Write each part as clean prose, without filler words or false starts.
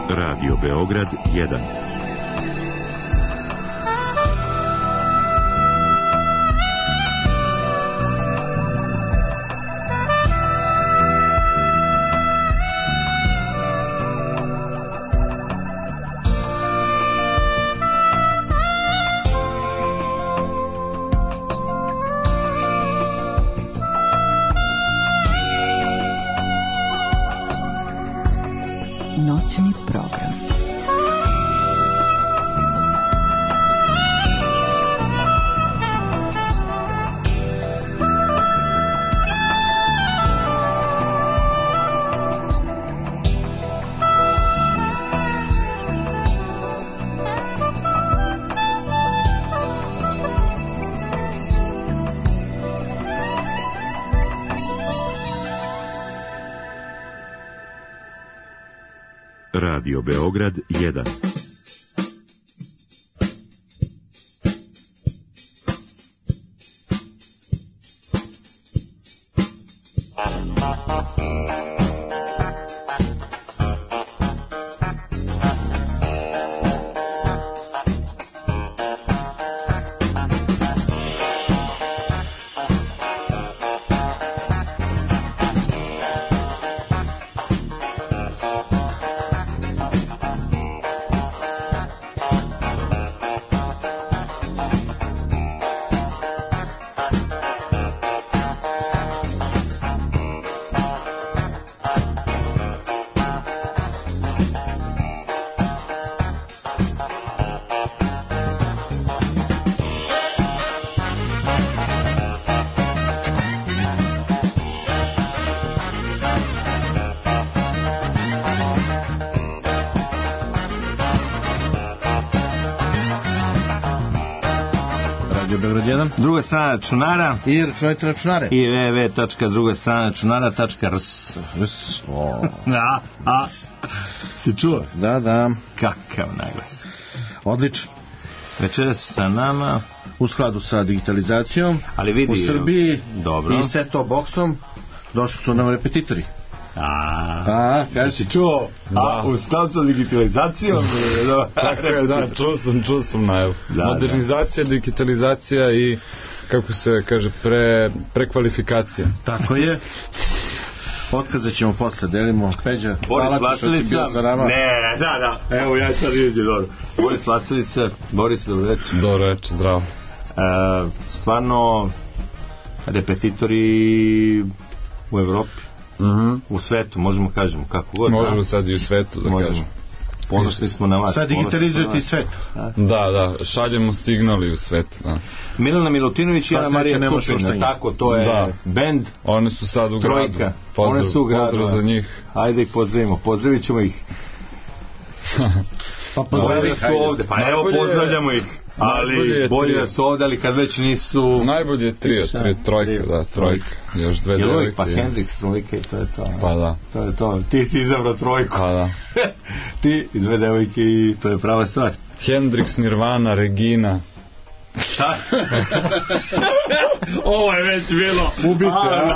Radio Beograd 1. Noćni program. Radio Beograd 1. Druga strana računara i računajte računare i www.drugastrana-računara.rs. Si čuo? Da. Kakav naglas. Odlično. Večeras sa nama u skladu sa digitalizacijom, ali vidi, u Srbiji dobro. I set-top boksom došli su nam repetitori. Kada si čuo? U skladu sa digitalizacijom? Čuo sam najavu. Modernizacija, digitalizacija i, kako se kaže, prekvalifikacija. Tako je. Otkaze ćemo posle, delimo. Peđa, Boris Vlastilica. Evo, ja sad vidim, dobro. Boris Vlastilica. Boris, dobro večer. Dobro večer, zdravo. Stvarno, repetitori u Evropi. U svetu, možemo kažemo kako god. Možemo sad i u svetu da kažemo. Ponosni smo na vas. Sad digitalizujete i svet. Da, šaljemo signali u svet. Milana Milutinović i Ana Marija Cupina, tako, to je bend. One su sad u gradu. Trojka. One su u gradu. Pozdrav za njih. Ajde ih pozdravimo, pozdravit ćemo ih. Pa pozdravili su ovde, pa evo pozdravljamo ih. Ali bolje da su ovde, ali kad već nisu... Najbolje je trojka, još dve devojke. Pa Hendrix trojke, to je to. Pa da. To je to, ti si izabrao trojku. Pa da. Ti i dve devojke i to je prava stvar. Hendrix, Nirvana, Regina. Šta? Ovo je već bilo. Ubite.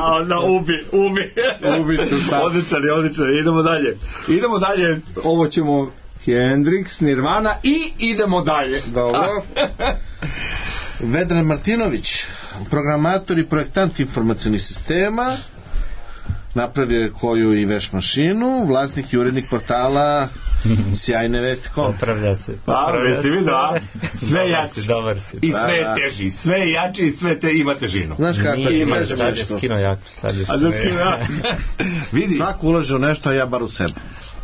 Odlično. Idemo dalje. Ovo ćemo... Hendrix, Nirvana i idemo dalje. Dobro. Vedran Martinović, programator i projektant informacionih sistema, napravio je koju i veš mašinu, vlasnik i urednik portala sjajnevesti.com. Popravlja se. Sve jači. Dobar si. I sve je teži. Sve je jači i sve ima težinu. Znaš kako je? Sad je skino jako. Vidi. Svako ulaže u nešto, a ja bar u sebe.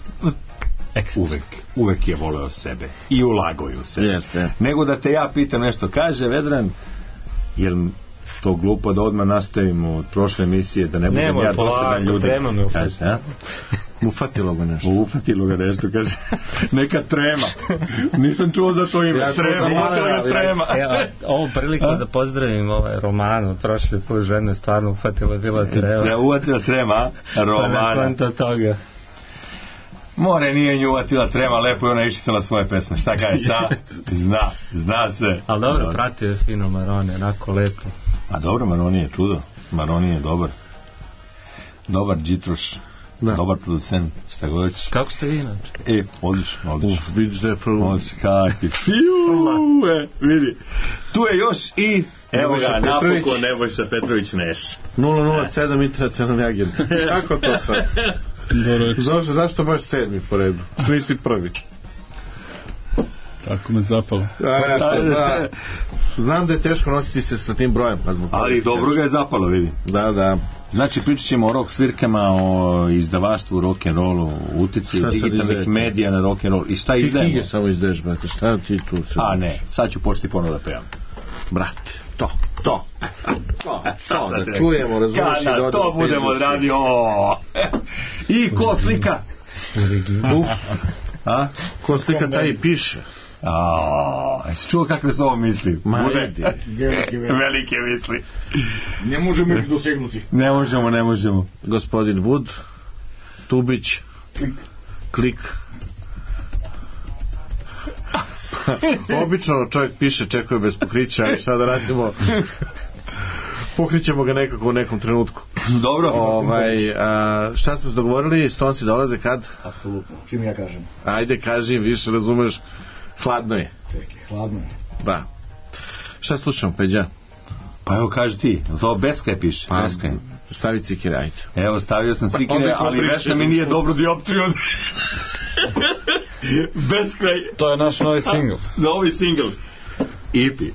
Uvek je voleo sebe i ulagao je u sebe. Jeste. Nego da te ja pitam nešto, kaže Vedran, jel to glupo da odmah nastavimo od prošle emisije, da ne budem ja dosadan ljudi. Trema me ufatilo ga nešto. Kaže. Neka trema. Nisam čuo za to ime. Trema. Ovo prilika da pozdravim Romanu. Prošli put žene stvarno ufatila bila trema. Uvatila trema, Romana. Pa nakon toga. More nije nju uvatila trema, lepo je ona iščitala svoje pesme. Šta kažeš, zna se. Ali dobro, pratio je fino Maroni, onako lepo. A dobro, Maroni je čudo. Maroni je dobar. Dobar džitroš. dobar producent, šta god ćeš. Kako ste vi inače? Odlično. Vidiš da je kakvi. Vidi. Tu je još i evo ga, napokon Nebojša Petrović Neš. 007 internacionalni agent. Kako to sad? Zašto baš 7. po redu? Nisi prvi. Tako me zapalo. Znam da je teško nositi se sa tim brojem. Ali dobro ga je zapalo, vidi. Da. Znači pričat ćemo o rock svirkama, o izdavaštvu, rock'n'rollu, utici digitalnih medija na rock'n'roll. I šta izdajemo? Ti knjige samo izdaješ, brate, šta ti tu se... ne, sad ću početi ponovno da pevam. Brate, to, da čujemo, razumiješ i dodati. To budemo odradio. I ko slika? Ko slika taj i piše. Jesi čuo kakve su ovo misli? Velike misli. Ne možemo ih dosegnuti. Ne možemo. Gospodin Wood, Tubić, Klik. Obično čovjek piše, čekuje bez pokrića, a šta da radimo? Pokrićemo ga nekako u nekom trenutku. Dobro. Šta smo se dogovorili? Stonsi dolaze kad? Apsolutno, čim ja kažem. Ajde, kaži, više razumeš. Hladno je. Hladno je. Da. Šta slušamo, Peđa? Pa evo, kaži ti, to Beskaj piše. Beskaj. Stavi Cikire, ajde. Evo, stavio sam Cikire, ali Vesna mi nije dobro dioptriju. Beskaj. To je naš novi singl. Novi singl. Ipi.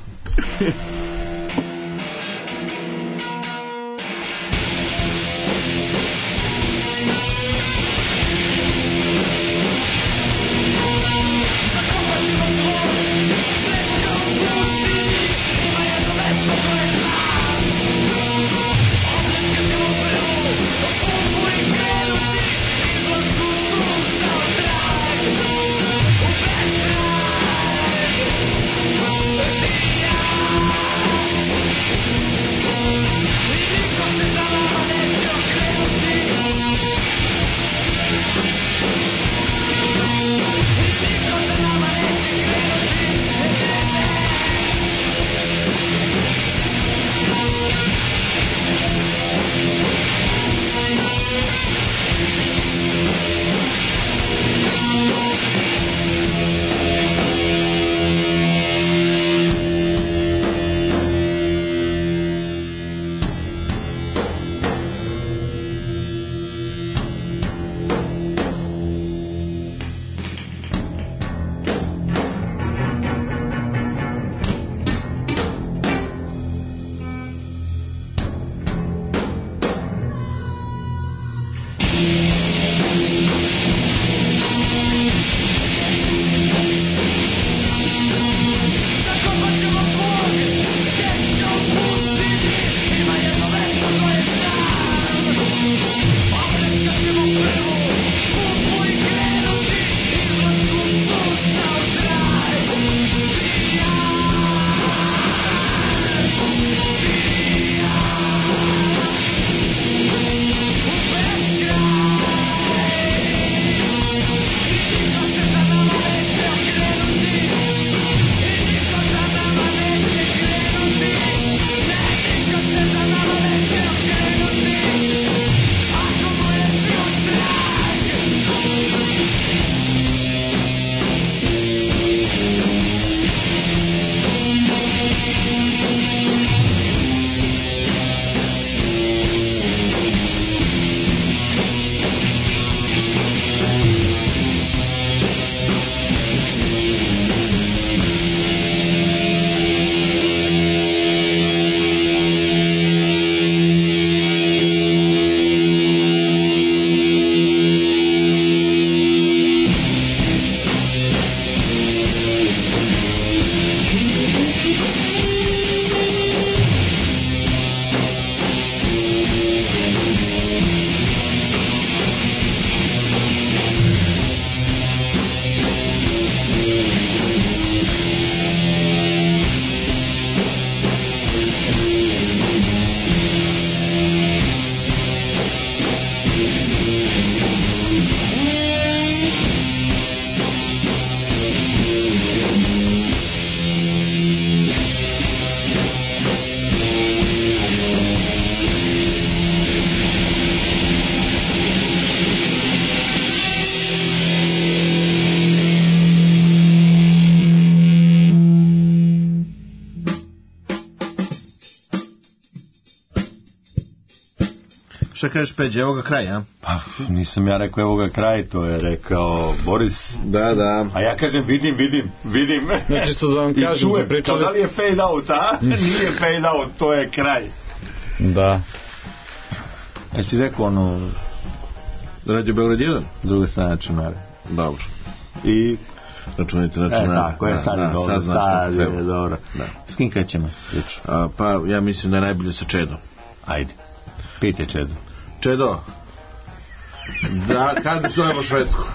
Šta kažeš, Peđe, evo ga kraj, a? Pa, nisam ja rekao evo ga kraj, to je rekao Boris. Da. A ja kažem vidim. Znači, što da vam kažem, čujem, kao da li je fade out, a? Nije fade out, to je kraj. Da. Jesi rekao ono... Radio Beograd 1? Druga strana računare. Dobro. I... Računajte računare. Tako je, sad je dobro. Sad je dobro. S kim krećemo? Pa, ja mislim da je najbolje sa Čedom. Ajde. Pite Čedo. Čedo, da, kada zovemo Švedsku?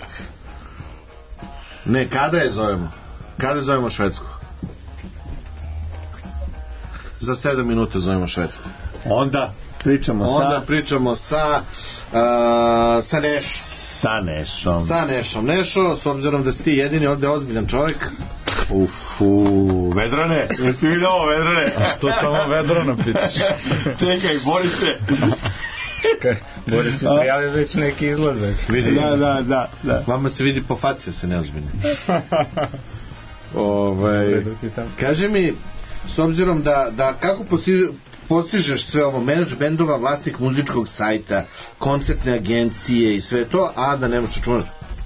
Ne, kada je zovemo? Kada zovemo Švedsku? Za 7 minuta zovemo Švedsku. Onda pričamo sa Nešom. Sa Nešom. Nešo, s obzirom da si ti jedini ovdje ozbiljan čovjek. Vedrane, jesi vidio ovo, Vedrane? A što samo Vedrana pitaš? Čekaj, Borise. Boris se prijavio već neki izlazak. Da. Vama se vidi po faci, se neozbiljno. Kaži mi, s obzirom da kako postižeš sve ovo, menadž bendova, vlasnik muzičkog sajta, koncertne agencije i sve to, a da nemaš računar?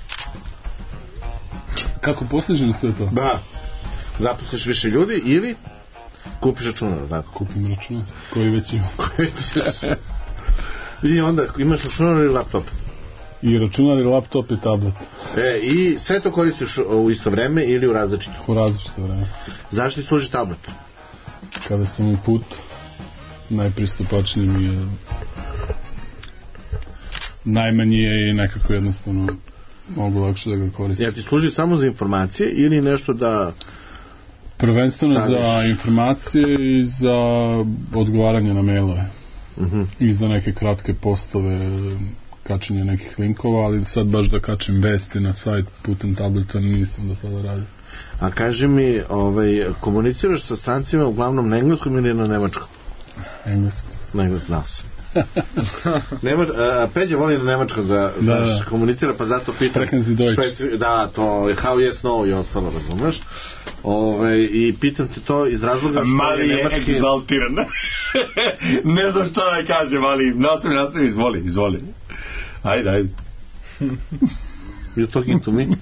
Kako postižem sve to? Da. Zaposliš više ljudi ili kupiš računar, tako? Kupim računar, koji već ima. I onda imaš računar ili laptop? I računar i laptop i tablet. I sve to koristiš u isto vreme ili u različito? U različito vreme. Zašto ti služi tablet? Kada sam u putu, najpristupačniji mi je, najmanji je i nekako jednostavno mogu lakše da ga koristim. Jer ti služi samo za informacije ili nešto da... Prvenstveno za informacije i za odgovaranje na mailove. I za neke kratke postove, kačenje nekih linkova, ali sad baš da kačem vesti na sajt putem tableta nisam do sada radio. A kaži mi, komuniciraš sa strancima uglavnom na engleskom ili na nemačkom? Engleskom. Na engleskom, znao sam. Peđa voli na nemačkom da komunicira, pa zato pitam. Sprechen Sie Deutsch. Da, to how yes, no i ostalo, razumeš? I pitam te to iz razloga što Mali je nemački... egzaltiran. Ne znam šta da kažem, ali nastavi, izvoli. Ajde. You talking to me?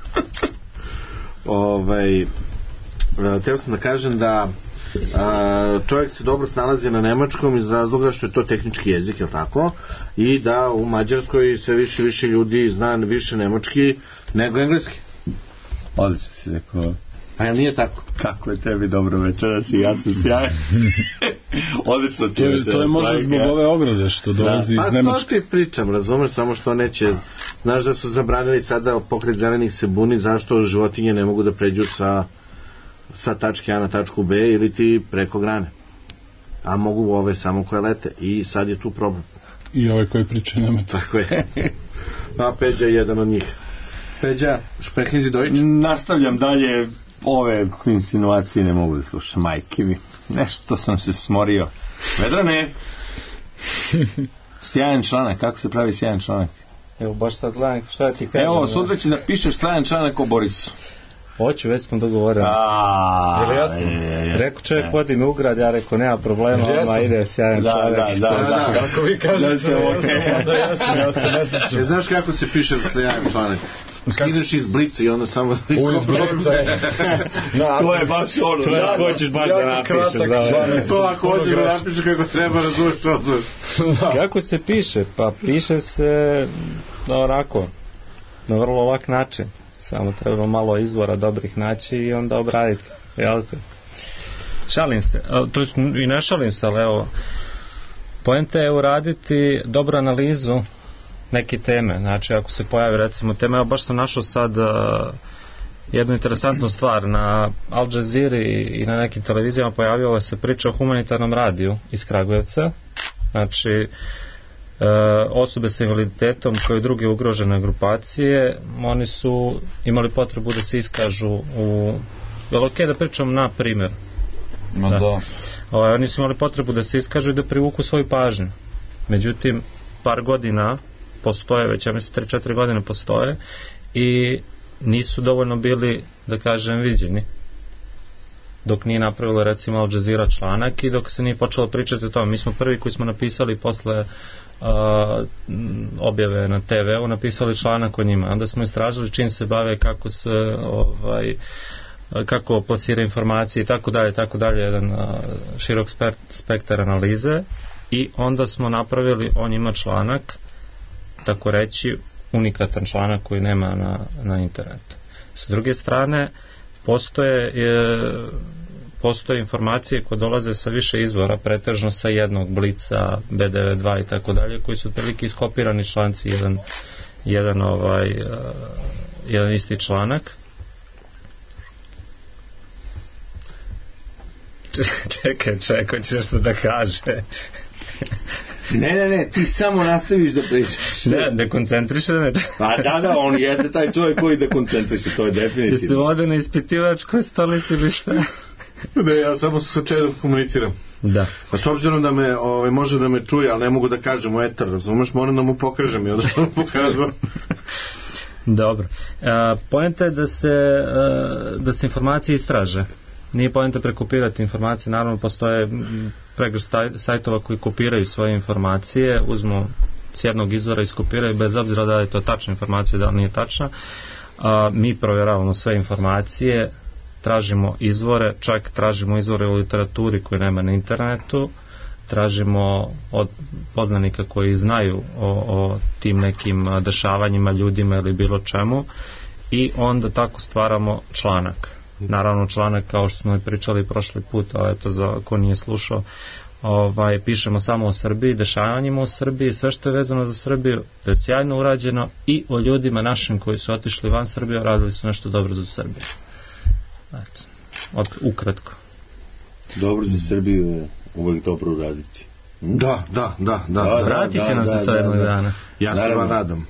Teo sam da kažem da čovjek se dobro snalazi na nemačkom iz razloga što je to tehnički jezik, je li tako? I da u Mađarskoj sve više ljudi zna više nemački nego engleski. Odlično si rekao. Pa ja nije tako. Kako je tebi dobro večeras i ja sam sjajan. Odlično ti je. To je možda zbog ove ograde što dolazi iz Nemačke. Pa to ti pričam, razumeš, samo što neće. Znaš da su zabranili sada pokret zelenih se buni zašto životinje ne mogu da pređu sa tačke A na tačku B ili ti preko grane. A mogu ove samo koje lete i sad je tu problem. I ove koje pričaju Nemački. Tako je. A Peđa je jedan od njih. Peđa, sprechen Sie Deutsch? Nastavljam dalje. Ove insinuacije ne mogu da slušam, majke mi. Nešto sam se smorio. Vedrane! Sjajan članak, kako se pravi sjajan članak? Evo, baš sad gledam, šta ti kažem? Evo, sutra će da pišeš sjajan članak o Borisu. Hoću, već smo dogovorili. Jel jasno? Rekao čovjek vodi me u grad, ja rekao nema problema, odmah ide sjajan članak. Da. Kako vi kažete, onda ja se ne sjećam. Znaš kako se piše sjajan članak? Skineš iz Blica i onda samo... Iz Blica je... To je baš ono. To je ako hoćeš baš da napišeš. To ako hoćeš da napišeš kako treba, razumeš odmah. Kako se piše? Pa piše se onako, na vrlo lak način. Samo treba malo izvora dobrih naći i onda obraditi. Jel te? Šalim se. To i ne šalim se, ali evo, poenta je uraditi dobru analizu neke teme. Znači, ako se pojavi recimo tema, evo baš sam našao sad jednu interesantnu stvar na Al Jazeeri i na nekim televizijama pojavila se priča o humanitarnom radiju iz Kragujevca. Znači, osobe sa invaliditetom kao i druge ugrožene grupacije, oni su imali potrebu da se iskažu u... Je li ok da pričam na primjer? Da. Oni su imali potrebu da se iskažu i da privuku svoju pažnju. Međutim, par godina postoje, već ja mislim 3-4 godine postoje i nisu dovoljno bili, da kažem, viđeni. dok nije napravila recimo Al Jazeera članak i dok se nije počelo pričati o tome. Mi smo prvi koji smo napisali posle objave na TV-u, napisali članak o njima. Onda smo istražili čim se bave, kako se kako plasira informacije i tako dalje, jedan širok spektar analize, i onda smo napravili o njima članak, tako reći unikatan članak koji nema na internetu. S druge strane, postoje informacije koje dolaze sa više izvora, pretežno sa jednog, Blica, B92 i tako dalje, koji su otprilike iskopirani članci, jedan isti članak. Čekaj, će nešto da kaže. Ne, ti samo nastaviš da pričaš. Ne, dekoncentriše me. Pa da, on jeste taj čovjek koji dekoncentriše, to je definitivno. Jesi vode na ispitivačkoj stolici ili šta? Ne, ja samo sa čedom komuniciram. Da. Pa s obzirom da me može da me čuje, ali ne mogu da kažem u etar, razumeš, moram da mu pokažem i onda što mu pokazao. Dobro. Poenta je da se informacije istraže. Nije poenta prekopirati informacije, naravno postoje pregršt sajtova koji kopiraju svoje informacije, uzmu s jednog izvora i skopiraju, bez obzira da je to tačna informacija, da li nije tačna. Mi provjeravamo sve informacije, tražimo izvore, čak tražimo izvore u literaturi koje nema na internetu, tražimo od poznanika koji znaju o tim nekim dešavanjima, ljudima ili bilo čemu, i onda tako stvaramo članak. Naravno članak, kao što smo i pričali prošli put, ali eto za ko nije slušao, pišemo samo o Srbiji, dešavanjima u Srbiji, sve što je vezano za Srbiju, to je sjajno urađeno, i o ljudima našim koji su otišli van Srbije, radili su nešto dobro za Srbiju. Eto, ukratko. Dobro za Srbiju je uvijek dobro uraditi. Da. Vratit će nam se to jednog dana. Ja se vam nadam.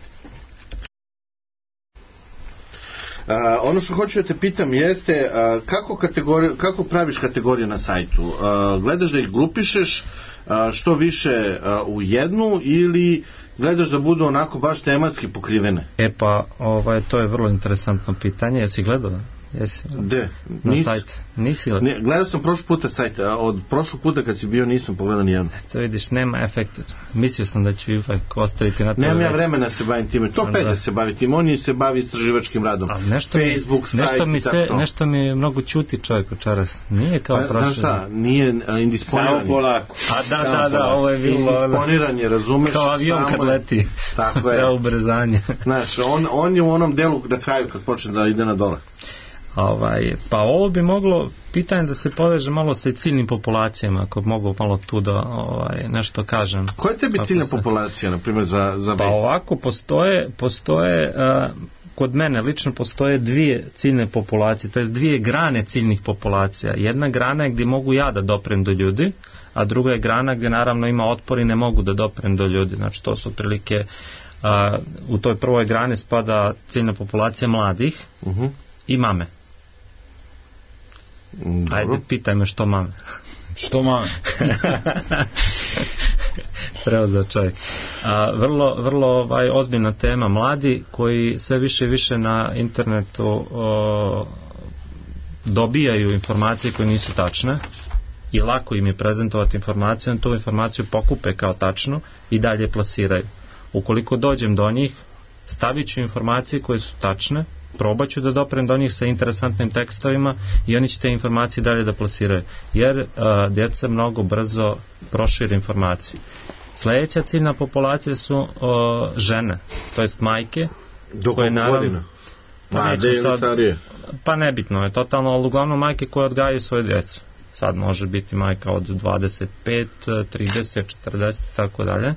Ono što hoću da te pitam jeste kako praviš kategorije na sajtu? Gledaš da ih grupišeš što više u jednu, ili gledaš da budu onako baš tematski pokrivene? To je vrlo interesantno pitanje. Jesi gledao? Na sajt. Nisi gledao? Gledao sam prošli puta sajt, od prošlog puta kad si bio nisam pogledao nijedno. To vidiš, nema efekta. Mislio sam da ću ipak ostaviti na to. Nemam ja vremena se bavim time. To Petar se bavi tim, on se bavi istraživačkim radom. Facebook, sajt i tako. Nešto mi mnogo ćuti čovjek večeras. Nije kao prošle. Znaš šta, nije indisponiranje. Samo polako. Da, ovo je bilo indisponiranje, razumeš? Kao avion kad leti. Tako je. Treba ubrzanje. Znaš, on je u onom delu na kraju kad počne da ide na dole. Pa ovo bi moglo pitanje da se poveže malo sa ciljnim populacijama, ako mogu malo tu da nešto kažem. Koja je tebi ciljna populacija, na primjer, za vest? Pa ovako, postoje kod mene lično postoje dvije ciljne populacije, to jest dvije grane ciljnih populacija. Jedna grana je gdje mogu ja da doprem do ljudi, a druga je grana gdje naravno ima otpor i ne mogu da doprem do ljudi. Znači to su otprilike, u toj prvoj grani spada ciljna populacija mladih i mame. Dobro. Ajde, pitaj me što mame. Što mame? Preuzeo čovjek. Vrlo ozbiljna tema. Mladi koji sve više i više na internetu dobijaju informacije koje nisu tačne i lako im je prezentovati informaciju, tu informaciju pokupe kao tačnu i dalje plasiraju. Ukoliko dođem do njih, stavit ću informacije koje su tačne, probat ću da doprem do njih sa interesantnim tekstovima i oni će te informacije dalje da plasiraju. Jer djeca mnogo brzo prošire informaciju. Sljedeća ciljna populacija su žene, to jest majke. Do koliko godina? Pa nebitno je totalno, ali uglavnom majke koje odgajaju svoje djecu. Sad može biti majka od 25, 30, 40 i tako dalje.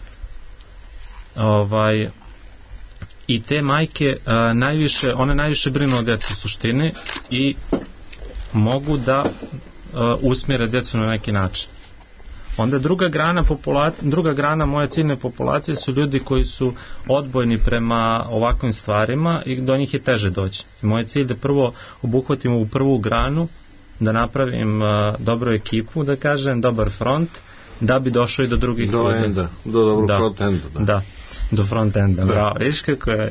I te majke najviše brinu o djecu u suštini i mogu da usmjere djecu na neki način. Onda druga grana moje ciljne populacije su ljudi koji su odbojni prema ovakvim stvarima i do njih je teže doći. Moje cilj je da prvo obuhvatim u prvu granu, da napravim dobru ekipu, da kažem, dobar front, da bi došao i do drugih do ljudi. Enda, do dobrog front-enda. Da, do front-enda. Bravo, vidiš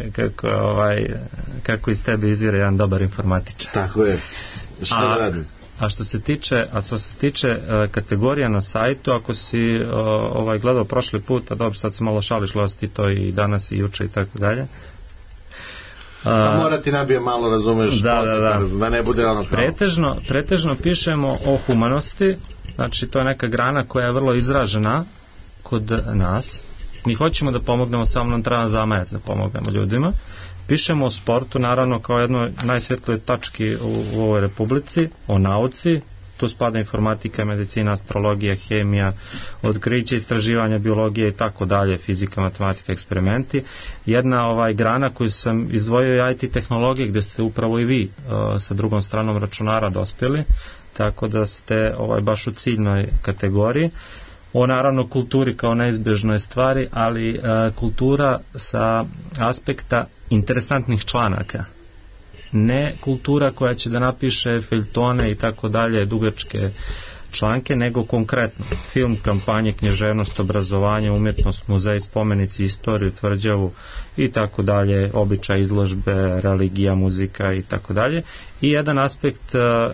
kako iz tebe izvire jedan dobar informatičar. Tako je. Šta da radim? A što se tiče kategorija na sajtu, ako si gledao prošli put, a dobro, sad se malo šališ, gledao si ti to i danas i juče i tako dalje. Pa mora ti nabije malo, razumeš, da ne bude ono kao... Pretežno pišemo o humanosti, znači to je neka grana koja je vrlo izražena kod nas. Mi hoćemo da pomognemo, samo nam treba zamajac da pomognemo ljudima. Pišemo o sportu, naravno, kao jednoj najsvjetloj tački u ovoj republici, o nauci. Tu spada informatika, medicina, astrologija, hemija, otkriće, istraživanja, biologije i tako dalje, fizika, matematika, eksperimenti. Jedna grana koju sam izdvojio je IT tehnologije, gdje ste upravo i vi sa drugom stranom računara dospjeli, tako da ste baš u ciljnoj kategoriji. O naravno kulturi kao neizbježnoj stvari, ali kultura sa aspekta interesantnih članaka. Ne kultura koja će da napiše feljtone i tako dalje, dugačke članke, nego konkretno film, kampanje, književnost, obrazovanje, umjetnost, muzej, spomenici, istoriju, tvrđavu i tako dalje, običaj, izložbe, religija, muzika i tako dalje. I jedan aspekt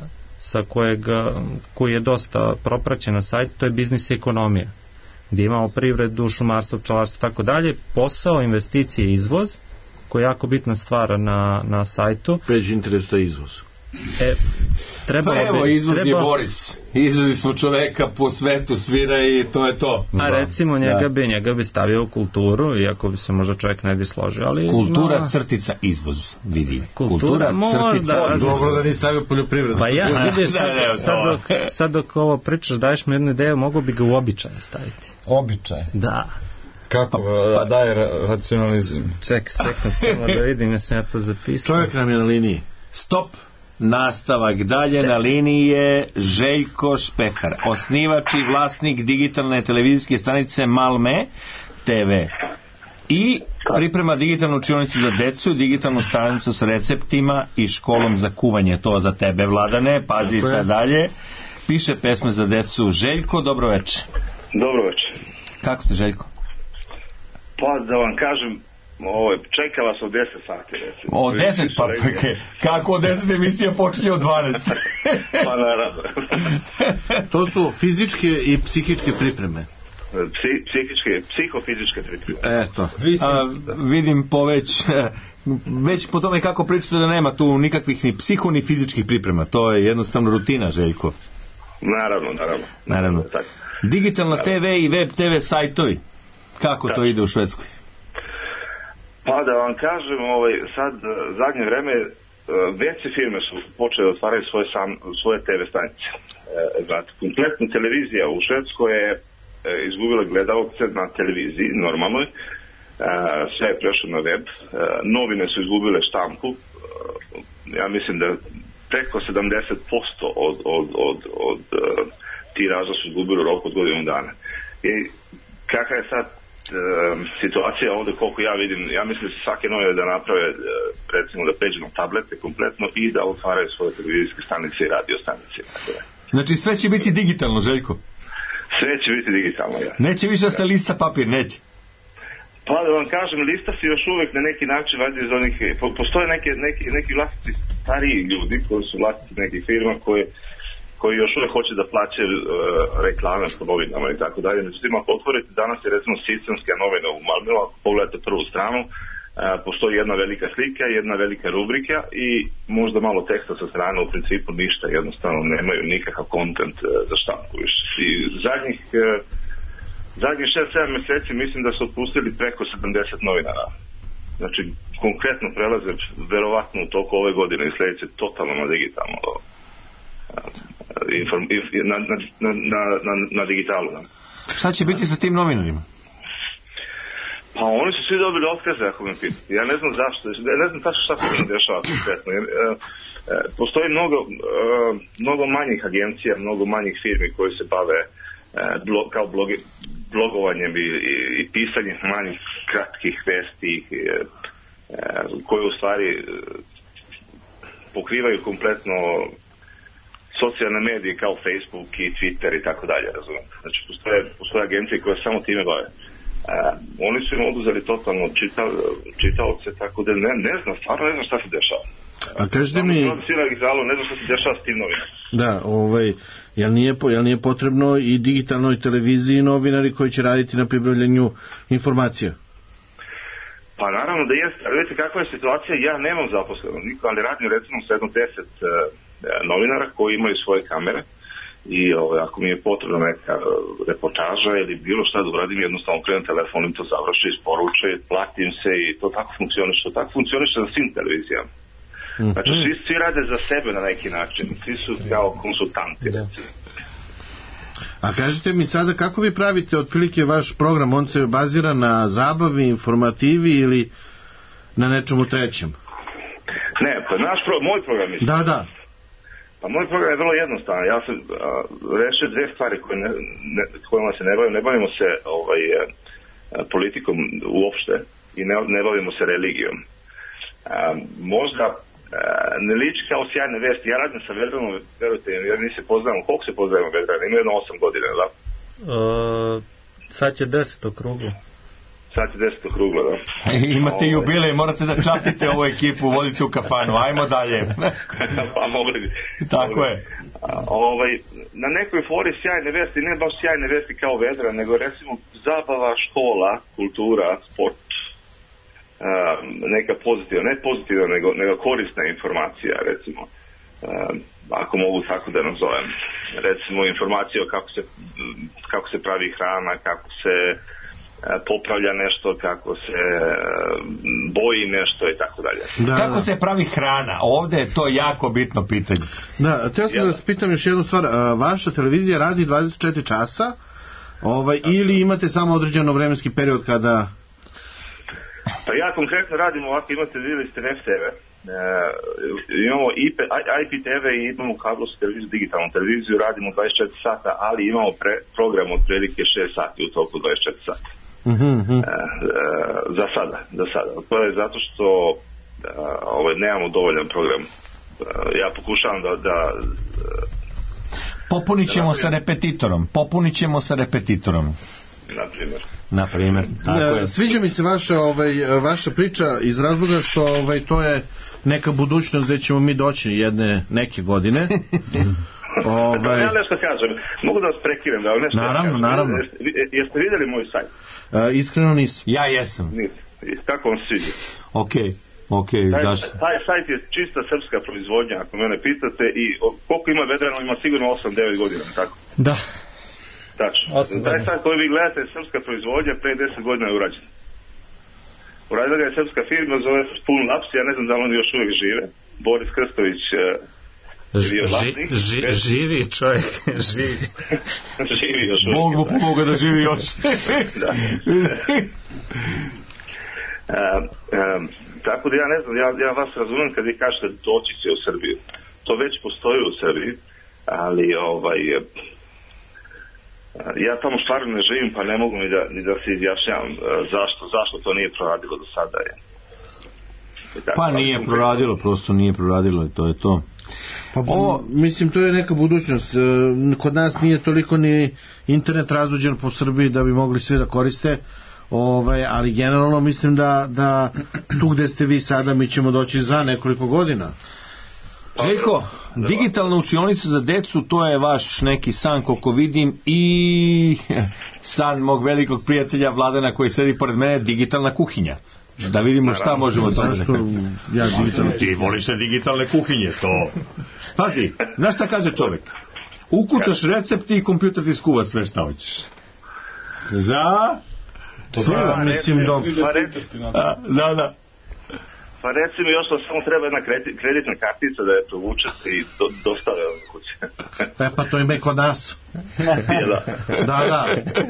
koji je dosta propraćen na sajtu, to je biznis i ekonomija, gdje imamo privredu, šumarstvo, pčelarstvo, tako dalje, posao, investicije i izvoz, koja je jako bitna stvar na sajtu. Page interest je izvoz. Izvoz je Boris. Izvozi smo čoveka po svetu, svira i to je to. A recimo njega bi stavio u kulturu, iako bi se možda čovjek ne bi složio, ali... Kultura crtica izvoz, vidi. Kultura crtica izvoz. Dobro da ni stavio poljoprivredu. Pa vidiš, sad dok ovo pričaš, daješ mi jednu ideju, mogu bi ga u običaj staviti. Običaj? Da. Kako daje racionalizam? Čekaj, samo da vidim, jesam ja to zapisao. Čovjek nam je na liniji. Stop. Nastavak dalje. Na liniji je Željko Špehar, osnivač i vlasnik digitalne televizijske stanice Malme TV i priprema digitalnu učionicu za decu, digitalnu stranicu s receptima i školom za kuvanje. To za tebe, Vladane, pazi sad dalje. Piše pesme za decu. Željko, dobro večer. Dobro večer. Kako ste, Željko? Pa da vam kažem, čeka vas od 10 sati, recimo. Od 10? Pa kako od 10 emisija počinje od 12? Pa naravno. To su fizičke i psihičke pripreme. Psihofizičke pripreme. Eto. Vidim već po tome kako pričate da nema tu nikakvih ni psiho ni fizičkih priprema. To je jednostavno rutina, Željko. Naravno. Digitalna TV i web TV sajtovi. Kako to ide u Švedskoj? Pa da vam kažem, sad zadnje vreme veće firme su počele da otvaraju svoje TV stanice. Znate, kompletna televizija u Švedskoj je izgubila gledalce na televiziji, normalno. Sve je prešlo na web. Novine su izgubile štampu. Ja mislim da preko 70% od tiraža su izgubili u roku od godinu dana. I kakva je sad situacija ovdje, koliko ja vidim, ja mislim da svake novine da naprave, recimo da pređu na tablete kompletno i da otvaraju svoje televizijske stanice i radio stanice. Znači sve će biti digitalno, Željko? Sve će biti digitalno, ja. Neće više da se lista papir, neće? Pa da vam kažem, lista se još uvijek na neki način vađe iz onih, postoje neki vlasnici stariji ljudi koji su vlasnici nekih firma koji još uvijek hoće da plaće reklame po novinama i tako dalje. Međutim, ako otvorite danas je recimo Sistemska novina u Malmö, ako pogledate prvu stranu, postoji jedna velika slika, jedna velika rubrika i možda malo teksta sa strane, u principu ništa, jednostavno nemaju nikakav kontent za štampu. I zadnjih 6-7 mjeseci mislim da su otpustili preko 70 novinara. Znači, konkretno prelaze verovatno u toku ove godine i sljedeće totalno na digitalno na digitalu. Šta će biti sa tim novinarima? Pa oni su svi dobili otkaze, ako me pitati. Ja ne znam zašto, ne znam tačno šta se dešava konkretno. Postoji mnogo manjih agencija, mnogo manjih firmi koji se bave kao blogovanjem i pisanjem manjih kratkih vesti koje u stvari pokrivaju kompletno socijalne medije kao Facebook i Twitter i tako dalje, razumijete. Znači, postoje agencije koje samo time bave. Oni su im oduzeli totalno čitaoce, tako da ne znam, stvarno ne znam šta se dešava. A kažete mi... Ne znam što se dešava s tim novinama. Da, jel nije potrebno i digitalnoj televiziji novinari koji će raditi na pribavljanju informacija? Pa naravno da jeste, ali vidite kakva je situacija, ja nemam zaposleno niko, ali radim recimo sa 10 novinara koji imaju svoje kamere i ako mi je potrebna neka reportaža ili bilo šta da uradim, jednostavno krenem telefonom, to završi, isporuče, platim se i to tako funkcioniše. To tako funkcioniše na svim televizijama. Znači svi rade za sebe na neki način, svi su kao konsultanti. A kažete mi sada kako vi pravite otprilike vaš program, on se bazira na zabavi, informativi ili na nečemu trećem? Ne, pa moj program je... Da. Pa moj program je vrlo jednostavan. Ja sam rešio dve stvari kojima se ne bavimo. Ne bavimo se politikom uopšte i ne bavimo se religijom. Možda ne liči kao sjajne vesti. Ja radim sa Vedranom, verujte mi, jer mi se poznajemo. Koliko se poznajemo Vedrana? Ima jedno 8 godina, da? Sad će 10 okruglo. Sad će 10 okruglo, da? Imate jubilej, morate da častite ovu ekipu, vodite u kafanu. Ajmo dalje. Pa mogli bi. Tako je. Na nekoj fori sjajne vesti, ne baš sjajne vesti kao Vedran, nego recimo zabava, škola, kultura, sport, neka pozitivna, ne pozitivna, nego korisna informacija, recimo, ako mogu tako da nazovem. Recimo informacija o kako se pravi hrana, kako se popravlja nešto, kako se boji nešto i tako dalje. Kako se pravi hrana? Ovde je to jako bitno pitanje. Da, teo sam da vas pitam još jednu stvar. Vaša televizija radi 24 časa ili imate samo određeno vremenski period kada... Pa ja konkretno radim ovako, imate vidjeli ste NEF-TV. Imamo IPTV i imamo kablovsku televiziju, digitalnu televiziju, radimo 24 sata, ali imamo program od prilike 6 sati u toku 24 sata. Za sada. To je zato što nemamo dovoljan program. Ja pokušavam da Popunit ćemo sa repetitorom. Na primjer. Sviđa mi se vaša priča iz razloga što to je neka budućnost gdje ćemo mi doći neke godine. Ja nešto kažem, mogu da vas prekinem, da nešto naravno. Jeste vidjeli moj sajt? Iskreno nisam. Ja jesam. Kako vam sviđa? Ok, zašto? Taj sajt je čista srpska proizvodnja, ako mene pitate, i koliko ima Vedrana, ima sigurno 8-9 godina, tako? Da. Tačno. Taj sajt koji vi gledate je srpska proizvodnja, pre 10 godina je urađen. Uradila ga je srpska firma, zove Spoon Labs, ja ne znam da li oni još uvijek žive. Boris Krstović živi čovjek, živi još uvijek. Bog mu pomoga da živi još. Tako da ja ne znam, ja vas razumijem kad vi kažete doći će u Srbiju. To već postoji u Srbiji, ali ja tamo stvarno ne živim, pa ne mogu ni da se izjašnjavam zašto to nije proradilo do sada. Pa nije proradilo, prosto nije proradilo, to je to. Mislim, to je neka budućnost. Kod nas nije toliko ni internet razvođen po Srbiji da bi mogli svi da koriste, ali generalno mislim da tu gde ste vi sada mi ćemo doći za nekoliko godina. Željko, digitalna učionica za decu, to je vaš neki san koliko vidim, i san mog velikog prijatelja Vladana koji sedi pored mene, digitalna kuhinja. Da vidimo šta možemo da ti voliš se digitalne kuhinje, to. Pazi, znaš šta kaže čovjek? Ukucaš recept i kompjuter ti skuva sve šta hoćeš. Mislim dok... Da. Pa reci mi još da samo treba jedna kreditna kartica da je provučete i dostave od kuće. Pa to ima i kod nas. Da.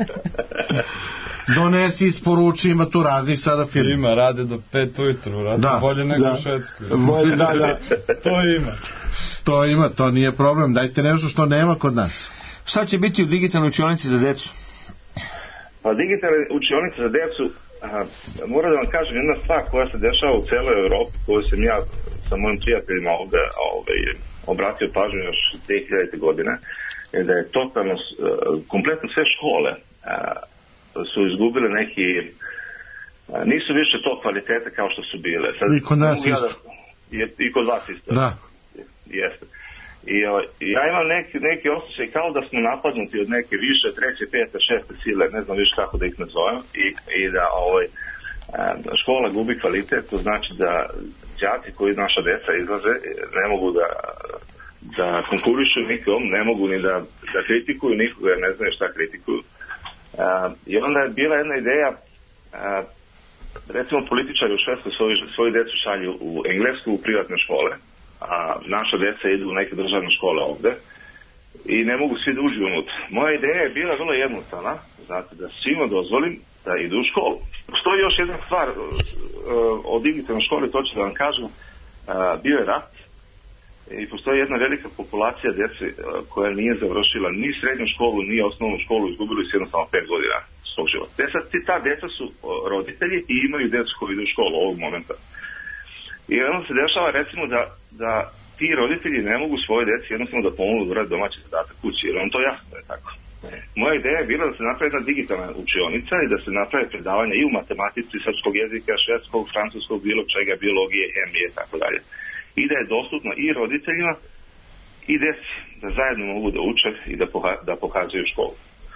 Donesi, isporuči, ima tu raznih sada firma. Ima, rade do 5 ujutru, rade bolje nego u Švedskoj. Da. To ima. To nije problem. Dajte nešto što nema kod nas. Šta će biti u digitalnoj učionici za decu? Pa digitalne učionice za decu, moram da vam kažem jedna stvar koja se dešava u celoj Evropi, koju sam ja sa mojim prijateljima ovde obratio pažnju još 2000. godine, je da je totalno, kompletno sve škole su izgubile neki, nisu više to kvalitete kao što su bile. Sad, i kod nas isto. I kod vas isto. Da. Jeste. I ja imam neki osjećaj kao da smo napadnuti od neke više, treće, pete, šeste sile, ne znam više kako da ih nazovem, i da škola gubi kvalitet, to znači da đaci koji naša deca izlaze ne mogu da konkurišu nikom, ne mogu ni da kritikuju nikoga, jer ne znaju šta kritikuju. I onda je bila jedna ideja, recimo političari u Švedskoj svoju decu šalju u Englesku u privatne škole, a naša deca idu u neke državne škole ovde i ne mogu svi da uđu unutra. Moja ideja je bila vrlo jednostavna, znate, da svima dozvolim da idu u školu. Postoji još jedna stvar o digitalnoj školi, to ću da vam kažem, bio je rat i postoji jedna velika populacija djece koja nije završila ni srednju školu, ni osnovnu školu, izgubili su jednostavno 5 godina svog života. Ta djeca su roditelji i imaju djecu koji idu u školu ovog momenta. I onda se dešava recimo da ti roditelji ne mogu svoje djeci jednostavno da pomognu da urade domaći zadatak kući, jer on to jasno je tako. Moja ideja je bila da se napravi jedna digitalna učionica i da se naprave predavanja i u matematici, srpskog jezika, švedskog, francuskog, bilo čega, biologije, hemije i tako dalje. I da je dostupno i roditeljima i djeci da zajedno mogu da uče i da pohađaju školu.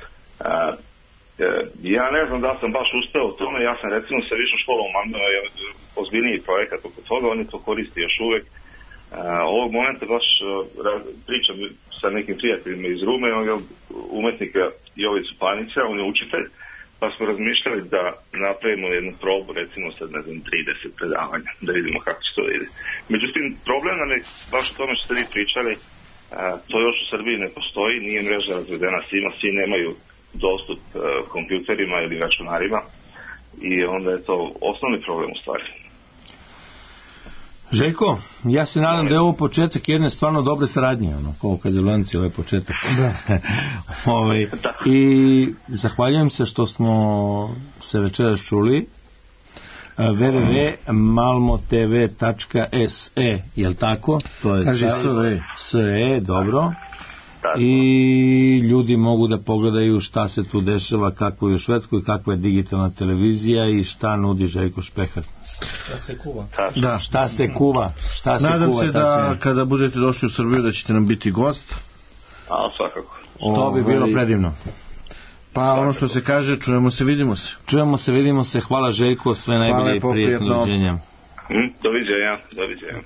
Ja ne znam da sam baš uspeo u tome, ja sam recimo sa višom školom mandao ozbiljniji projekat oko toga, oni to koriste još uvek. Ovog momenta baš pričam sa nekim prijateljima iz Rume, umetnika Jovicu Panića, on je učitelj, pa smo razmišljali da napravimo jednu probu, recimo sad, ne znam, 30 predavanja, da vidimo kako će to ide. Međutim, problem nam je baš o tome što ste vi pričali, to još u Srbiji ne postoji, nije mreža razvedena svima, svi nemaju dostup kompjuterima ili računarima i onda je to osnovni problem u stvari. Željko, ja se nadam da je ovo početak jedne stvarno dobre saradnje, kao kad je Vlanci ovaj početak. I zahvaljujem se što smo se večeras čuli. www.malmotv.se, jel tako? To je SE, dobro. I ljudi mogu da pogledaju šta se tu dešava, kako je u Švedskoj, kakva je digitalna televizija i šta nudi Željko Špehar. Šta se kuva. Da. Šta se kuva. Nadam se da kada budete došli u Srbiju da ćete nam biti gost. Svakako. To bi bilo predivno. Pa ono što se kaže, čujemo se, vidimo se. Vidimo se. Hvala Željko, sve najbolje i prijatno doviđenja. Doviđenja.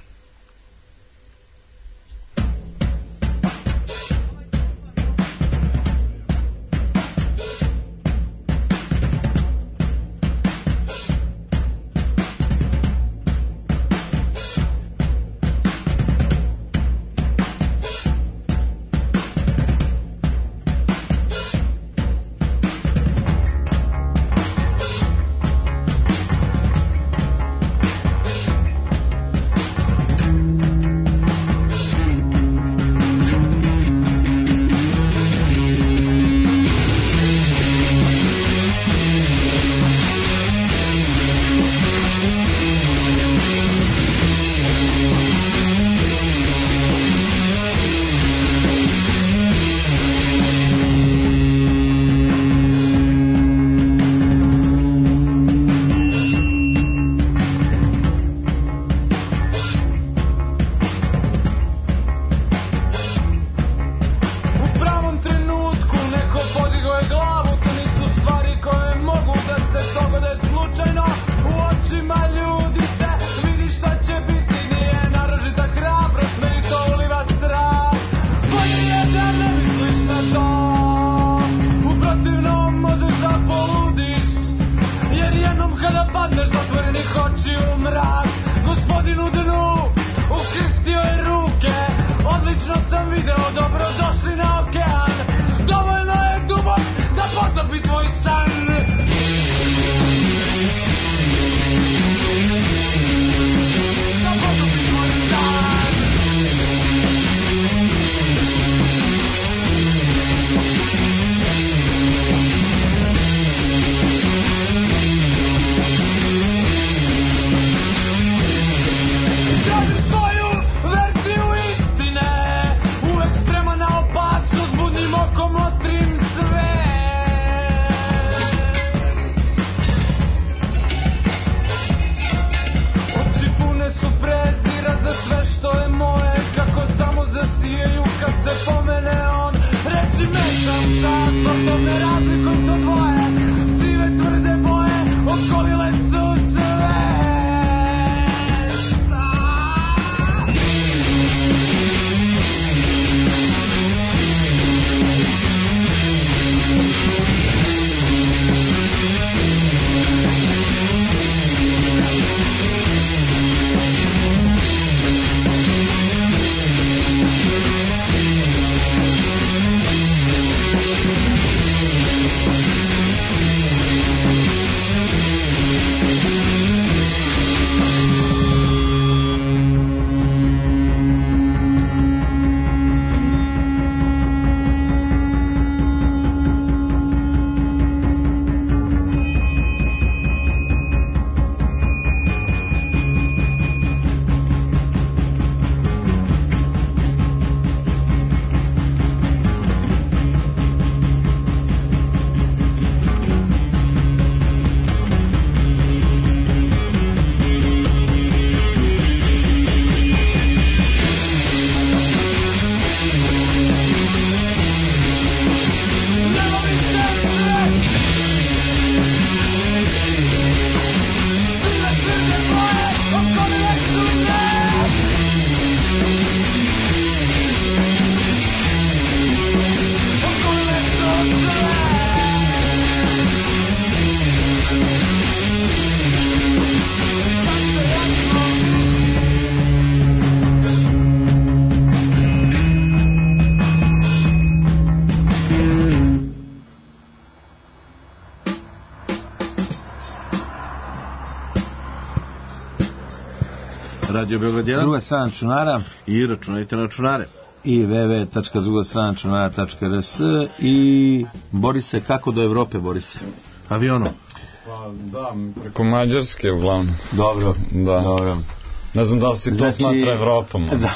Radio Beograd 1. Druga strana računara. I računajte na računare. I www.drugostranačunara.rs. I Borise, kako do Evrope, Borise? Avionom. Pa da, preko Mađarske uglavnom. Dobro. Da. Dobro. Ne znam da li si to smatra Evropom. Da.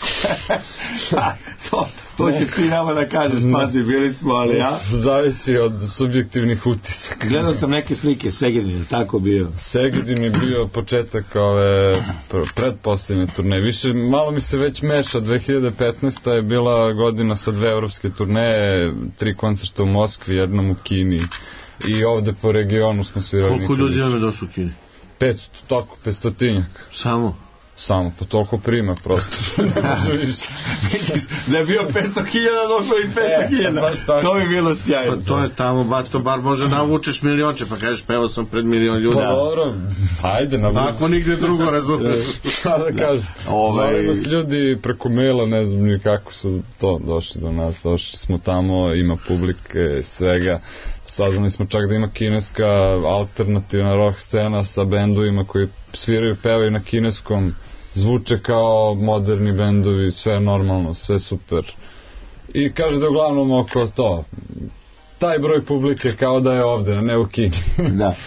to ćeš ti nama da kažeš, pazi, bili smo, ali ja... Zavisi od subjektivnih utisaka. Gledao sam neke slike, Segedin je tako bio. Segedin je bio početak ove pretposlednje turneje. Više, malo mi se već meša, 2015. je bila godina sa 2 evropske turneje, 3 koncerta u Moskvi, jednom u Kini. I ovde po regionu smo svirali. Koliko ljudi vam je došlo u Kini? 500, tako, 500-tinjak. Samo, pa toliko prima prosto. Ne može više. Da je bio 500.000, došlo i 500.000. To bi bilo sjajno. Pa to je tamo, bato, bar može navučeš milionče, pa kažeš, pevao sam pred milion ljudi. Pa dobro, hajde na vuci. Ako nigde drugo, razumeš. Šta da kažem? Zvali nas ljudi preko maila, ne znam ni kako su to došli do nas. Došli smo tamo, ima publike, svega. Saznali smo čak da ima kineska alternativna rock scena sa bendovima koji sviraju, pevaju na kineskom, zvuče kao moderni bendovi, sve normalno, sve super. I kaže da je uglavnom oko to, taj broj publike kao da je ovde, ne u Kini. Da.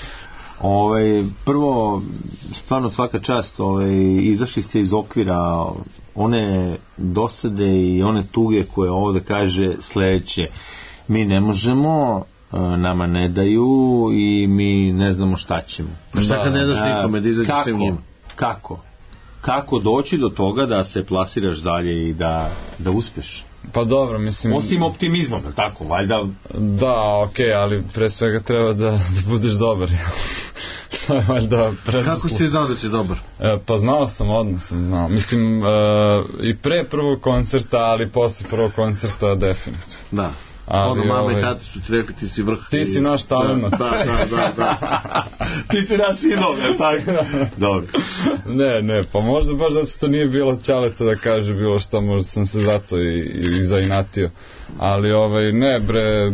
Prvo, stvarno svaka čast, izašli ste iz okvira one dosade i one tuge koje ovde kaže sledeće: mi ne možemo, nama ne daju i mi ne znamo šta ćemo. Šta kad ne daš nikome da izađe svim njima? Kako doći do toga da se plasiraš dalje i da uspeš? Pa dobro, mislim... Osim optimizmom, tako, valjda... Da, okej, ali pre svega treba da budeš dobar. Valjda kako si ti znao da si dobar? Pa znao sam, odmah sam znao. Mislim, i pre prvog koncerta, ali posle prvog koncerta definitivno. Da. Ono, mama i tata su ti rekli, ti si vrh. Ti si naš talent. Da. Ti si naš idol, je tako? Dobro. Ne, pa možda baš zato što nije bilo ćaleta da kaže bilo šta, možda sam se zato i zainatio. Ali ne bre,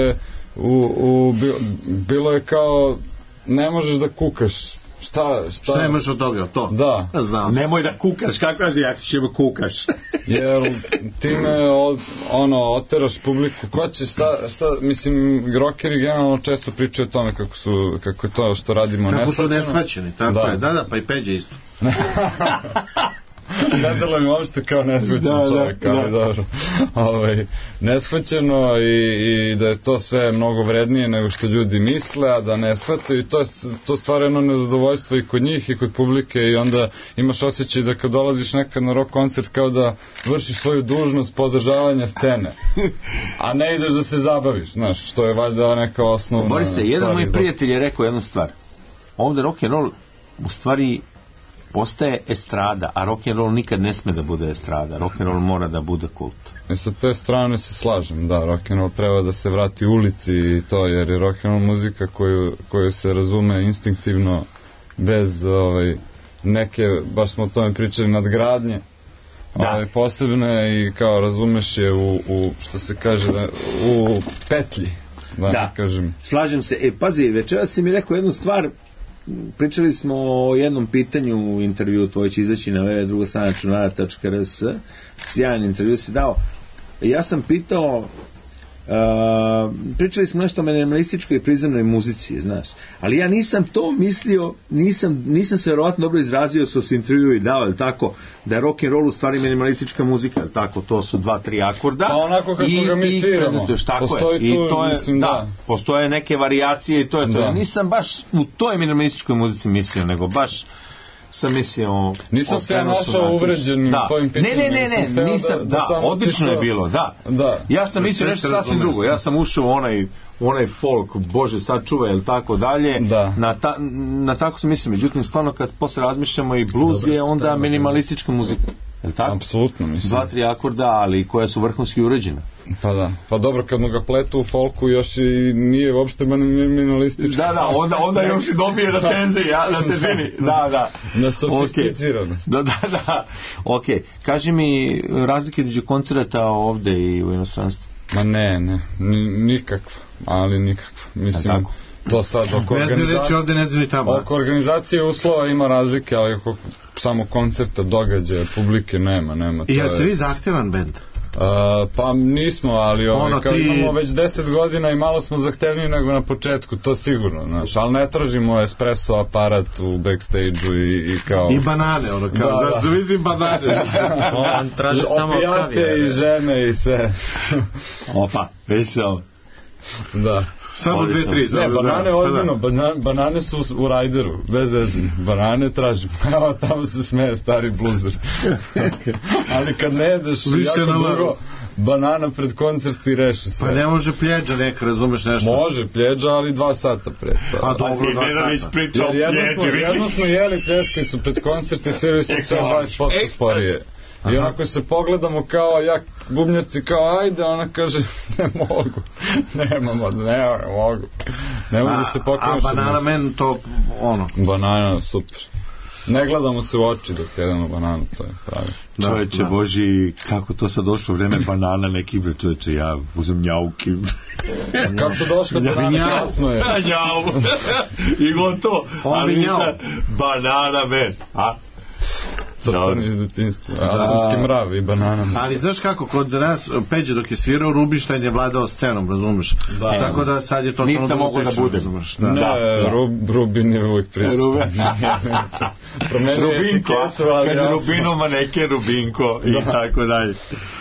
bilo je kao, ne možeš da kukaš. Šta imaš od toga, to? Da. Nemoj da kukaš, kako kaže, jak ćemo kukaš? Jer ti me oteraš publiku, ko će, šta, mislim, rockeri generalno često pričaju o tome kako je to što radimo nesvaćeno. Kako su nesvaćeni, tako je, da, pa i Peđe isto. Ne delo mi uopšte kao nesvaćen čovjek, ali dobro. Neshvaćeno i da je to sve mnogo vrednije nego što ljudi misle, a da ne shvataju, i to stvara jedno nezadovoljstvo i kod njih i kod publike, i onda imaš osjećaj da kad dolaziš nekad na rock koncert kao da vršiš svoju dužnost podržavanja scene, a ne ideš da se zabaviš, znaš, što je valjda neka osnovna stvar. Boris, jedan moj prijatelj je rekao jednu stvar: ovde rock'n'roll u stvari postaje estrada, a rock'n'roll nikad ne sme da bude estrada. Rock'n'roll mora da bude kult. I sa te strane se slažem, da, rock'n'roll treba da se vrati ulici i to, jer je rock'n'roll muzika koju se razume instinktivno, bez neke, baš smo o tome pričali, nadgradnje, posebne, i kao razumeš je u što se kaže, u petlji, da kažem. Slažem se. Pazi, večera si mi rekao jednu stvar. Pričali smo o jednom pitanju u intervju, tvoj će izaći na www.drugostranačunara.rs. Sjajan intervju si dao. Ja sam pitao, pričali smo nešto o minimalističkoj i prizemnoj muzici, znaš, ali ja nisam to mislio, nisam se verovatno dobro izrazio, što se intervju i dao, je tako, da je rock and roll u stvari minimalistička muzika, je tako, to su 2-3 akorda, pa onako kako ga mi sviramo, postoji tu, postoje neke varijacije i to je to. Ja nisam baš u toj minimalističkoj muzici mislio, nego baš sam mislio... Nisam se ja našao uvređenim tvojim pitanjem. Ne, nisam, odlično je bilo, da. Ja sam mislio nešto sasvim drugo, ja sam ušao u onaj folk, Bože sačuvaj, ili tako dalje, na tako sam mislio, međutim stvarno kad posle razmišljamo, i blues je onda minimalistička muzika, je li tako? Apsolutno, mislim. 2-3 akorda, ali koja su vrhunski uređena. Pa da, pa dobro, kad mu ga pletu u folku još i nije uopšte minimalistički. Da, onda još i dobije na tenziji, na težini, da. Na sofisticiranost. Da, okej. Kaži mi razlike među koncerata ovde i u inostranstvu. Ma ne, nikakva, ali nikakva. Mislim, To sad oko oko organizacije uslova ima razlike, ali oko samo koncerta, događaja, publike nema. I jeste vi zahtevan bend? Pa nismo, ali imamo već 10 godina i malo smo zahtevniji nego na početku, to sigurno, znaš, ali ne tražimo espresso aparat u backstage-u i kao... I banane, zašto mislim banane? On traži samo opijate i žene i sve. Opa, već se ovo. Da. Samo 2-3. Ne, banane ozbiljno, banane su u rajderu, bez veze. Banane tražim. Evo, tamo se smeje stari bluzer. Ali kad ne jedeš jako dugo, banana pred koncert ti reši sve. Pa ne može pljeđa neka, razumeš nešto? Može pljeđa, ali 2 sata pred. A dobro, 2 sata. Jedno smo jeli pljeskavicu pred koncert i svirali smo sve 20% sporije. I onako se pogledamo kao jak bubnjarci, kao ajde, ona kaže ne mogu, ne mogu, ne može se pokrenuti. A banana men to banana super, ne gledamo se u oči dok jedemo bananu, to je pravi. Čovječe Boži, kako to sad došlo vreme banana neki, čovječe, ja uzem njauki. Kako su došle banane, kasno je. Njau, i gotovo, ali sad banana men, a? Crtani iz detinjstva, atomski mrav i banana. Ali znaš kako, kod nas Peđe dok je svirao, Rubinštajn je vladao scenom, razumeš? Tako da sad je to... Nisam mogu da budem. Ne, Rubin je uvijek prisutan. Rubinko, kaže Rubinoma neke Rubinko i tako dalje.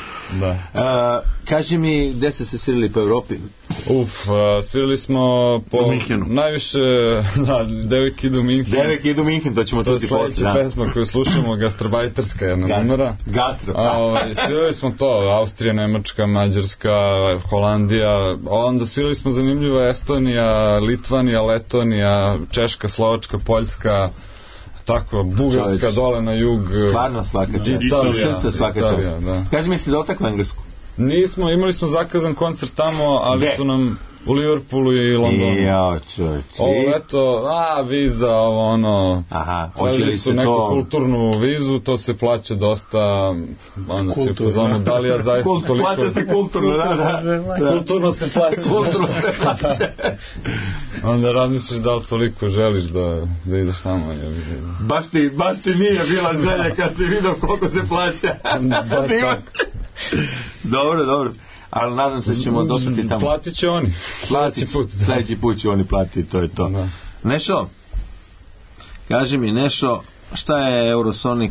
Kaži mi, gde ste se svirali po Evropi? Svirali smo po Minhenu. Najviše, Devek idu Minhen. Devek idu Minhen, to ćemo čuti posle. To je sledeća pesma koju slušamo, gastrobajterska jedna numera. Gastro. Svirali smo to, Austrija, Nemačka, Mađarska, Holandija, onda svirali smo zanimljivo Estonija, Litvanija, Letonija, Češka, Slovačka, Poljska, tako, Bugarska dole na jug. Stvarno svaka čast. Kaži mi si da otakle englesku? Nismo, imali smo zakazan koncert tamo, ali su nam u Liverpoolu i Londonu. Ovo leto, viza, tražili su neku kulturnu vizu, to se plaća dosta, onda si u fazonu, da li ja zaista toliko... Plaća se kulturno, kulturno se plaća. Onda razmisliš da li toliko želiš da ideš tamo. Baš ti nije bila želja kad si vidio koliko se plaća. Baš tako. Dobro. Ali nadam se ćemo dospati tamo. Platit će oni. Sljedeći put će oni platiti, to je to. Nešo, kaži mi Nešo, šta je Eurosonic?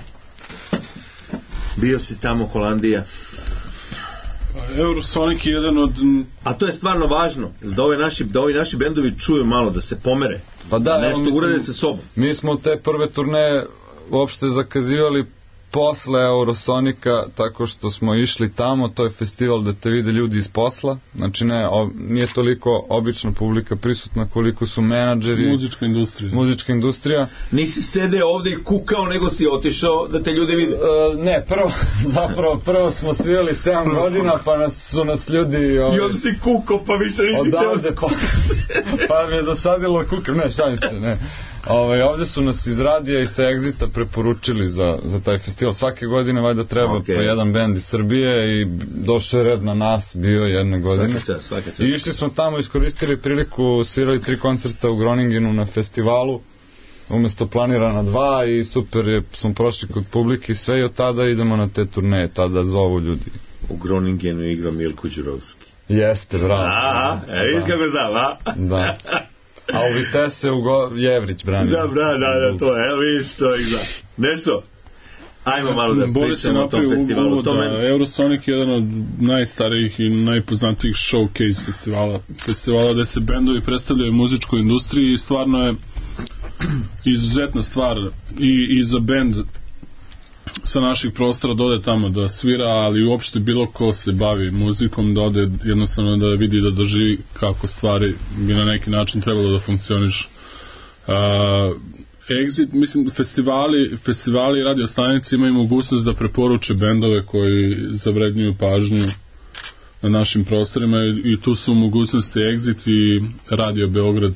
Bio si tamo, Holandija. Eurosonic je jedan od... A to je stvarno važno, da ovi naši bendovi čuju malo, da se pomere, da nešto urede sa sobom. Mi smo te prve turneje uopšte zakazivali posle Eurosonika, tako što smo išli tamo, to je festival da te vide ljudi iz posla, znači nije toliko obična publika prisutna koliko su menadžeri, muzička industrija. Nisi sedeo ovde i kukao, nego si otišao da te ljudi vide? Ne, prvo smo svirali 7 godina, pa su nas ljudi... I onda si kukao, pa više nisi odavde, pa mi je dosadilo kukam, ne, šalim se, ne. Ovdje su nas iz radija i sa Exita preporučili za taj festival. Svake godine valjda treba po jedan bend iz Srbije i došao je red na nas, bio jedne godine. Svaka čast. I išli smo tamo, iskoristili priliku, svirali 3 koncerta u Groningenu na festivalu, umjesto planirana 2 i super smo prošli kod publike i sve i od tada idemo na te turneje, tada zovu ljudi. U Groningenu igra Milko Đurovski. Jeste, bravo. Viš kako znam, Da. A u Vitesse Jevrić brani. Da, to je, viš to igra. Nešto? Ajmo malo da pričamo o tom festivalu. Eurosonic je jedan od najstarijih i najpoznatijih showcase festivala gde se bendovi predstavljaju muzičkoj industriji i stvarno je izuzetna stvar i za bend sa naših prostora da ode tamo da svira, ali uopšte bilo ko se bavi muzikom da ode jednostavno da vidi, da doživi kako stvari bi na neki način trebalo da funkcioniš. Exit, mislim, festivali i radio stanice imaju mogućnost da preporuče bendove koji zavrednjuju pažnju na našim prostorima i tu su mogućnosti Exit i Radio Beograd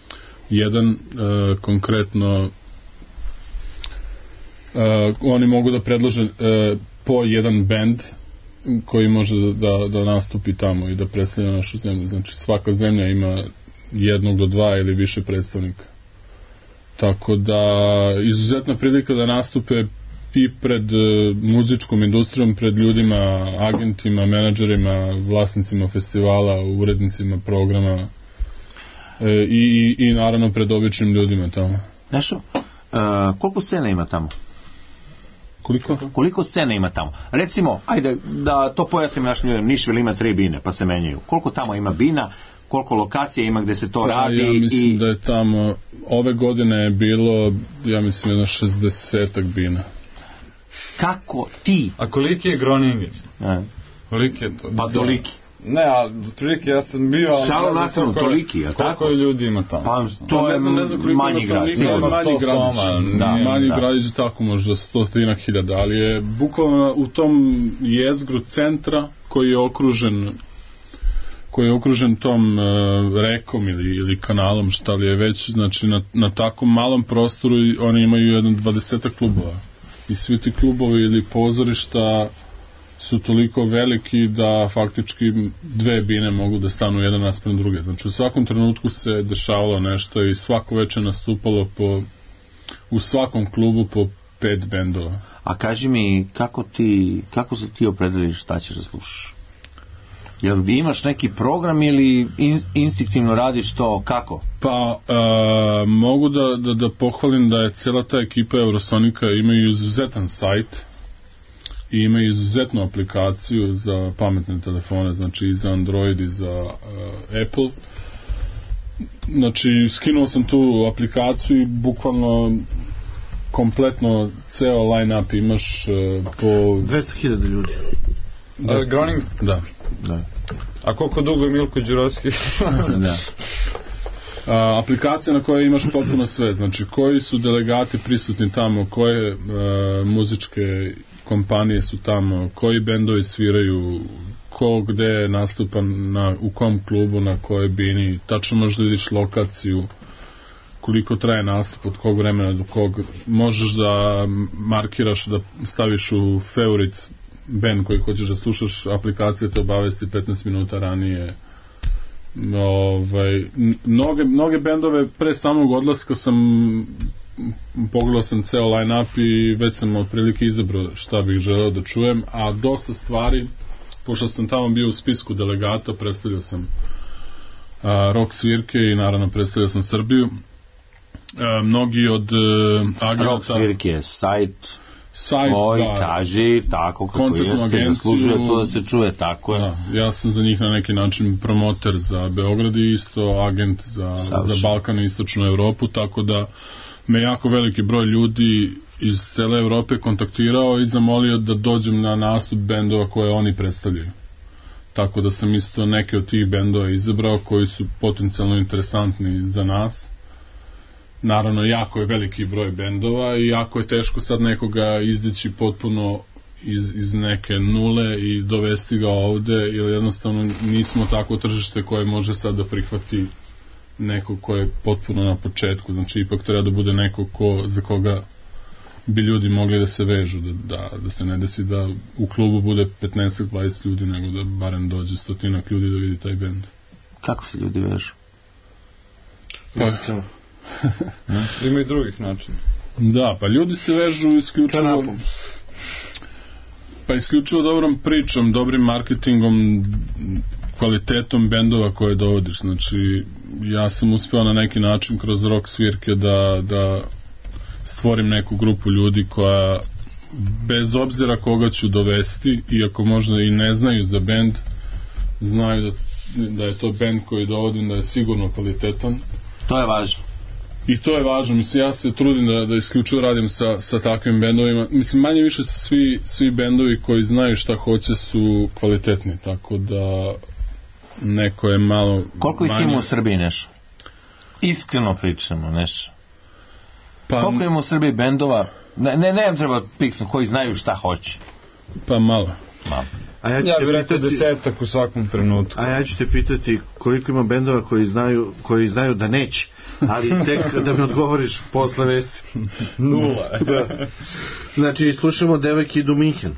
1, konkretno oni mogu da predlože po jedan bend koji može da nastupi tamo i da predstavlja našu zemlju. Znači svaka zemlja ima 1 do 2 ili više predstavnika. Tako da izuzetna prilika da nastupe i pred muzičkom industrijom, pred ljudima, agentima, menadžerima, vlasnicima festivala, urednicima programa i naravno pred običnim ljudima tamo. Nešo, koliko scena ima tamo? Koliko scena ima tamo? Recimo, ajde da to pojasnim našim ljudima, Nišvil ima 3 bine pa se menjaju. Koliko tamo ima bina, koliko lokacija ima gde se to radi? Ja mislim da je tamo, ove godine je bilo, ja mislim, jedno 60-ak bina. Kako ti? A koliki je Groningen? Koliki je to? Pa toliki. Ne, a toliki, ja sam bio... Šalo nastavno toliki, a tako? Koliko ljudi ima tamo? Pa to je manji grad. Manji gradić je tako možda 100.000, ali je bukvalno u tom jezgru centra koji je okružen tom rekom ili kanalom, šta li je već, znači na tako malom prostoru oni imaju 20 klubova. I svi ti klubovi ili pozorišta su toliko veliki da faktički 2 bine mogu da stanu jedan naspram druge. Znači u svakom trenutku se dešavalo nešto i svako večer nastupalo u svakom klubu po 5 bendova. A kaži mi, kako se ti opredeliš šta ćeš da slušaš? Jel imaš neki program ili instinktivno radiš to kako? Pa mogu da pohvalim da je cijela ta ekipa Eurosonika imaju izuzetan sajt i imaju izuzetnu aplikaciju za pametne telefone, znači i za Android i za Apple. Znači skinuo sam tu aplikaciju i bukvalno kompletno ceo line-up imaš po... 200.000 ljudi. Groning? Da. A koliko dugo je Milko Đurovski? Da. Aplikacija na kojoj imaš potpuno sve, znači koji su delegati prisutni tamo, koje muzičke kompanije su tamo, koji bendovi sviraju, ko gde nastupa u kom klubu, na kojoj bini, tačno možeš da vidiš lokaciju, koliko traje nastup, od kog vremena do kog, možeš da markiraš, da staviš u favorite band koji hoćeš da slušaš, aplikacija te obavesti 15 minuta ranije. Mnoge bendove pre samog odlaska pogledao sam ceo line-up i već sam otprilike izabrao šta bih želeo da čujem, a dosta stvari, pošto sam tamo bio u spisku delegata, predstavljao sam rock svirke i naravno predstavljao sam Srbiju. Mnogi od agenata... Rock svirke je sajt moj, kaži, tako kako jeste, zaslužuje to da se čuje, tako je. Ja sam za njih na neki način promoter za Beograd i isto agent za Balkan i istočnu Evropu, tako da me jako veliki broj ljudi iz cele Evrope kontaktirao i zamolio da dođem na nastup bendova koje oni predstavljaju. Tako da sam isto neke od tih bendova izabrao koji su potencijalno interesantni za nas. Naravno, jako je veliki broj bendova i jako je teško sad nekoga izdići potpuno iz neke nule i dovesti ga ovde, jer jednostavno nismo tako tržište koje može sad da prihvati neko ko je potpuno na početku. Znači, ipak treba da bude neko za koga bi ljudi mogli da se vežu, da se ne desi da u klubu bude 15-20 ljudi, nego da barem dođe 100 ljudi da vidi taj bend. Kako se ljudi vežu? Ima i drugih načina. Da, pa ljudi se vežu isključivo dobrom pričom, dobrim marketingom, kvalitetom bendova koje dovodiš. Znači, ja sam uspeo na neki način kroz rock svirke da stvorim neku grupu ljudi koja, bez obzira koga ću dovesti, iako možda i ne znaju za bend, znaju da je to bend koji dovodim, da je sigurno kvalitetan. To je važno. I to je važno, mislim, ja se trudim da isključivo radim sa takvim bendovima. Mislim, manje više svi bendovi koji znaju šta hoće su kvalitetni, tako da neko je malo... Koliko ih ima u Srbiji, Neša? Iskreno pričamo, Neša. Koliko ima u Srbiji bendova? Ne treba piksno, koji znaju šta hoće. Pa malo. Ja bih rekao 10 u svakom trenutku. A ja ću te pitati koliko ima bendova koji znaju da neće, ali tek da mi odgovoriš posle vesti. 0. Znači, slušamo Devojke idu u Minhen.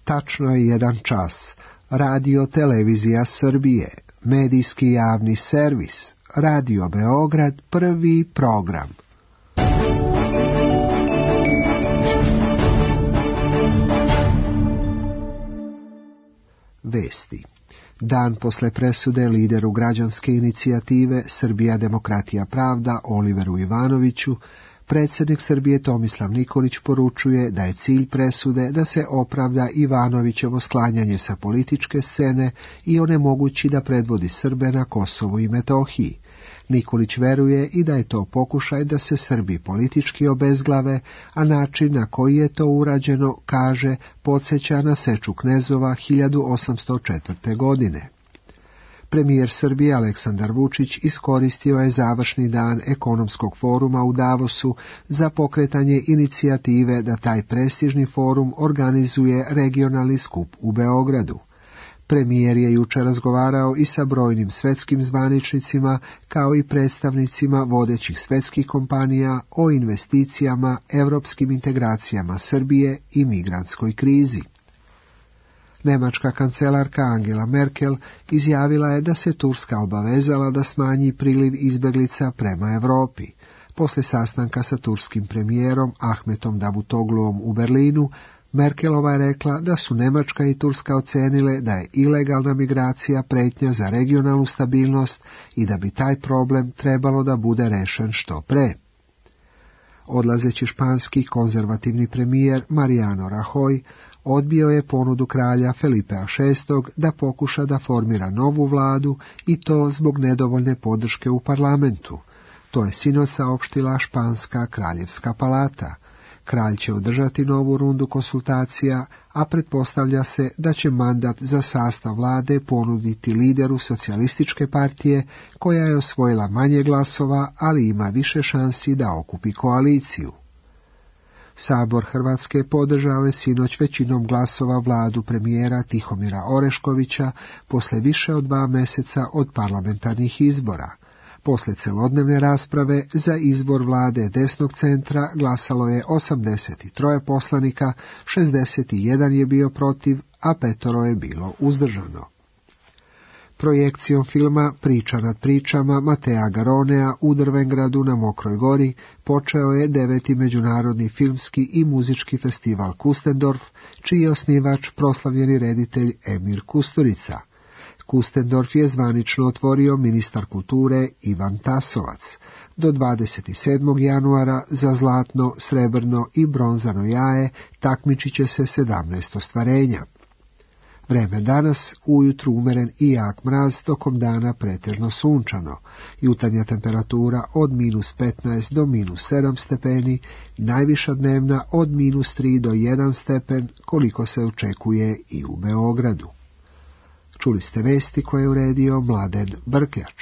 Tačno je 1 čas. Radio Televizija Srbije, medijski javni servis, Radio Beograd, prvi program. Vesti. Dan posle presude lideru građanske inicijative Srbija demokratija pravda Oliveru Ivanoviću, predsjednik Srbije Tomislav Nikolić poručuje da je cilj presude da se opravda Ivanovićevo sklanjanje sa političke scene i onemogući da predvodi Srbe na Kosovu i Metohiji. Nikolić veruje i da je to pokušaj da se Srbi politički obezglave, a način na koji je to urađeno, kaže, podsjeća na seču knezova 1804. godine. Premijer Srbije Aleksandar Vučić iskoristio je završni dan ekonomskog foruma u Davosu za pokretanje inicijative da taj prestižni forum organizuje regionalni skup u Beogradu. Premijer je jučer razgovarao i sa brojnim svetskim zvaničnicima, kao i predstavnicima vodećih svetskih kompanija o investicijama, europskim integracijama Srbije i migrantskoj krizi. Nemačka kancelarka Angela Merkel izjavila je da se Turska obavezala da smanji priliv izbeglica prema Europi. Posle sastanka sa turskim premijerom Ahmetom Davutogluom u Berlinu, Merkelova je rekla da su Nemačka i Turska ocenile da je ilegalna migracija pretnja za regionalnu stabilnost i da bi taj problem trebalo da bude rešen što pre. Odlazeći španski konzervativni premijer Mariano Rajoy odbio je ponudu kralja Felipea VI da pokuša da formira novu vladu i to zbog nedovoljne podrške u parlamentu. To je sinoć saopštila španska kraljevska palata. Kralj će održati novu rundu konsultacija, a pretpostavlja se da će mandat za sastav vlade ponuditi lideru socijalističke partije, koja je osvojila manje glasova, ali ima više šansi da okupi koaliciju. Sabor Hrvatske podržao je sinoć većinom glasova vladu premijera Tihomira Oreškovića posle više od 2 mjeseca od parlamentarnih izbora. Posle celodnevne rasprave za izbor vlade desnog centra glasalo je 83 poslanika, 61 je bio protiv, a 5 je bilo uzdržano. Projekcijom filma Priča nad pričama Matea Garonea u Drvengradu na Mokroj gori počeo je 9. međunarodni filmski i muzički festival Kustendorf, čiji je osnivač proslavljeni reditelj Emir Kusturica. Kustendorf je zvanično otvorio ministar kulture Ivan Tasovac. Do 27. januara za zlatno, srebrno i bronzano jaje takmičit će se 17 ostvarenja. Vreme danas, ujutru umeren i jak mraz, tokom dana pretežno sunčano. Jutarnja temperatura od -15 do -7 stepeni, najviša dnevna od -3 do 1 stepen, koliko se očekuje i u Beogradu. Čuli ste vesti koje je uredio Mladen Brkljač.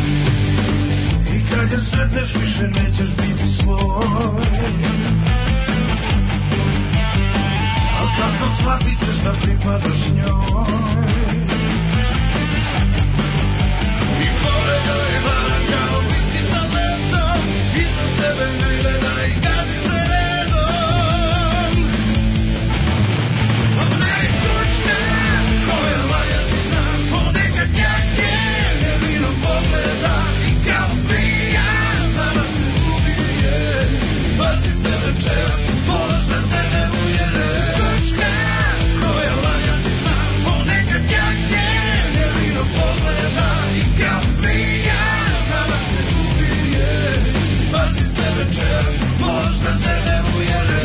Sretneš više nećeš biti svoj. shvatit ćeš da pripadaš njoj. I pogledaj van kao biti sa letom, iza sebe ne gledaj i gazi se redom. Ona je tučka koja valja ti znam, ponekad jake nevinom pogleda i kao zmija znala se ubije. Pazi se večeras, možda se ne ujede. Tučka koja valja ti znam, ponekad jake nevinom pogleda i kao zmija znala se ubije. Pazi se večeras, možda se ne ujede.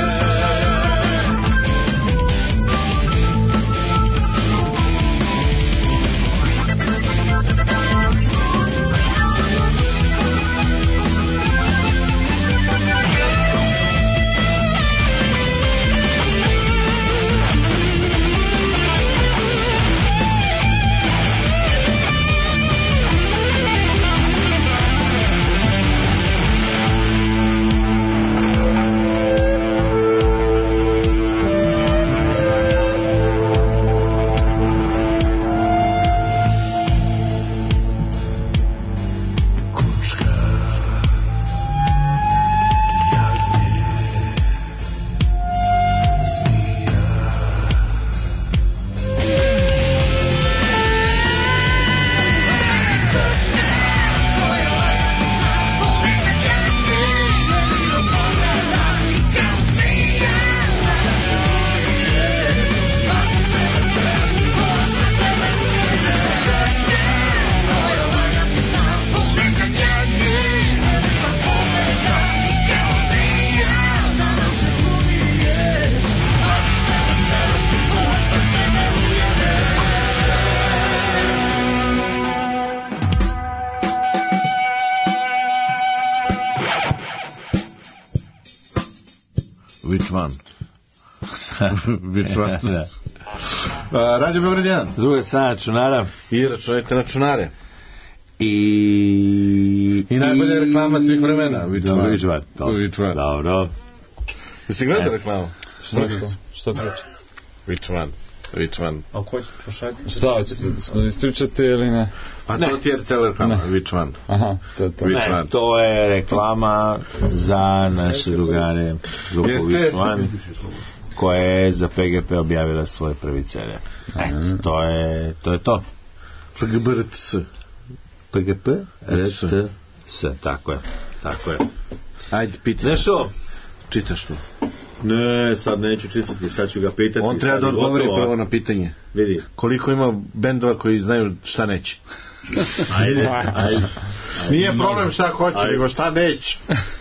Which one? Which one? Radio Beograd 1. S druge strane računara. I računajte na računare. I najbolja reklama svih vremena. Which one? Dobro. Jesi gledao reklamu? Šta pričate? Which one? A ko ćete pošaljati? Šta ćete, da ispričate ili ne? Pa to ti je cijela reklama. Which one? Aha, to je to. Ne, to je reklama za naše drugare grupu Which One, koja je za PGP objavila svoj prvi CD. Eto, to je to. PGP RTS, tako je. Ajde, pitaj. Nešto? Čitaš to. Ne, sad neću čitati, sad ću ga pitati. On treba da odgovori prvo na pitanje. Vidi. Koliko ima bendova koji znaju šta neće? Ajde. Nije problem šta hoće, nego šta neće.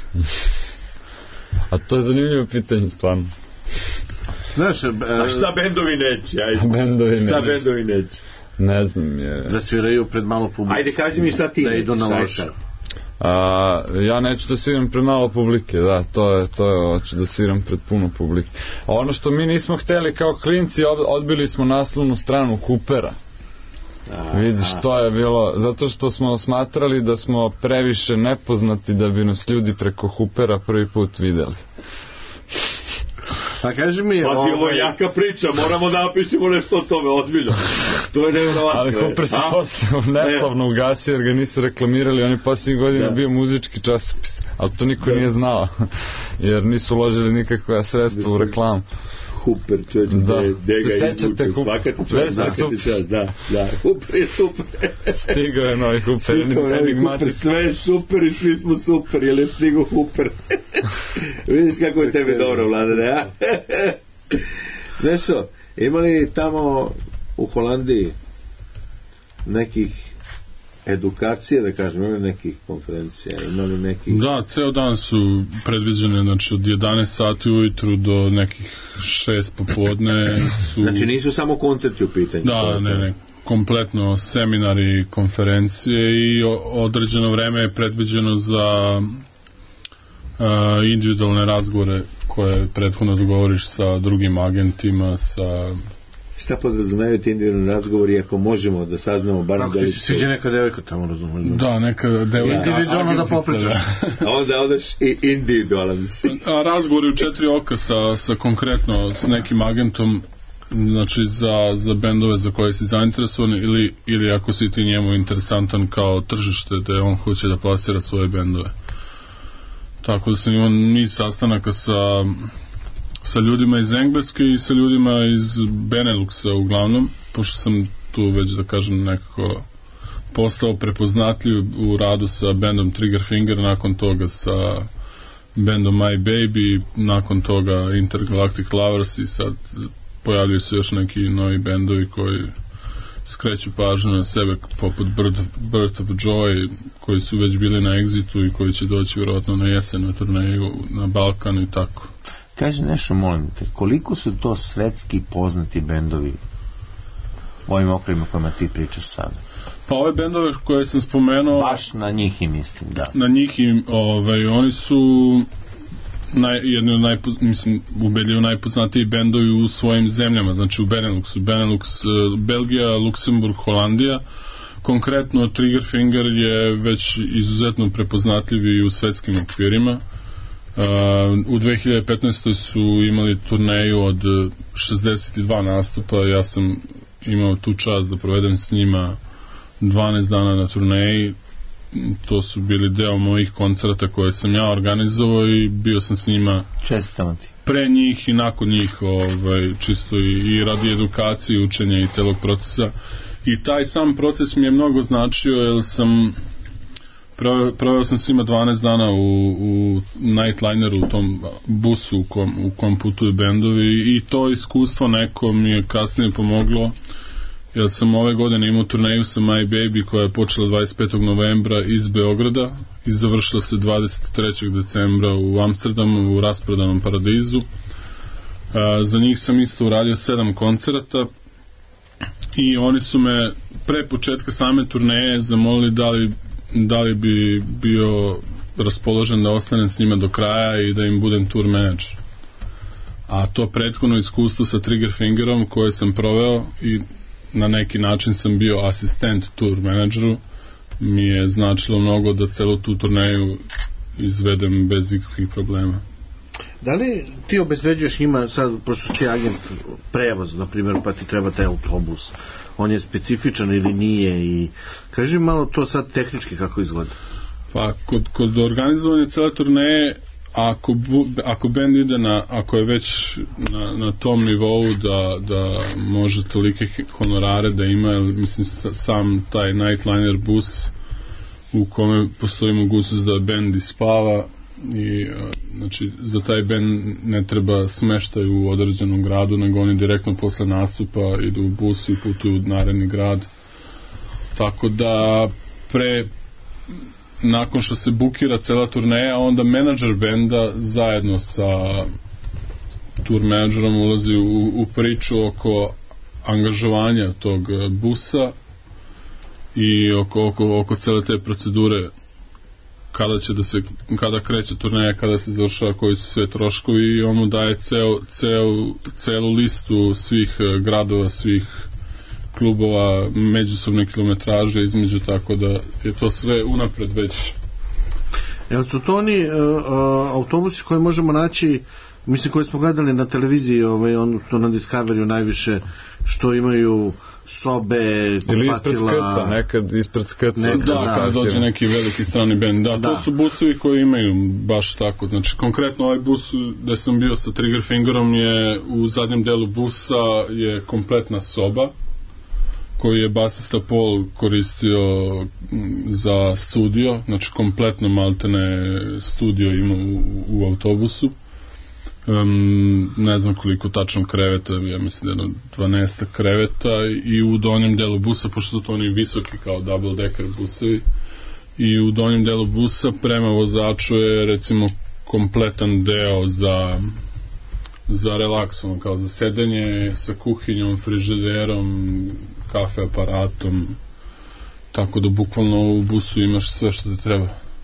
A to je zanimljivo pitanje, stvarno. Znaš, a šta bendovi neće? Šta bendovi neće? Ne znam je. Da sviraju pred malo publike. Ajde, kaži mi šta ti da neće. Idu na loše. Ja neću da sviram pred malo publike, da, to je, hoću da sviram pred puno publike. A ono što mi nismo hteli kao klinci, odbili smo naslovnu stranu Hoopera. Vidiš, to je bilo, zato što smo smatrali da smo previše nepoznati da bi nas ljudi preko Hoopera prvi put videli. A kaži mi... Pazi, ovo je jaka priča, moramo da napisimo nešto o tome, ozbiljno. To je nevjerovatno. Ali Hooper se posle neslavno ugasio jer ga nisu reklamirali, on je posljednjih godina bio muzički časopis, ali to niko nije znao, jer nisu uložili nikakva sredstva u reklamu. Hooper, čovječ, se sećate Hooper, da, Hooper je super. Stigao je novi Hooper, enigmatik. Sve je super i svi smo super, jer je stigao Hooper. Vidiš kako je tebi dobro, Vladane, a? Znaš što, imali tamo u Holandiji nekih edukacije, da kažem, imali nekih konferencija, imali nekih... Da, ceo dan su predviđene, znači od 11 sati ujutru do nekih 6 popodne su... Znači nisu samo koncerti u pitanju. Da, ne, kompletno seminari, konferencije i određeno vreme je predviđeno za individualne razgovore koje prethodno dogovoriš sa drugim agentima, sa Šta podrazumevaju ti individualni razgovori ako možemo da saznamo bar ako ti se sviđa neka devojka tamo, razumiješ? Da, neka devojka. Individualno da popričaš. A onda odeš i individualan si. A razgovori u 4 oka sa konkretno s nekim agentom, znači za bendove za koje si zainteresovan ili ako si ti njemu interesantan kao tržište da on hoće da plasira svoje bendove. Tako da sam imao niz sastanaka sa ljudima iz Engleske i sa ljudima iz Beneluxa uglavnom, pošto sam tu već da kažem nekako postao prepoznatljiv u radu sa bendom Triggerfinger, nakon toga sa bendom My Baby, nakon toga Intergalactic Lovers i sad pojavljaju se još neki novi bendovi koji skreću pažnju na sebe poput Birth of Joy koji su već bili na Exitu i koji će doći vjerojatno na jesen na turneju na Balkanu i tako. Kaži nešto, molim te, koliko su to svetski poznati bendovi u ovim okvirima kojima ti pričaš sada? Pa ove bendove koje sam spomenuo... Baš na njih i mislim, da. Na njih i oni su jedni od ubedljivo najpoznatiji bendovi u svojim zemljama, znači u Beneluxu. Benelux, Belgija, Luksemburg, Holandija. Konkretno Triggerfinger je već izuzetno prepoznatljiv i u svetskim okvirima. U 2015. su imali turneju od 62 nastupa, ja sam imao tu čast da provedem s njima 12 dana na turneji. To su bili deo mojih koncerta koje sam ja organizovao i bio sam s njima pre njih i nakon njih, čisto i radi edukacije, učenja i celog procesa. I taj sam proces mi je mnogo značio jer sam proveo sam s njima 12 dana u Nightlineru, u tom busu u kom putuju bendovi, i to iskustvo neko mi je kasnije pomoglo, jer sam ove godine imao turneju sa My Baby koja je počela 25. novembra iz Beograda i završila se 23. decembra u Amsterdamu u rasprodanom Paradizu. Za njih sam isto uradio 7 koncerata i oni su me pre početka same turneje zamolili da li bi bio raspoložen da ostanem s njima do kraja i da im budem tour manager. A to prethodno iskustvo sa Triggerfingerom koje sam proveo i na neki način sam bio asistent tour menadžeru, mi je značilo mnogo da celu tu turneju izvedem bez ikakvih problema. Da li ti obezbeđuješ njima sad, pošto ti agent prevoz, na primjer, pa ti treba taj autobus, on je specifičan ili nije, i kaži malo to sad tehnički kako izgleda. Pa kod organizovanja cele turneje, ako band ide ako je već na tom nivou da može tolike honorare da ima, mislim sam taj Nightliner bus u kome postoji mogućnost da band ispava i znači za taj band ne treba smeštaj u određenom gradu, nego oni direktno posle nastupa idu u bus i putuju u naredni grad, tako da nakon što se bukira cela turneja, onda menadžer benda zajedno sa tour menadžerom ulazi u priču oko angažovanja tog busa i oko cele te procedure, kada kreće turneja, kada se završava, koji su sve troškovi, i on mu daje celu listu svih gradova, svih klubova, međusobne kilometraže između, tako da je to sve unapred već. Jel su to oni autobusi koje možemo naći, mislim, koje smo gledali na televiziji, odnosno na Discoveryu najviše, što imaju sobe, ili ispred skrca, nekad ispred skrca. Kada dođe neki veliki strani band. To su busovi koji imaju baš tako. Znači, konkretno ovaj bus gde sam bio sa Triggerfingerom je u zadnjem delu busa je kompletna soba koju je basista Paul koristio za studio, znači kompletno maltene studio ima u autobusu. Ne znam koliko tačno kreveta, ja mislim da je 12 kreveta, i u donjem delu busa, pošto su to oni visoki kao double decker busovi, i u donjem delu busa prema vozaču je recimo kompletan deo za relaksom, kao za sedenje, sa kuhinjom, frižiderom, kafe aparatom, tako da bukvalno u busu imaš sve što ti treba.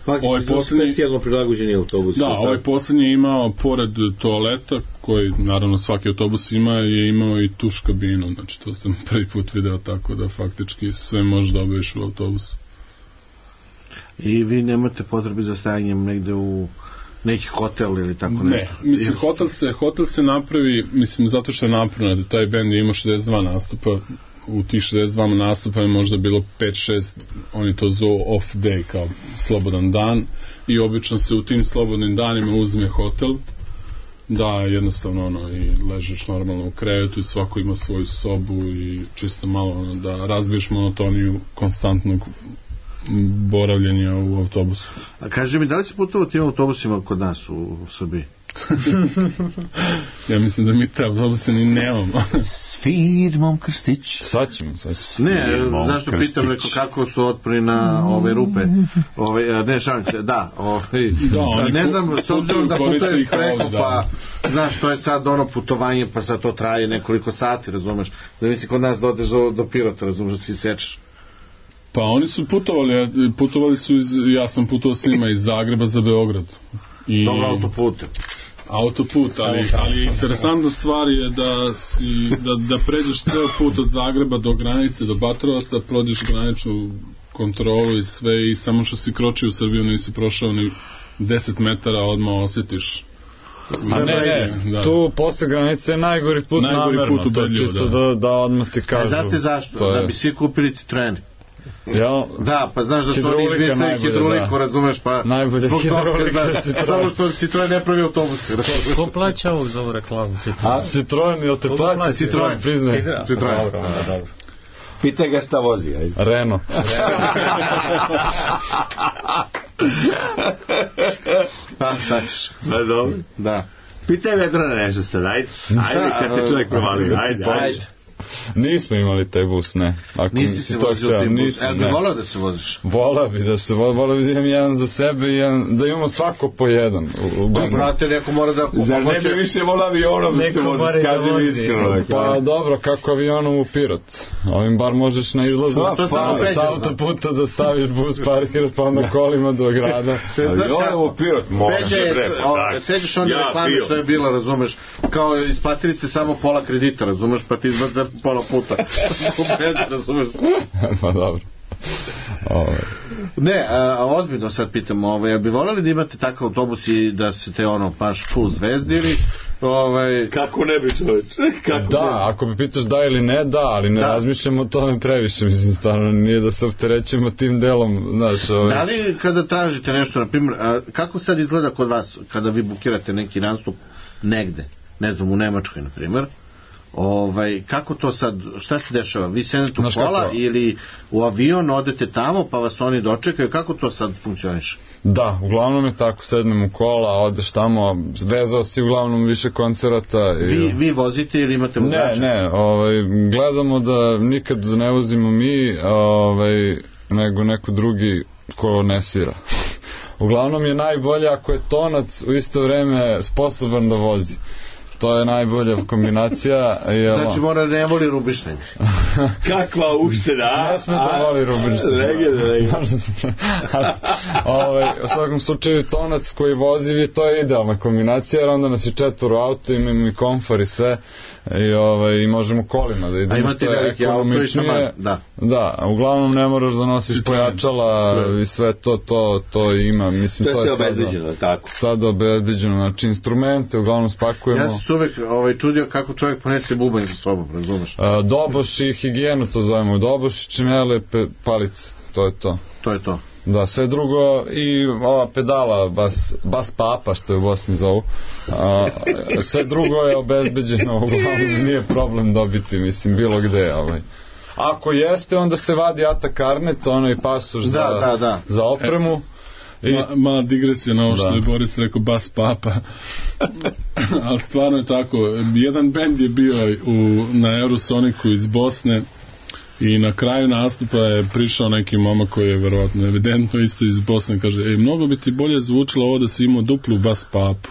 specijalno prilagođeni autobus. Da, ovaj posljednji je imao pored toaleta, koji naravno svaki autobus ima, je imao i tuš kabinu, znači to sam prvi put video, tako da faktički sve možeš da obaviš u autobusu. I vi nemate potrebe za stajanjem negde u neki hotel ili tako nešto? Ne, mislim, hotel se napravi, mislim, zato što je napravljeno da taj bend je imao 62 nastupa, u tih 62 nastupa je možda bilo 5-6, oni to zovu off day, kao slobodan dan, i obično se u tim slobodnim danima uzme hotel, da jednostavno i ležiš normalno u krevetu i svako ima svoju sobu i čisto malo da razbiješ monotoniju konstantnog boravljenja u autobusu. A kaži mi, da li si putovao tim autobusima kod nas u Srbiji? Ja mislim da mi te autobuse ni nemamo. S firmom Krstić. Sad ćemo. Ne, zašto pitam, rekao, kako su otpori na ove rupe, ne šanse, da, ne znam, s obzirom da putuješ preko, pa znaš, to je sad ono putovanje, pa sad to traje nekoliko sati, razumeš, zavisi kod nas da odeš do Pirota, razumeš, da si sečeš. Pa oni su putovali su ja sam putovao s njima iz Zagreba za Beograd. Dobro, autoput, ali interesantna stvar je da pređeš ceo put od Zagreba do granice, do Batrovaca, prođeš graničnu kontrolu i sve, i samo što si kročio u Srbiju nisi prošao ni 10 metara, odmah osjetiš. A ne, tu posle granice je najgori put namerno, to čisto da odmah ti kažu. Znate zašto? Da bi svi kupili Citroen. Da, pa znaš da su oni izmislili hidroliku, razumeš, pa najbolje hidrolika, samo što Citroen ne pravi autobuse. Ko plaća ovog za ovu reklamu? Citroen, jel te plaća? Citroen, priznaj. Dobro. Pitaj ga šta vozi, ajde. Renault. Pa, šta ćeš? Dobro. Da. Pitaj Vedrana nešto sad, ajde. Ajde, kad te čovjek provali, ajde. Nismo imali taj bus, ne. Nisi se vozio tim bus, ali bi volao da se voziš? Volao bi da se volao bi da imam jedan za sebe i da imamo svako po jedan. Brate, ako mora da... Zar ne bi više volao avionom da se voziš, kaži mi iskreno. Pa dobro, kako avionom u Pirot. Ovim bar možeš na izlazu s autoputa da staviš bus, parkiraš, pa onda kolima do grada. Avionom u Pirot, može bre. Seđeš onda reklame što je bilo, razumeš, kao isplatili ste samo pola kredita, razumeš, pa ti izbad pola puta. Razumeš? Pa dobro. Ne, ozbiljno sad pitam, jel bi voljeli da imate takav autobus i da se te baš full zvezdili? Kako ne bi, čoveč? Da, ako bi pitaš da ili ne, da, ali ne razmišljamo o tome previše, mislim, stvarno nije da se opterećujemo tim delom, znaš. Da li kada tražite nešto, na primjer, kako sad izgleda kod vas kada vi bukirate neki nastup negde, ne znam, u Nemačkoj, na primjer, kako to sad, šta se dešava? Vi sedete u kola ili u avion, odete tamo pa vas oni dočekaju, kako to sad funkcioniše? Da, uglavnom je tako, sednem u kola, odeš tamo, vezao si uglavnom više koncerata. Vi vozite ili imate vozača? Ne, gledamo da nikad ne vozimo mi, nego neko drugi ko ne svira. Uglavnom je najbolje ako je tonac u isto vreme sposoban da vozi. To je najbolja kombinacija. Znači mora ne voli rubištenje. Kakva ušteda? Ne sme da voli rubištenje. U svakom slučaju tonac koji vozi, to je idealna kombinacija, jer onda nas je 4 auto, imamo i komfor i sve. I možemo kolima da idemo. A imate veliki auto i šaman? Da, uglavnom ne moraš da nosiš pojačala i sve to ima. Mislim, to je sve obezbeđeno, tako? Sada obezbeđeno, znači instrumente uglavnom spakujemo. Ja sam se uvek čudio kako čovjek ponese bubanj za sobom, razumeš? Doboš i higijenu to zovemo, doboš, činele, palice, to je to. To je to. Da, sve drugo i ova pedala bas papa što je u Bosni zovu, sve drugo je obezbeđeno, uglavnom nije problem dobiti, mislim, bilo gde. Ako jeste, onda se vadi ATA karnet, onaj pasoš za opremu. Mala digresija na ovo što je Boris rekao, bas papa. Ali stvarno je tako, jedan bend je bio na Eurosoniku iz Bosne i na kraju nastupa je prišao neki momak koji je verovatno evidentno isto iz Bosne, kaže, mnogo bi ti bolje zvučilo ovo da si imao duplu bas papu.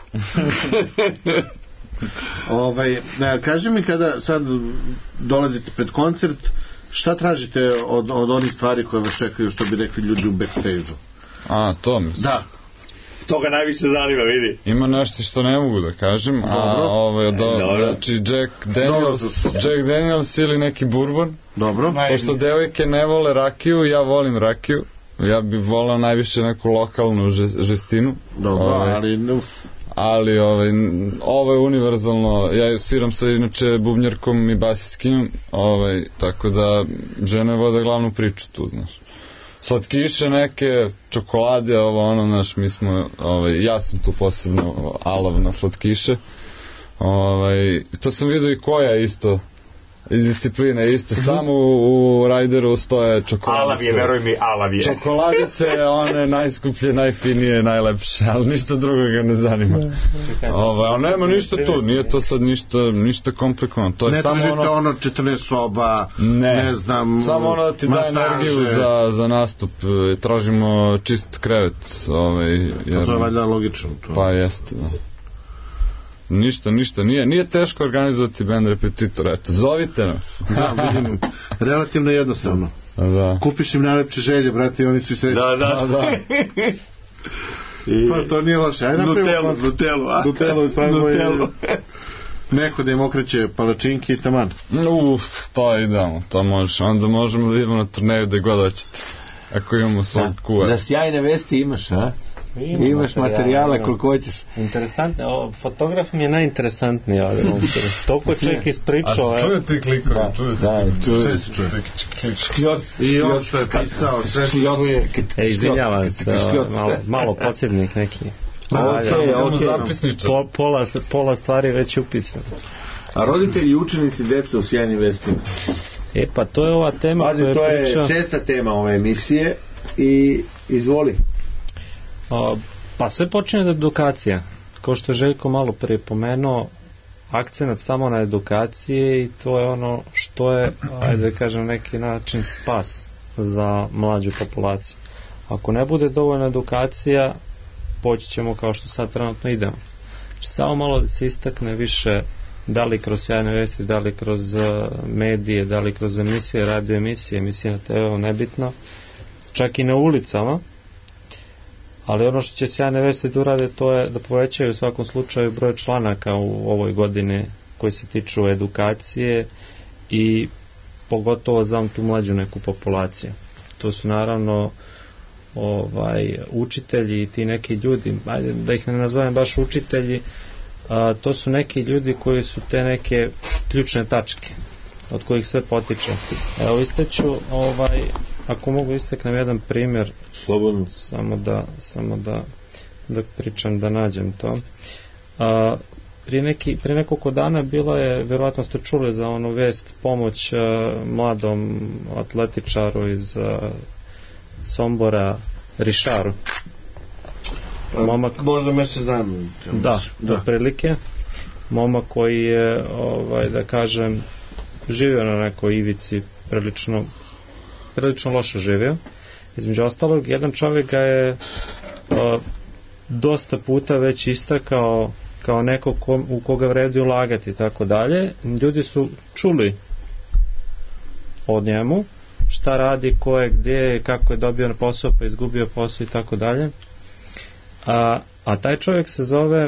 Kaži mi, kada sad dolazite pred koncert, šta tražite od onih stvari koje vas čekaju, što bi rekli ljudi u backstage-u? A, to misliš? Da. To ga najviše zanima, vidi. Ima nešto što ne mogu da kažem, znači Jack Daniels ili neki bourbon. Dobro. Pošto devojke ne vole rakiju, ja volim rakiju. Ja bih volao najviše neku lokalnu žestinu. Dobro, ali ovo je univerzalno. Ja sviram sa inače bubnjarkom i basiskinjom, tako da žene vode glavnu priču tu, znaš. Slatkiše neke, čokolade, znaš, mi smo, ja sam tu posebno alav na slatkiše. To sam vidio i koja isto iz discipline isto, samo u Rajderu stoje čokoladice. Alav je, veruj mi, alav je. Čokoladice, one najskuplje, najfinije, najlepše, ali ništa drugo ga ne zanima. Ali nema ništa tu, nije to sad ništa komplikovano. To je ne samo ono 14 soba, ne znam, samo ono da ti daje energiju za nastup. Tražimo čist krevet. To je valjda logično. Pa jeste, da. Ništa, nije teško organizovati band Repetitor, eto, zovite nas. Da, vidim, relativno jednostavno. Da. Kupiš im najlepše želje, brate, i oni svi srećni. Da. Pa to nije loše, ajde napravimo Nutelu. Neko da im okreće palačinke i taman. To idemo, to možeš, onda možemo da idemo na turneju da god hoćete, ako imamo svog kuvara. Za sjajne vesti imaš, a? Imaš materijale koliko hoćeš. Interesantno, fotograf mi je najinteresantniji, ali toliko čovjek ispričao. A čuje ti klikovi? Sve se čuje. I on što je pisao, sve se čuje. Izvinjavam se, malo podsjednik neki. Pola stvari već upisano. A roditelji i učenici deca u sjajnim vestima? Pa to je ova tema. Pazi, to je česta tema ove emisije i izvoli. Pa sve počinje od edukacija. Kao što je Željko malo prije pomenuo, akcenat samo na edukaciji i to je ono što je, ajde da kažem, neki način spas za mlađu populaciju. Ako ne bude dovoljna edukacija, poći ćemo kao što sad trenutno idemo. Samo malo da se istakne više, da li kroz sjajne vesti, da li kroz medije, da li kroz emisije, radio emisije na TV, nebitno, čak i na ulicama. Ali ono što će sjajne vesti da urade, to je da povećaju u svakom slučaju broj članaka u ovoj godini koji se tiču edukacije i pogotovo za tu mlađu neku populaciju. To su naravno učitelji i ti neki ljudi, ajde da ih ne nazovem baš učitelji, to su neki ljudi koji su te neke ključne tačke od kojih sve potiče. Evo isteću, ako mogu isteknem jedan primjer, slobodno, samo da pričam, da nađem to. Prije nekoliko dana bilo je, vjerojatno ste čuli za onu vest, pomoć mladom atletičaru iz Sombora, Rišaru. Možda mjesec dana. Da, otprilike. Momak koji je, da kažem, živio na nekoj ivici, prilično loše živio. Između ostalog, jedan čovjek ga je dosta puta već istakao kao neko u koga vredi ulagati i tako dalje. Ljudi su čuli od njemu šta radi, ko je, gdje, kako je dobio posao, pa izgubio posao i tako dalje. A taj čovjek se zove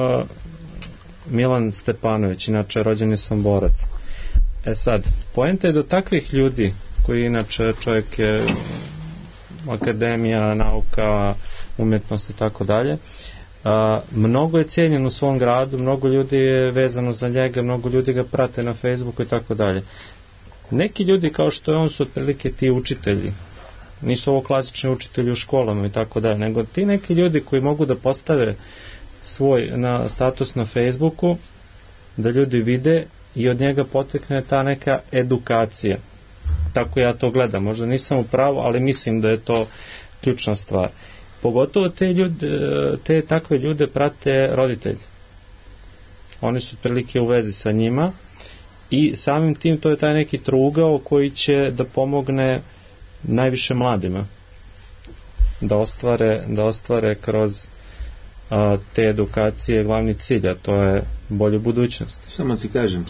Milan Stepanović, inače rođeni Somborac. Sad, poenta je do takvih ljudi, koji inače čovjek je akademija, nauka, umjetnost i tako dalje, mnogo je cijenjen u svom gradu, mnogo ljudi je vezano za njega, mnogo ljudi ga prate na Facebooku i tako dalje. Neki ljudi kao što je on su otprilike ti učitelji, nisu ovo klasični učitelji u školama i tako dalje, nego ti neki ljudi koji mogu da postave svoj status na Facebooku, da ljudi vide i od njega potekne ta neka edukacija. Tako ja to gledam, možda nisam u pravu, ali mislim da je to ključna stvar. Pogotovo te takve ljude prate roditelji. Oni su otprilike u vezi sa njima i samim tim to je taj neki trugao koji će da pomogne najviše mladima da ostvare kroz te edukacije glavni cilj, a to je bolju budućnost. Samo ti kažem,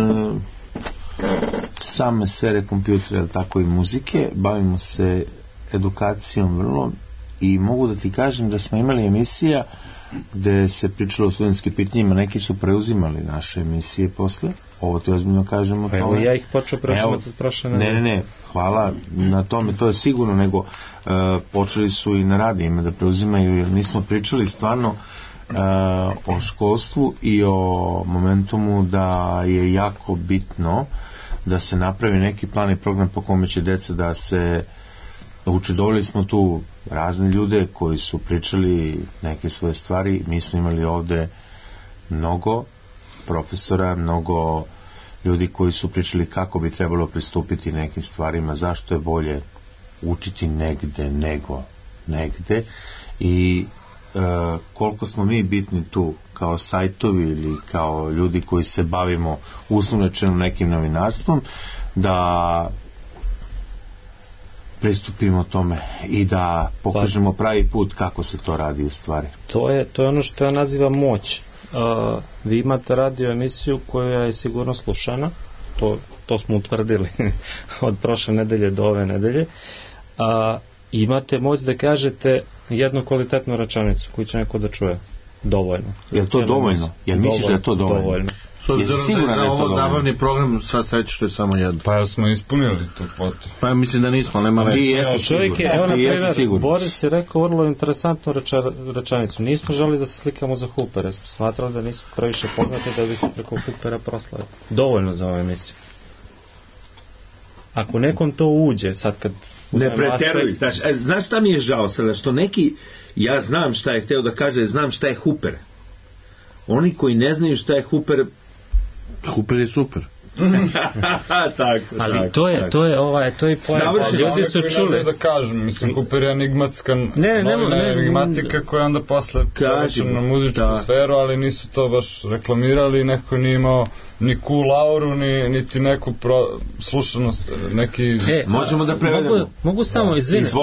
same sfere kompjutera, tako i muzike, bavimo se edukacijom vrlo, i mogu da ti kažem da smo imali emisija gde se pričalo o studentskim pitanjima, neki su preuzimali naše emisije posle, ovo ti ozbiljno kažemo. Pa evo ja ih počeo prošle. Ne, hvala na tome, to je sigurno, nego počeli su i na radijima da preuzimaju, jer mi smo pričali stvarno o školstvu i o momentumu da je jako bitno da se napravi neki plan i program po kome će deca da se uče. Doveli smo tu razne ljude koji su pričali neke svoje stvari. Mi smo imali ovde mnogo profesora, mnogo ljudi koji su pričali kako bi trebalo pristupiti nekim stvarima, zašto je bolje učiti negde nego negde, i koliko smo mi bitni tu kao sajtovi ili kao ljudi koji se bavimo uslovno rečeno nekim novinarstvom, da pristupimo tome i da pokažemo pravi put kako se to radi u stvari. To je ono što ja nazivam moć. Vi imate radio emisiju koja je sigurno slušana, to smo utvrdili od prošle nedelje do ove nedelje. Imate moć da kažete jednu kvalitetnu rečenicu koju će neko da čuje. Dovoljno. Je to dovoljno? Jel misliš da je to dovoljno? S obzirom da je za ovo zabavni program, sva sreća što je samo jedno. Pa jel smo ispunili tu kvotu? Pa ja mislim da nismo, nema veze. Čovjek je, evo na primjer, Boris je rekao vrlo interesantnu rečenicu. Nismo želi da se slikamo za Hoopera, smo smatrali da nismo previše poznati da bi se preko Hoopera proslavili. Dovoljno za ovu emisiju. Ako nekom to uđe, sad kad... Ne preteruj, znaš šta mi je žao sada, što neki, ja znam šta je hteo da kaže, znam šta je Hooper. Oni koji ne znaju šta je Hooper, Hooper je super. tako, ali tako, to je pojem. Ljudi su čuli da kažem, mislim, Hooper je enigmatska enigmatika koja onda posle preveća na muzičku sferu, ali nisu to baš reklamirali, neko nije imao ni cool auru, niti neku slušanost, neki... možemo da prevedemo. Mogu samo,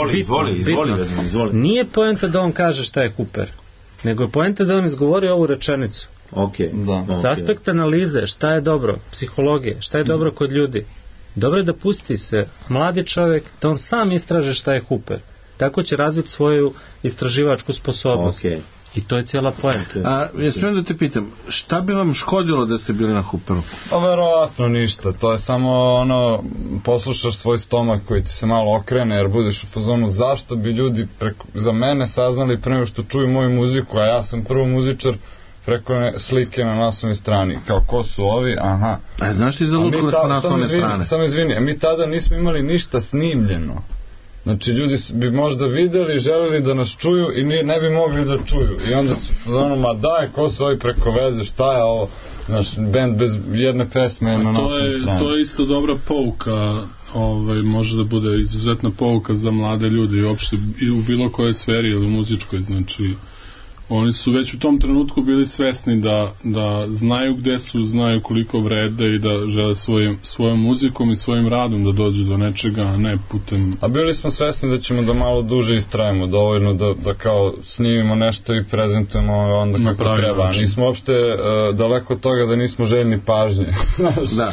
izvoli. Nije poenta da on kaže šta je Hooper, nego je poenta da on izgovori ovu rečenicu. S aspekta analize šta je dobro, psihologije, šta je dobro kod ljudi, dobro je da pusti se mladi čovjek da on sam istraže šta je Hooper, tako će razviti svoju istraživačku sposobnost. I to je cijela poenta. Ja smijem da te pitam, šta bi vam škodilo da ste bili na Hooperu? Pa verovatno ništa, to je samo poslušaš svoj stomak koji ti se malo okrene, jer budeš u fazonu zašto bi ljudi za mene saznali pre nego što čuju moju muziku, a ja sam prvo muzičar preko slike na naslovnoj strani, kao ko su ovi, aha. A znaš ti za lutku sa naslovne strane? Samo izvini, mi tada nismo imali ništa snimljeno. Znači ljudi bi možda videli, želeli da nas čuju i ne bi mogli da čuju. I onda su ma daj, ko su ovi preko veze, šta je ovo, naš bend bez jedne pesme na naslovnoj strani. To je isto dobra pouka, može da bude izuzetna pouka za mlade ljudi i uopšte u bilo kojoj sferi ili u muzičkoj, znači oni su već u tom trenutku bili svesni da znaju gde su, znaju koliko vrede i da žele svojom muzikom i svojim radom da dođu do nečega, a ne putem... A bili smo svesni da ćemo da malo duže istrajemo, dovoljno da kao snimimo nešto i prezentujemo onda kako treba. Način. Nismo uopšte daleko od toga da nismo željni pažnje. Da.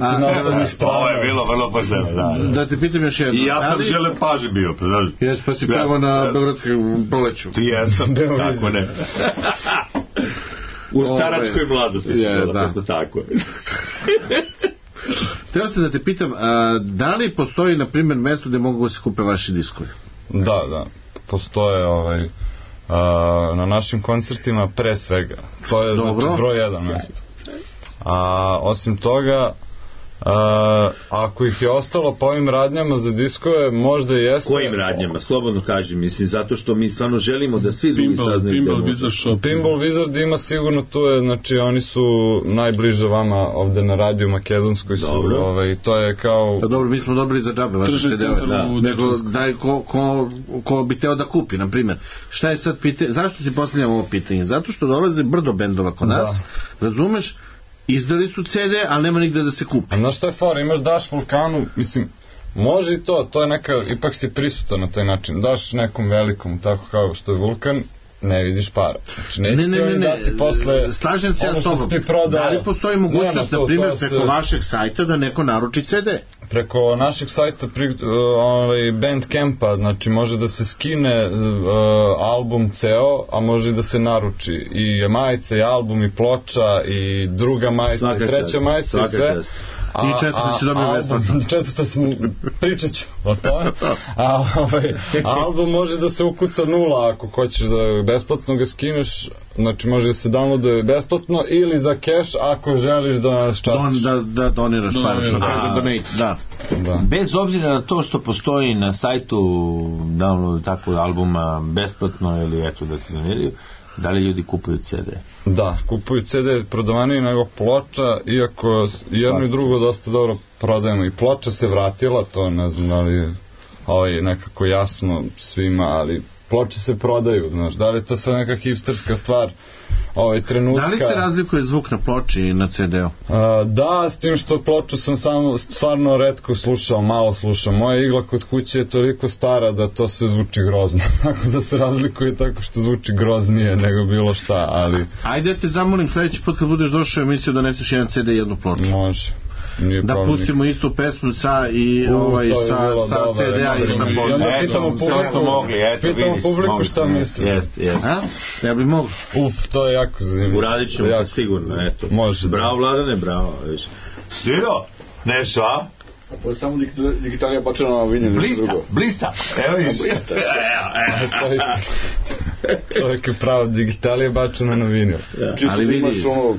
Ovo je bilo vrlo poželjno. Da te pitam još jedno. I ja sam želen pažnje bio. Jes, pa si pravo na Beogradskom proleću. Ti jesam, tako ne. U staračkoj mladosti smo tako. Treba se da te pitam, da li postoji na primjer mesto gde mogu da se kupe vaši diskovi? Da, postoje na našim koncertima pre svega. To je znači broj jedan mesto. Osim toga, ako ih je ostalo po ovim radnjama za diskove, možda jeste... Kojim radnjama? Slobodno kažem, mislim, zato što mi stvarno želimo da svi drugi saznaju. Pinball Wizard ima sigurno, tu je, znači oni su najbliže vama ovde na radiju Makedonskoj su, to je kao... Dobro, mi smo dobili za džabe vaše CD-ove, nego daj ko bi teo da kupi, na primjer. Šta je sad pitanje, zašto ti postavljam ovo pitanje? Zato što dolaze brdo bendova kod nas, razumeš? Izdali su CD, ali nema nigde da se kupi. A znaš što je fora, daš Vulkanu, mislim, može i to je neka, ipak si prisutan na taj način, daš nekom velikom, tako kao što je Vulkan, ne vidiš para. Znači neće ti oni dati posle slažem se ja s tobom. Da li postoji mogućnost, na primjer, preko vašeg sajta da neko naruči CD? Preko našeg sajta Bandcampa, znači može da se skine album ceo, a može da se naruči i majice, i album, i ploča, i druga majica, i treća majica, i sve. I četvrta se dobije besplatno. Četvrta smo, pričat ću o tome. A album može da se ukuca 0 ako hoćeš da besplatno ga skineš, znači može da se downloaduje besplatno ili za keš ako želiš da nas častiš. Da doniraš pare, što kaže donate, da. Bez obzira na to što postoji na sajtu download tako albuma besplatno ili eto da ti doniraju, da li ljudi kupuju CD? Da, kupuju CD prodovaniji nego ploča, iako jedno i drugo dosta dobro prodajemo. I ploča se vratila, to ne znam da li nekako jasno svima, ali ploče se prodaju, znaš, da li to sad neka hipsterska stvar trenutka. Da li se razlikuje zvuk na ploči i na CD-u? Da, s tim što ploču sam samo stvarno retko slušao, malo slušao. Moja igla kod kuće je toliko stara da to sve zvuči grozno. Tako da se razlikuje tako što zvuči groznije nego bilo šta, ali... Ajde te zamolim sljedeći put kad budeš došao u emisiju doneseš jedan CD i jednu ploču. Može. Da pustimo istu pesmu sa CD-a i sa Bondom. Pitamo publiku šta misli. Ja bi mogu. To je jako zanimljivo. Uradit ćemo to sigurno, eto. Može. Bravo Vladane, bravo. Sviro, nešto, a? To je samo digitalija bačena na vinil. Blista. Evo vidiš. Čovjek je pravo, digitalija bačena na vinil. Ali vidiš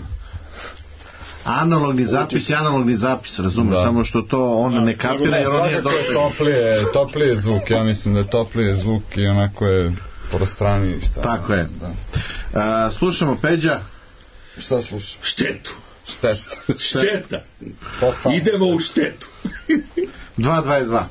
analogni zapis, razumiješ, samo što to on ne kapira jer on je došao. Toplije zvuk, ja mislim da je toplije zvuk i onako je prostraniji. Tako je. Slušamo Peđa. Šta slušamo? Štetu. Šteta. Idemo u štetu. 2:22.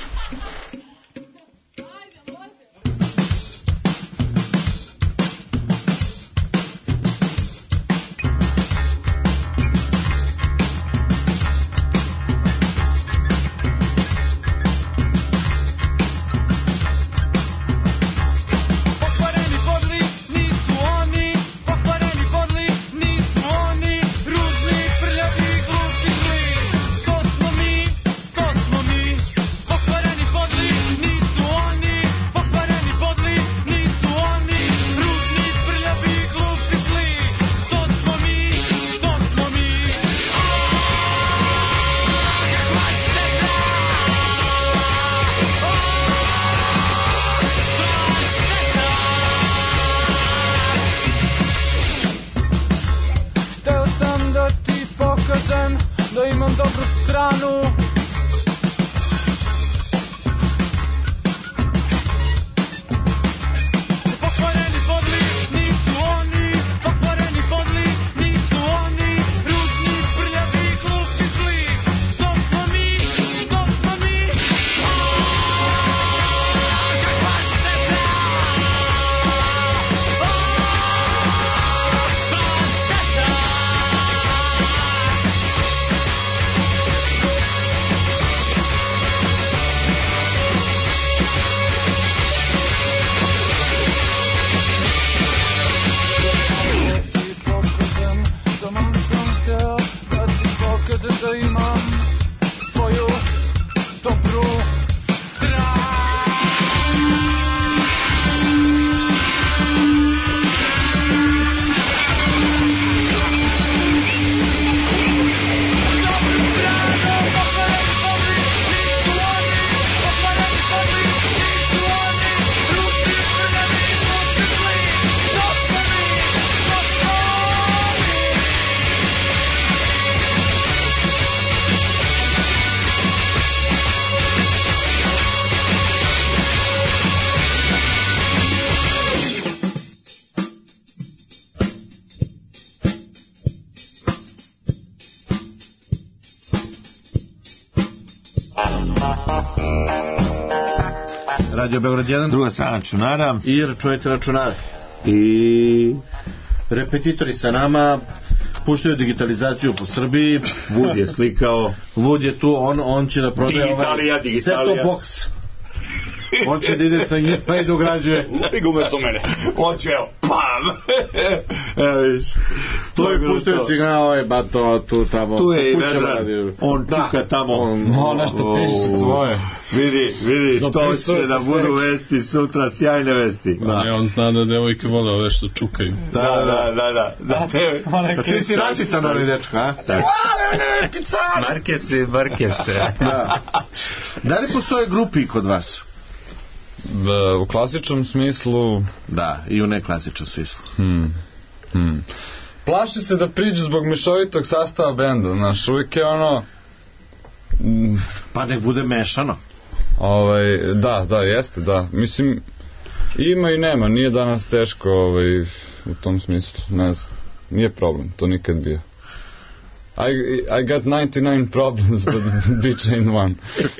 Radio Beograd 1, druga strana računara i računajte računare. I repetitori sa nama puštaju digitalizaciju po Srbiji. Wood je slikao. Wood je tu, on će da prodaje digitalija. set-top box. Hoće da ide sa njima i dograđuje. Upi ga umesto mene. Hoće, evo, pam! Evo viš. To je pustio si ga ovaj bato tu tamo. Tu je i Vedran. On čuka tamo. Nešto piše svoje. Vidi, to će da budu vesti sutra, sjajne vesti. Da. On zna da devojke vole ove što čukaju. Da. Ti si načitan onaj dečko, a? Markes. Da li postoje grupi kod vas? U klasičnom smislu... Da, i u neklasičnom smislu. Plaši se da priđu zbog mešovitog sastava benda, znaš, uvijek je ono... Pa nek bude mešano. Da, jeste, da. Mislim, ima i nema, nije danas teško u tom smislu, ne znam. Nije problem, to nikad bio. I got 99 problems, but bitch ain't one.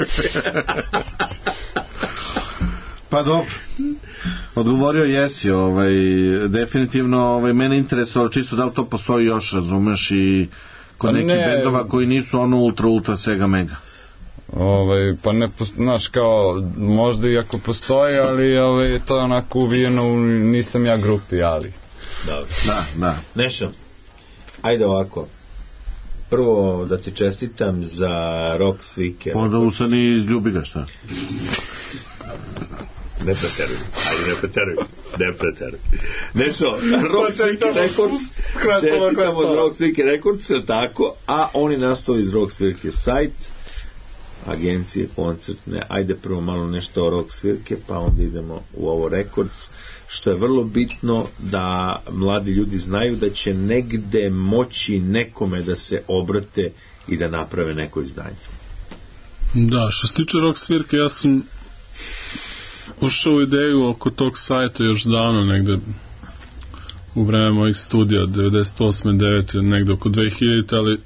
Pa dobro. Odgovorio jesi, definitivno mene interesuje čisto da li to postoji još, razumeš, i kod nekih bendova koji nisu ono ultra sega mega. Pa ne, znaš, kao možda i ako postoji, ali to je onako uvijeno, nisam ja grupi, ali da. Nešo, ajde ovako, prvo da ti čestitam za Rock Svike. Onda usani izljubi ga, šta? Ne preteruj. Nešo, Rock Svike Records, čestitamo za Rock Svike Records, tako, a oni nastao iz Rock Svike sajt, agencije koncertne. Ajde prvo malo nešto o Rock Svirke, pa onda idemo u ovo Records, što je vrlo bitno da mladi ljudi znaju da će negde moći nekome da se obrate i da naprave neko izdanje. Da, što se tiče Rock Svirke, ja sam ušao u ideju oko tog sajta još davno, negde u vreme mojih studija 98. 9. negde oko 2000. ali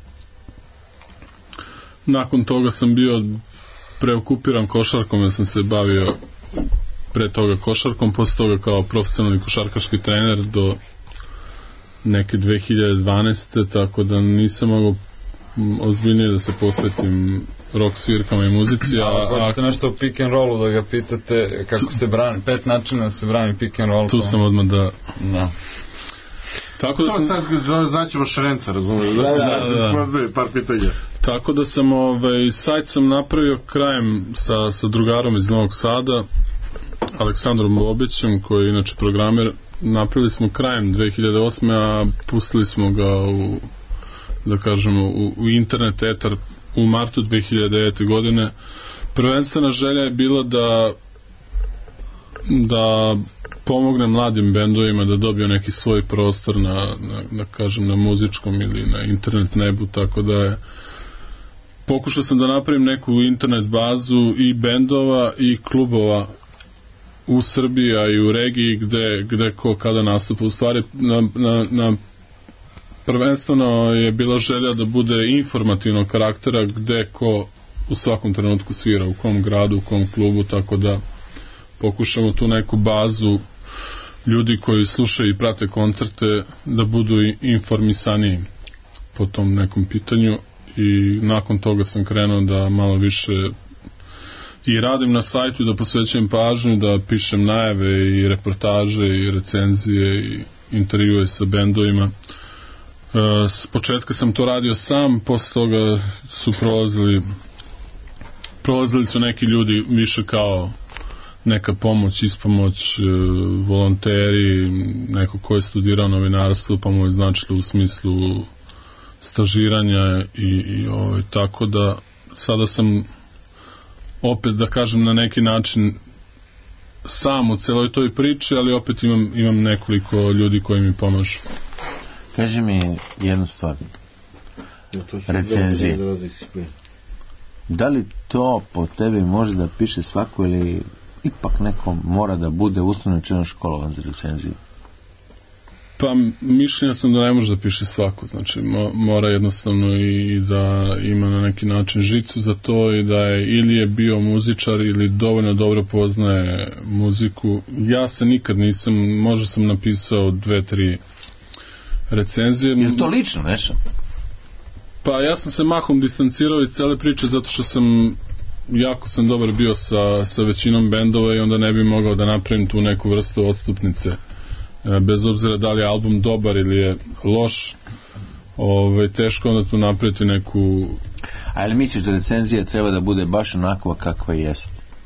nakon toga sam bio preokupiran košarkom, jer sam se bavio pre toga košarkom, posle toga kao profesionalni košarkaški trener do neke 2012. tako da nisam mogao ozbiljnije da se posvetim rock svirkama i muzici. Hoćete nešto o pick and rollu da ga pitate kako se brani, 5 načina da se brani pick and roll. Tu sam odmah da... Tako da sam... sad znaćemo Šrenca, razumiješ? Da. Par pitanja. Tako da sam sajt sam napravio krajem sa drugarom iz Novog Sada, Aleksandrom Bobićem, koji je inače programer. Napravili smo krajem 2008. a pustili smo ga u internet etar u martu 2009. godine. Prvenstvena želja je bila da pomogne mladim bendovima da dobiju neki svoj prostor na muzičkom ili na internet nebu, tako da je pokušao sam da napravim neku internet bazu i bendova i klubova u Srbiji, a i u regiji gde ko kada nastupa. U stvari na prvenstveno je bila želja da bude informativnog karaktera gde ko u svakom trenutku svira, u kom gradu, u kom klubu, tako da pokušamo tu neku bazu ljudi koji slušaju i prate koncerte da budu informisaniji po tom nekom pitanju, i nakon toga sam krenuo da malo više i radim na sajtu, da posvećujem pažnju, da pišem najave i reportaže i recenzije i intervjue sa bendovima. S početka sam to radio sam, posle toga su prolazili su neki ljudi više kao neka pomoć, ispomoć, volonteri, neko ko je studirao novinarstvo pa mu je značilo u smislu stažiranja i tako da sada sam opet, da kažem, na neki način sam u celoj toj priči, ali opet imam nekoliko ljudi koji mi pomažu. Kaži mi jednu stvar. Recenzije. Da li to po tebi može da piše svako ili ipak neko mora da bude uslovno školovan za recenziju? Pa mišljenja sam da ne može da piše svako, znači mora jednostavno i da ima na neki način žicu za to i da je ili je bio muzičar ili dovoljno dobro poznaje muziku. Ja se nikad nisam, možda sam napisao 2-3 recenzije. Je to lično nešto? Pa ja sam se mahom distancirao iz cele priče zato što sam jako sam dobar bio sa većinom bendova i onda ne bi mogao da napravim tu neku vrstu odstupnice. Bez obzira da li je album dobar ili je loš, teško onda tu napraviti neku... Ali misliš da recenzija treba da bude baš onakva kakva jest?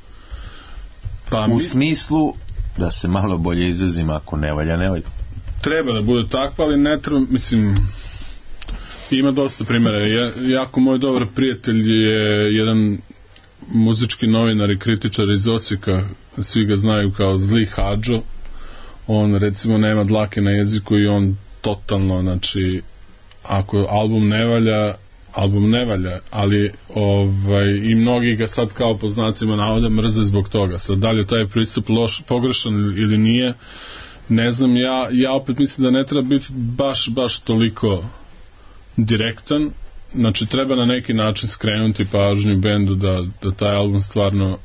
U smislu da se malo bolje izrazim, ako ne valja, ne valja. Treba da bude takva, ali ne treba, mislim, ima dosta primjera. Jako moj dobar prijatelj je jedan muzički novinar i kritičar iz Osijeka, svi ga znaju kao Zli Hadžo. On recimo nema dlake na jeziku i on totalno, znači, ako album ne valja, ali i mnogi ga sad kao po znacima navoda mrze zbog toga. Sad da li je taj pristup pogrešan ili nije, ne znam. Ja opet mislim da ne treba biti baš toliko direktan, znači treba na neki način skrenuti pažnju bendu da taj album stvarno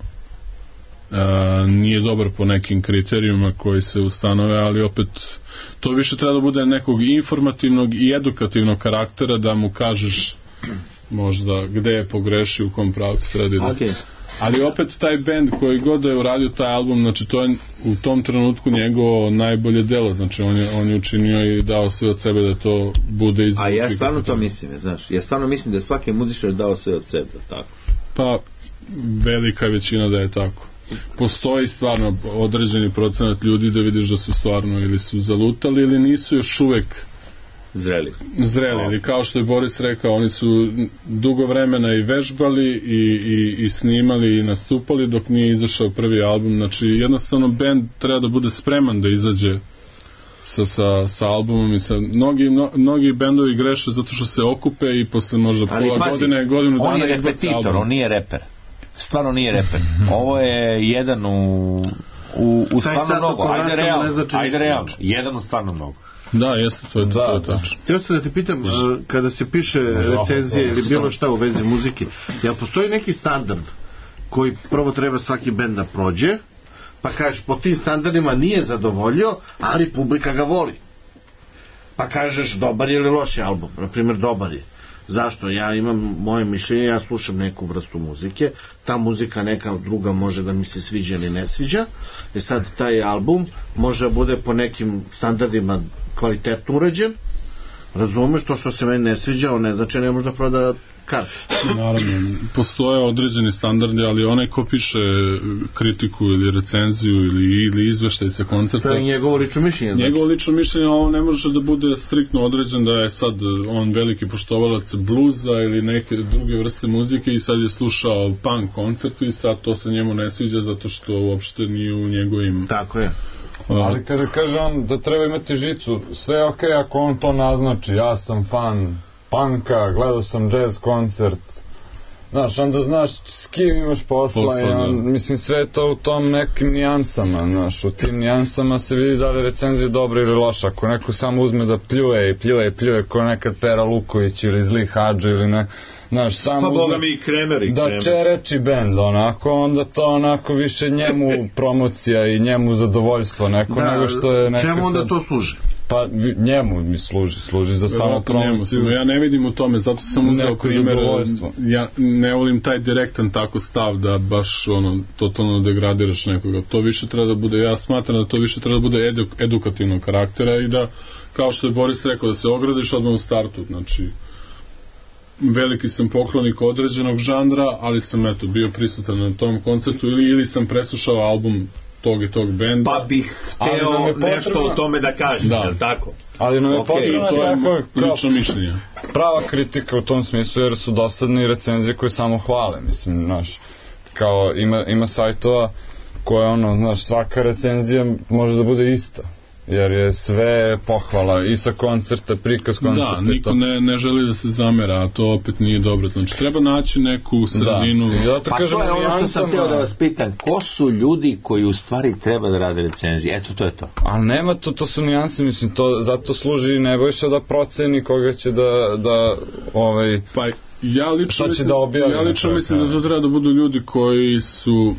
nije dobar po nekim kriterijuma koji se ustanove, ali opet to više treba da bude nekog informativnog i edukativnog karaktera, da mu kažeš možda gde je pogrešio, u kom pravcu treba da ide. Okay. Ali opet taj bend koji god je uradio taj album, znači to je u tom trenutku njegovo najbolje delo, znači on je učinio i dao sve od sebe da to bude izvuči. A ja stvarno to mislim, znaš, ja stvarno mislim da je svaki muzičar dao sve od sebe, tako? Pa velika većina da je tako. Postoji stvarno određeni procenat ljudi da vidiš da su stvarno ili su zalutali ili nisu još uvek zreli. Ili kao što je Boris rekao, oni su dugo vremena i vežbali i snimali i nastupali dok nije izašao prvi album. Znači jednostavno band treba da bude spreman da izađe sa albumom i sa mnogi bendovi greše zato što se okupe i posle možda pola godine, godinu dana on je repetitor, on nije reper. Stvarno nije reper. Ovo je jedan u stvarno mnogo. Ajde realno. Jedan u stvarno mnogo. Da, jeste, to je tačno. Htio sam da te pitam, kada se piše recenzije ili bilo šta u vezi muzike, jel postoji neki standard koji prvo treba svaki bend da prođe, pa kažeš po tim standardima nije zadovoljio, ali publika ga voli. Pa kažeš dobar je ili loš je album, na primjer dobar je. Zašto? Ja imam moje mišljenje, ja slušam neku vrstu muzike, ta muzika neka druga može da mi se sviđa ili ne sviđa, i sad taj album može da bude po nekim standardima kvalitetno urađen, razumeš, to što se meni ne sviđa, on ne znači ne može da proda karte. Naravno, postoje određeni standardi, ali onaj ko piše kritiku ili recenziju ili izveštaj sa koncerta, to je njegovo lično mišljenje. Njegovo lično mišljenje, on ne može da bude striktno određen da je sad on veliki poštovalac bluza ili neke druge vrste muzike i sad je slušao punk koncertu i sad to se njemu ne sviđa zato što uopšte nije u njegovim... Tako je. Ali kada kaže on da treba imati žicu, sve je okej ako on to naznači, ja sam fan punka, gledao sam jazz koncert, znaš, onda znaš s kim imaš posla i on, mislim, sve je to u tom nekim nijansama, znaš, u tim nijansama se vidi da li recenzija dobra ili loša. Ako neko samo uzme da pljuje ko nekad Pera Luković ili Zli Hadžo ili ne, znaš, samo uzme da čereči bend, onako, onda to onako više njemu promocija i njemu zadovoljstvo neko, nego što je neka... Čemu onda to služi? Pa njemu mi služi za samo promociju. Ja ne vidim u tome, zato sam uzeo primjer, ja ne volim taj direktan tako stav da baš totalno degradiraš nekoga. To više treba da bude, ja smatram da to više treba da bude edukativnog karaktera i da, kao što je Boris rekao, da se ogradiš odmah u startu. Znači, veliki sam poklonik određenog žanra, ali sam bio prisutan na tom koncertu ili sam preslušao album tog i tog benda. Pa bih hteo nešto o tome da kažem, jel tako? Ali nam je potrebno tako lično mišljenje. Prava kritika u tom smislu, jer su dosadne recenzije koje samo hvale, mislim, znaš, kao ima sajtova koje znaš, svaka recenzija može da bude ista, jer je sve pohvala i sa koncerta, prikaz koncerta. Da, niko ne želi da se zamera, a to opet nije dobro. Znači, treba naći neku sredinu. Pa to je ono što sam htio da vas pitam, ko su ljudi koji u stvari treba da rade recenzije? Eto, to je to. Ali nema to su nijanse, mislim, zato služi Nebojša da proceni koga će Pa ja lično mislim da to treba da budu ljudi koji su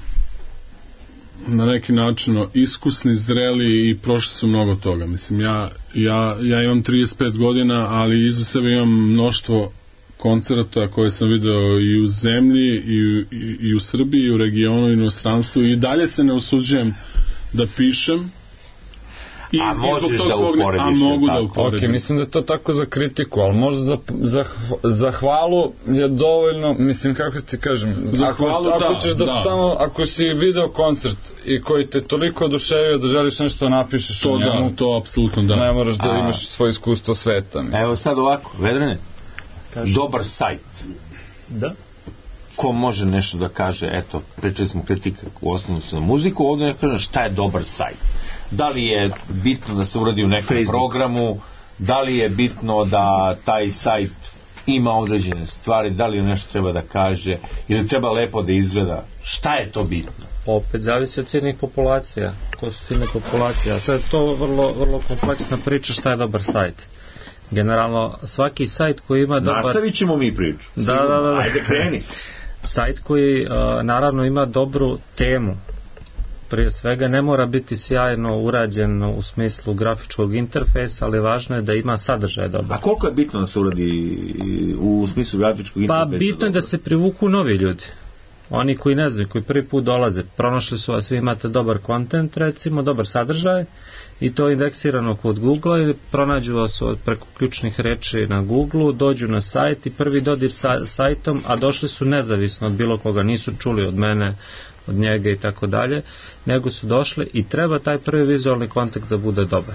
na neki način iskusni, zreli i prošli su mnogo toga. Mislim, ja imam 35 godina, ali iza sebe imam mnoštvo koncerta koje sam video i u zemlji i u Srbiji i u regionu i u inostranstvu i dalje se ne usuđujem da pišem. A možeš da uporediš. A mogu da uporedim. Ok, mislim da je to tako za kritiku, ali možda za hvalu je dovoljno, mislim, kako ti kažem, za hvalu, ako ćeš da samo, ako si video koncert i koji te toliko oduševio da želiš nešto napišeš to o njemu, to apsolutno da. Ne moraš da imaš svoje iskustvo sveta. Mislim. Evo sad ovako, Vedrane, dobar sajt. Da. Ko može nešto da kaže, eto, pričali smo kritika u osnovu za muziku, ovdje ne kažem šta je dobar sajt. Da li je bitno da se uradi u nekom programu, da li je bitno da taj sajt ima određene stvari, da li nešto treba da kaže ili treba lepo da izgleda, šta je to bitno? Opet zavisi od ciljnih populacija, ko su ciljne populacije, a sad je to vrlo kompleksna priča šta je dobar sajt. Generalno svaki sajt koji ima dobar... Nastavit ćemo mi priču. Da. Ajde kreni. Sajt koji naravno ima dobru temu, prije svega ne mora biti sjajno urađen u smislu grafičkog interfejsa, ali važno je da ima sadržaj dobar. A koliko je bitno da se uradi u smislu grafičkog interfejsa? Pa bitno je da se privuku novi ljudi. Oni koji ne znaju, koji prvi put dolaze, pronašli su vas, vi imate dobar kontent, recimo, dobar sadržaj i to je indeksirano kod Google ili pronađu vas preko ključnih reči na Google, dođu na sajt i prvi dodir sa sajtom, a došli su nezavisno od bilo koga, nisu čuli od mene, od njega i tako dalje, nego su došli i treba taj prvi vizualni kontakt da bude dobar.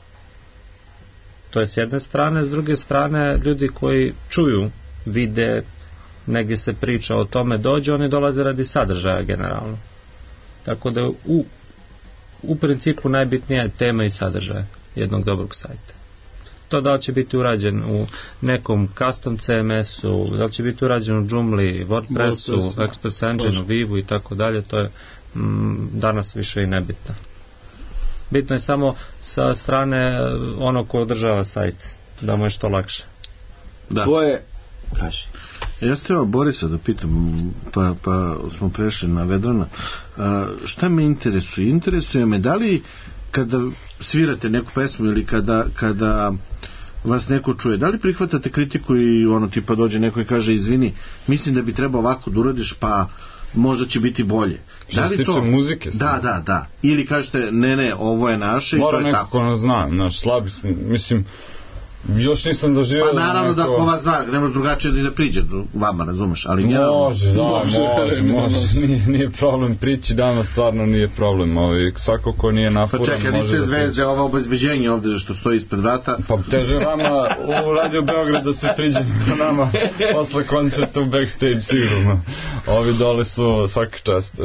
To je s jedne strane, s druge strane ljudi koji čuju, vide, negdje se priča o tome, dođu, oni dolaze radi sadržaja generalno. Tako da u principu najbitnija je tema i sadržaj jednog dobrog sajta. To da li će biti urađen u nekom custom CMS-u, da li će biti urađen u Joomla, WordPressu, Express Engineu, Vivu i tako dalje, to je danas više i nebitno. Bitno je samo sa strane ono ko održava sajt, da mu je što lakše. Da. To je... Kaži. Ja ste evo Borisa da pitam, pa smo prešli na Vedrana. Šta me interesuje? Interesuje me da li kada svirate neku pesmu ili kada vas neko čuje, da li prihvatate kritiku i ono tipa dođe neko i kaže izvini, mislim da bi trebao ovako da uradiš, pa možda će biti bolje. Što se tiče muzike? Da. Ili kažete ne, ovo je naše mora i to je tako. Mora neko ko nas zna, slabi smo, mislim, još nisam doživio... Pa naravno neko... da ko vas zna, ne može drugačije ni da priđe vama, razumeš, ali može, nije problem prići dama, stvarno nije problem, svako ko nije nafuran... Pa čekaj, niste zvezde, ovo obezbeđenje ovdje što stoji ispred vrata... Pa teže vama u Radio Beograd da se priđe na nama posle koncerta u backstage sigurno. Ovi dole su svaki čast.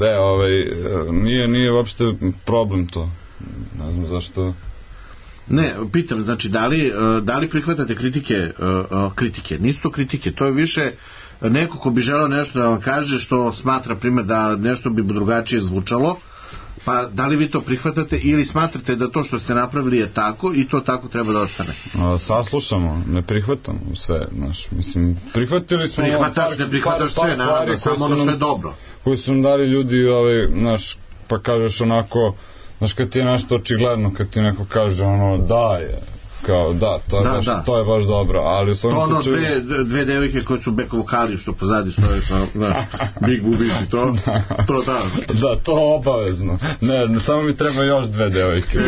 Nije uopšte problem to, ne znam zašto... Ne, pitam, znači, da li prihvatate kritike? Nisu to kritike, to je više neko ko bi želeo nešto da vam kaže što smatra, primjer, da nešto bi drugačije zvučalo, pa da li vi to prihvatate ili smatrate da to što ste napravili je tako i to tako treba da ostane? Saslušamo, ne prihvatamo sve, mislim, prihvatili smo... Ne prihvataš sve, naravno, samo ono što je dobro. Koji su nam dali ljudi, pa kažeš onako... Znaš, kad ti je nešto očigledno, kad ti neko kaže da je, kao to je baš dobro, ali u svom slučaju... Dve devojke koje su back vokali što pozadi stoje big boobies i to da. Da, to obavezno. Ne, samo mi treba još dve devojke.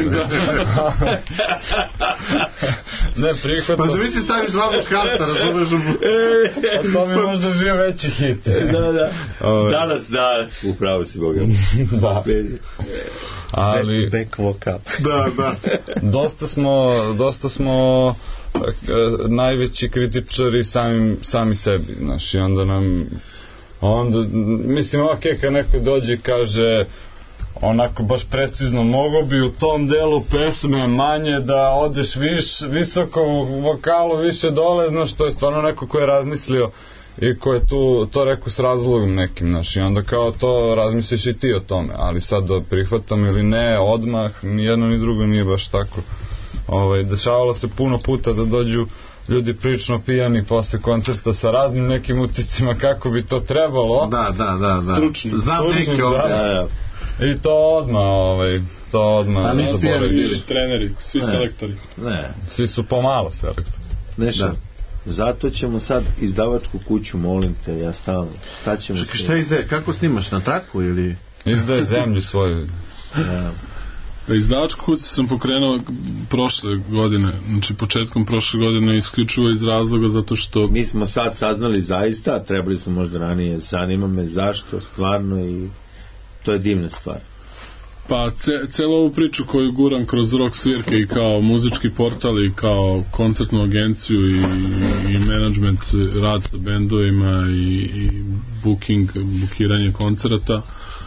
Ne, prihvatam. Pa zamisli staviš dva muškarca, razumeš? To mi možda bio veći hit. Danas, upravo si Boga. Da. Ali back vokal. Da. Dosta smo najveći kritičari sami sebi, znaš, i onda mislim, kad neko dođe i kaže onako baš precizno, mogo bi u tom delu pesme manje da odeš visoko u vokalu, više dole, znaš, to je stvarno neko ko je razmislio i ko je to rekao s razlogom nekim, znaš, i onda kao to razmisliš i ti o tome, ali sad da prihvatam ili ne, odmah, ni jedno ni drugo nije baš tako. Dešavalo se puno puta da dođu ljudi prilično pijani posle koncerta sa raznim nekim utiscima kako bi to trebalo. Da. Stručni. Znam neke ovdje. I to odmah a nisu bili treneri, svi selektori. Ne. Svi su pomalo selektori. Neša. Zato ćemo sad izdavačku kuću, molim te, ja stalno. Šta izdaje, kako snimaš, na traku ili? Izdaje zemlju svoju. Ja. Izdavačku kuću sam pokrenuo prošle godine, znači početkom prošle godine, isključivo iz razloga zato što... Mi smo sad saznali zaista, a trebali smo možda ranije, zanima me zašto, stvarno, i to je divna stvar. Pa celu ovu priču koju guram kroz rock svirke i kao muzički portal i kao koncertnu agenciju i management, rad sa bendovima i bukiranje koncerata,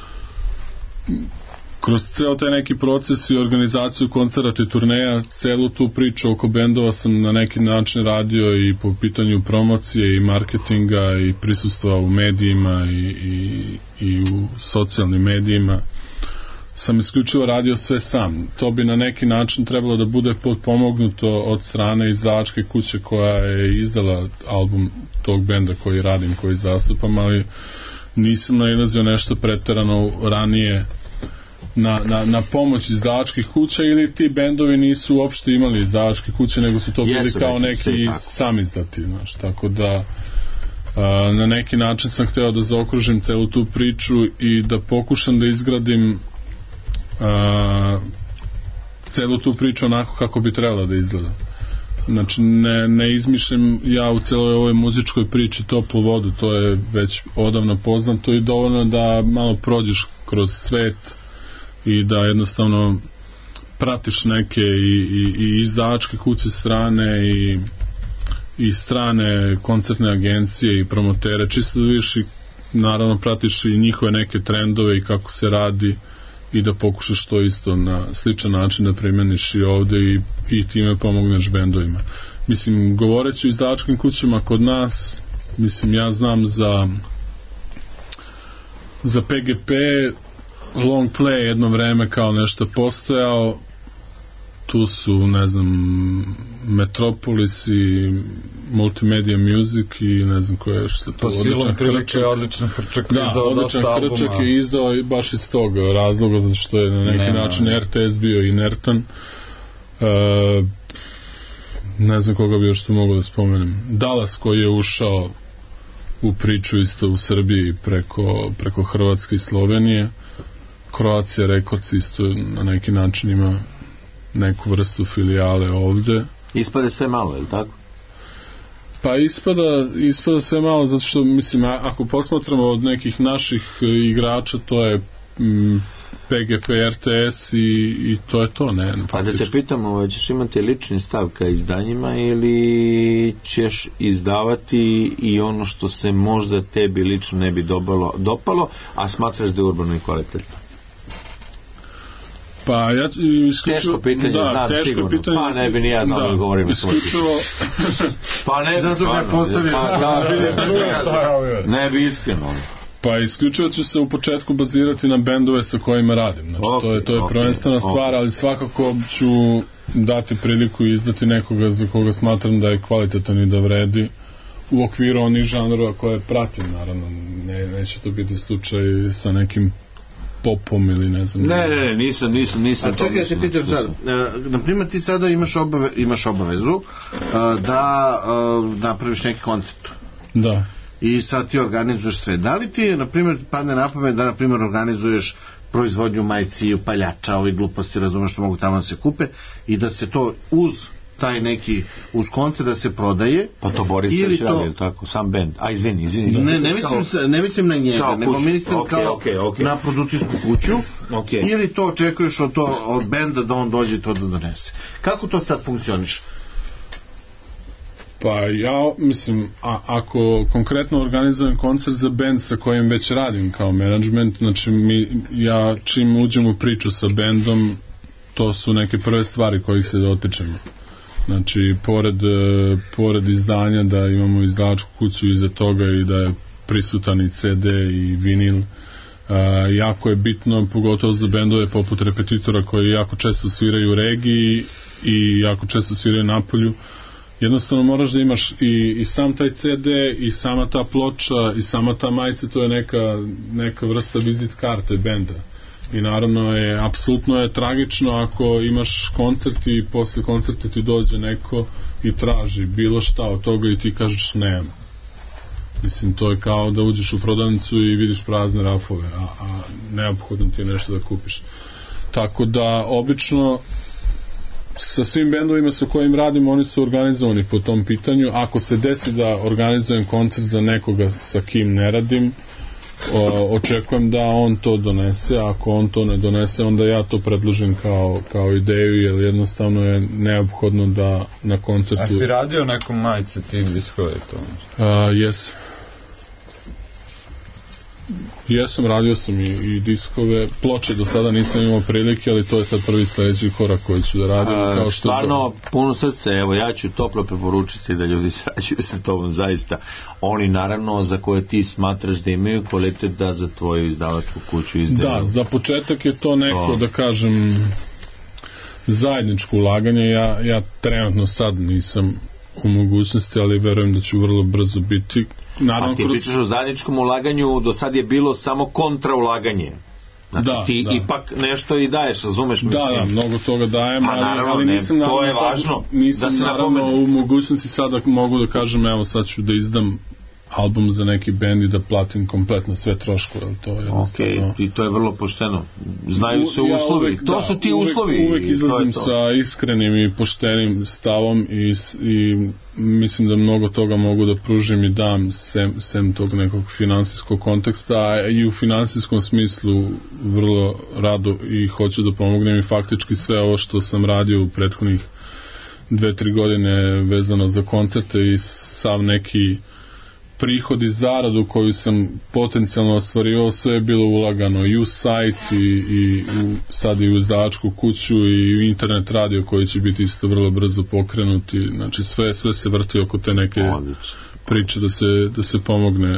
kroz ceo taj neki proces i organizaciju koncerata i turneja, celu tu priču oko bendova sam na neki način radio i po pitanju promocije i marketinga i prisustva u medijima i u socijalnim medijima. Sam isključivo radio sve sam. To bi na neki način trebalo da bude potpomognuto od strane izdavačke kuće koja je izdala album tog benda koji radim, koji zastupam, ali nisam nailazio nešto preterano ranije na pomoć izdavačkih kuća, ili ti bendovi nisu uopšte imali izdavačke kuće, nego su to bili kao neki samizdati, znaš, tako da na neki način sam hteo da zaokružim celu tu priču i da pokušam da izgradim celu tu priču onako kako bi trebalo da izgleda. Znači ne izmišljam ja u celoj ovoj muzičkoj priči toplu vodu, to je već odavno poznato i dovoljno da malo prođeš kroz svet i da jednostavno pratiš neke i izdavačke kuće strane i strane koncertne agencije i promotere, čisto da vidiš i naravno pratiš i njihove neke trendove i kako se radi i da pokušaš to isto na sličan način da primeniš i ovde i time pomogneš bendovima. Mislim, govoreći o izdavačkim kućama kod nas, mislim, ja znam za PGP Long Play jedno vreme kao nešto postojao, tu su, ne znam, Metropolis i Multimedia Music i ne znam koje je što to. Silom prilike je odličan Hrčak izdao odličan Hrčak je izdao baš iz tog razloga, zato što je na neki način RTS bio inertan. Ne znam koga bi još tu mogu da spomenem. Dallas koji je ušao u priču isto u Srbiji preko Hrvatske i Slovenije. Croatia Records isto na neki način ima neku vrstu filijale ovde. Ispade sve malo, je li tako? Pa ispada sve malo, zato što, mislim, ako posmatramo od nekih naših igrača, to je PGP, RTS i to je to, ne? Pa da te pitamo, ćeš imati lični stav ka izdanjima ili ćeš izdavati i ono što se možda tebi lično ne bi dopalo, a smatraš da je urbano i kvalitetno? Pa ja teško pitanje, znam sigurno. Pitanje, pa ne bi ni ja znao da govorim isključivo pa ne bi stvarno ne bi iskreno. Pa isključivo ću se u početku bazirati na bendove sa kojima radim, znači to je prvenstvena stvar, ali svakako ću dati priliku i izdati nekoga za koga smatram da je kvalitetan i da vredi u okviru onih žanrova koje pratim, naravno neće to biti slučaj sa nekim popom ili ne znam. Ne, nisam. A čekaj, ja te pitam sad, naprimjer ti sada imaš obavezu da napraviš neki koncert. Da. I sad ti organizuješ sve. Da li ti, naprimjer, padne na pamet da, naprimjer, organizuješ proizvodnju majci, upaljača, ovi gluposti, razumeš što mogu tamo da se kupe i da se to uz taj neki, uz koncert da se prodaje. Pa to Boris već radi, tako, sam band. A izvini. Ne mislim na njega, nego mislim kao na produkcijsku kuću. Ili to očekuješ od benda da on dođe to da donese. Kako to sad funkcioniš? Pa ja mislim, ako konkretno organizujem koncert za band sa kojim već radim kao management, znači ja čim uđem u priču sa bandom, to su neke prve stvari kojih se dotičemo. Znači, pored izdanja da imamo izdavačku kuću iza toga i da je prisutan i CD i vinil, jako je bitno, pogotovo za bendove poput Repetitora koji jako često sviraju u regiji i jako često sviraju napolju. Jednostavno moraš da imaš i sam taj CD i sama ta ploča i sama ta majica, to je neka vrsta vizit karte benda. I naravno apsolutno je tragično ako imaš koncert i posle koncerta ti dođe neko i traži bilo šta od toga i ti kažeš nema. Mislim, to je kao da uđeš u prodavnicu i vidiš prazne rafove, a neophodno ti je nešto da kupiš. Tako da, obično sa svim bendovima sa kojim radim, oni su organizovani po tom pitanju. Ako se desi da organizujem koncert za nekoga sa kim ne radim, očekujem da on to donese. Ako on to ne donese, onda ja to predložim kao ideju, jer jednostavno je neophodno da na koncertu... A si radio nekom majice tih diskova i to? Jesam, radio sam i diskove, ploče do sada nisam imao prilike, ali to je sad prvi sledeći korak koji ću da radim. Kao što stvarno, puno srce, evo ja ću toplo preporučiti da ljudi sarađuju sa tobom, zaista. Oni naravno za koje ti smatraš da imaju kvalitet da za tvoju izdavačku kuću izdaju. Da, za početak je to neko, da kažem, zajedničko ulaganje. Ja trenutno sad nisam u mogućnosti, ali verujem da ću vrlo brzo biti. Naravno, a ti pričaš o zajedničkom ulaganju, do sad je bilo samo kontraulaganje. Znači ti ipak nešto i daješ, razumeš? Da, mnogo toga dajem, ali nisam to je važno. Nisam naravno u mogućnosti sada mogu da kažem, evo sad ću da izdam album za neki bend i da platim kompletno sve troškove. Okay, i to je vrlo pošteno. Znaju se uslovi. To su ti uslovi. Uvek izlazim sa iskrenim i poštenim stavom i mislim da mnogo toga mogu da pružim i dam sem tog nekog finansijskog konteksta, a i u finansijskom smislu vrlo rado i hoću da pomognem i faktički sve ovo što sam radio u prethodnih 2-3 godine vezano za koncerte i sav neki prihod i zaradu koju sam potencijalno ostvarivao, sve je bilo ulagano i u sajt i sad i u izdavačku kuću i u internet radio koji će biti isto vrlo brzo pokrenuti. Znači sve se vrti oko te neke priče da se pomogne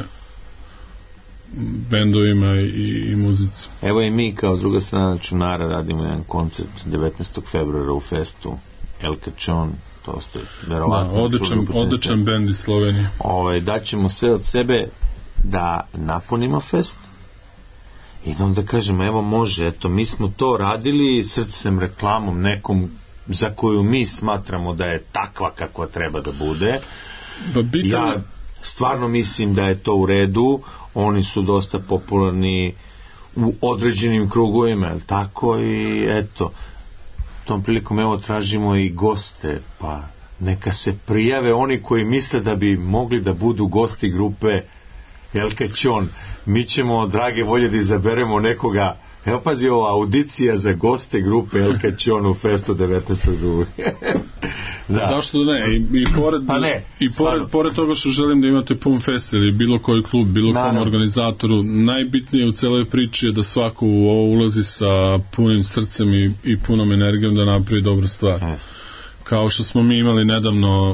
bendovima i muzici. Evo i mi kao druga strana računara radimo jedan koncert 19. februara u festu El Cachon. To ste verovatno odličan bend iz Slovenije. Daćemo sve od sebe da napunimo fest i da onda kažemo evo može, eto mi smo to radili srcem reklamom nekom za koju mi smatramo da je takva kakva treba da bude. Ja stvarno mislim da je to u redu, oni su dosta popularni u određenim krugovima, jel tako, i eto tom prilikom evo tražimo i goste, pa neka se prijave oni koji misle da bi mogli da budu gosti grupe El Cachon. Mi ćemo drage volje da izaberemo nekoga. Evo pazi, ova audicija za goste grupe El Cachon u festu 19. Da. Zašto da ne? I pored toga što želim da imate pun fest ili bilo koji klub, bilo kom organizatoru, najbitnije u celoj priči je da svako u ovo ulazi sa punim srcem i punom energijom da napravi dobru stvar. Kao što smo mi imali nedavno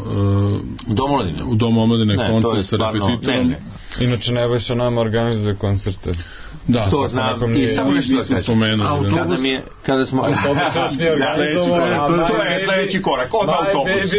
u Domu omladine koncert sa repetitorom. Inače Nebojša nama organizuje koncerte. Da, to znam i samo nešto da kažem. Kada smo to je sledeći korak, od autobus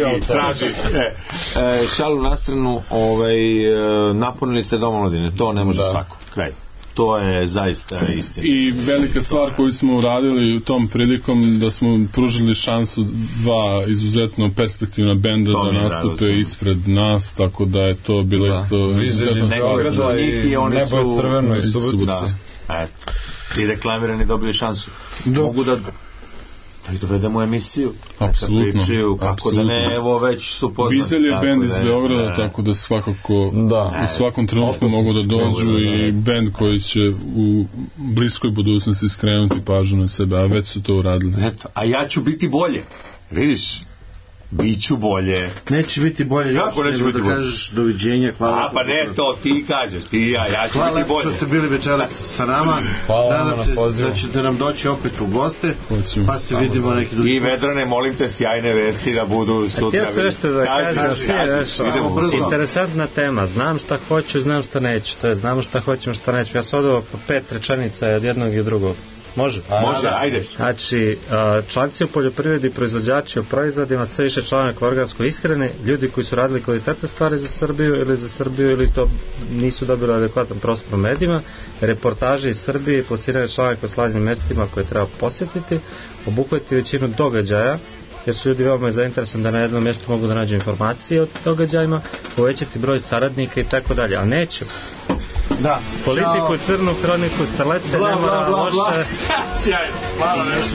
šalu na stranu, napunili ste Dom omladine, to ne može svako, kraj. To je zaista istina. I velika stvar koju smo uradili tom prilikom, da smo pružili šansu dva izuzetno perspektivna benda da nastupe ispred nas, tako da je to bilo isto izuzetno stvar. Nebo je crveno i Subotica. I reklamirani dobili šansu. Mogu da i dovedemo emisiju. Apsolutno. Kako da ne, evo već su poznati. Vizel je bend iz Beograda, tako da svakako u svakom trenutku mogu da dođu i bend koji će u bliskoj budućnosti skrenuti pažnju na sebe, a već su to uradili. A ja ću biti bolje. Vidiš? Biću bolje. Neće biti bolje, kako neće biti bolje? Kažeš doviđenja, hvala. Pa ne, to ti kažeš, ti i ja ću biti bolje. Hvala što ste bili večeras sa nama. Nadam se da ćete nam doći opet u goste, pa se vidimo neki drugi. I Vedrane, molim te, sjajne vesti da budu sutra. Htio sam nešto da kažem, interesantna tema, znam šta hoću, znam šta neću, to je znamo šta hoćemo, šta neću. Ja sam odavao po 5 rečenica od jednog i drugog. Može? Može, ajde. Znači, članci o poljoprivredi, proizvođači o proizvodima, sve više članaka o organskoj ishrani, ljudi koji su radili kvalitetne stvari za Srbiju ili to nisu dobili adekvatan prostor u medijima, reportaže iz Srbije, plasirane članaka o slađenim mestima koje treba posjetiti, obuhvatiti većinu događaja, jer su ljudi veoma zainteresovani da na jednom mjestu mogu da nađu informacije o događajima, povećati broj saradnika i tako dalje, a neću. Da. Politiku, crnu kroniku, starlete, ne mora loše. Sjajno, hvala nešto.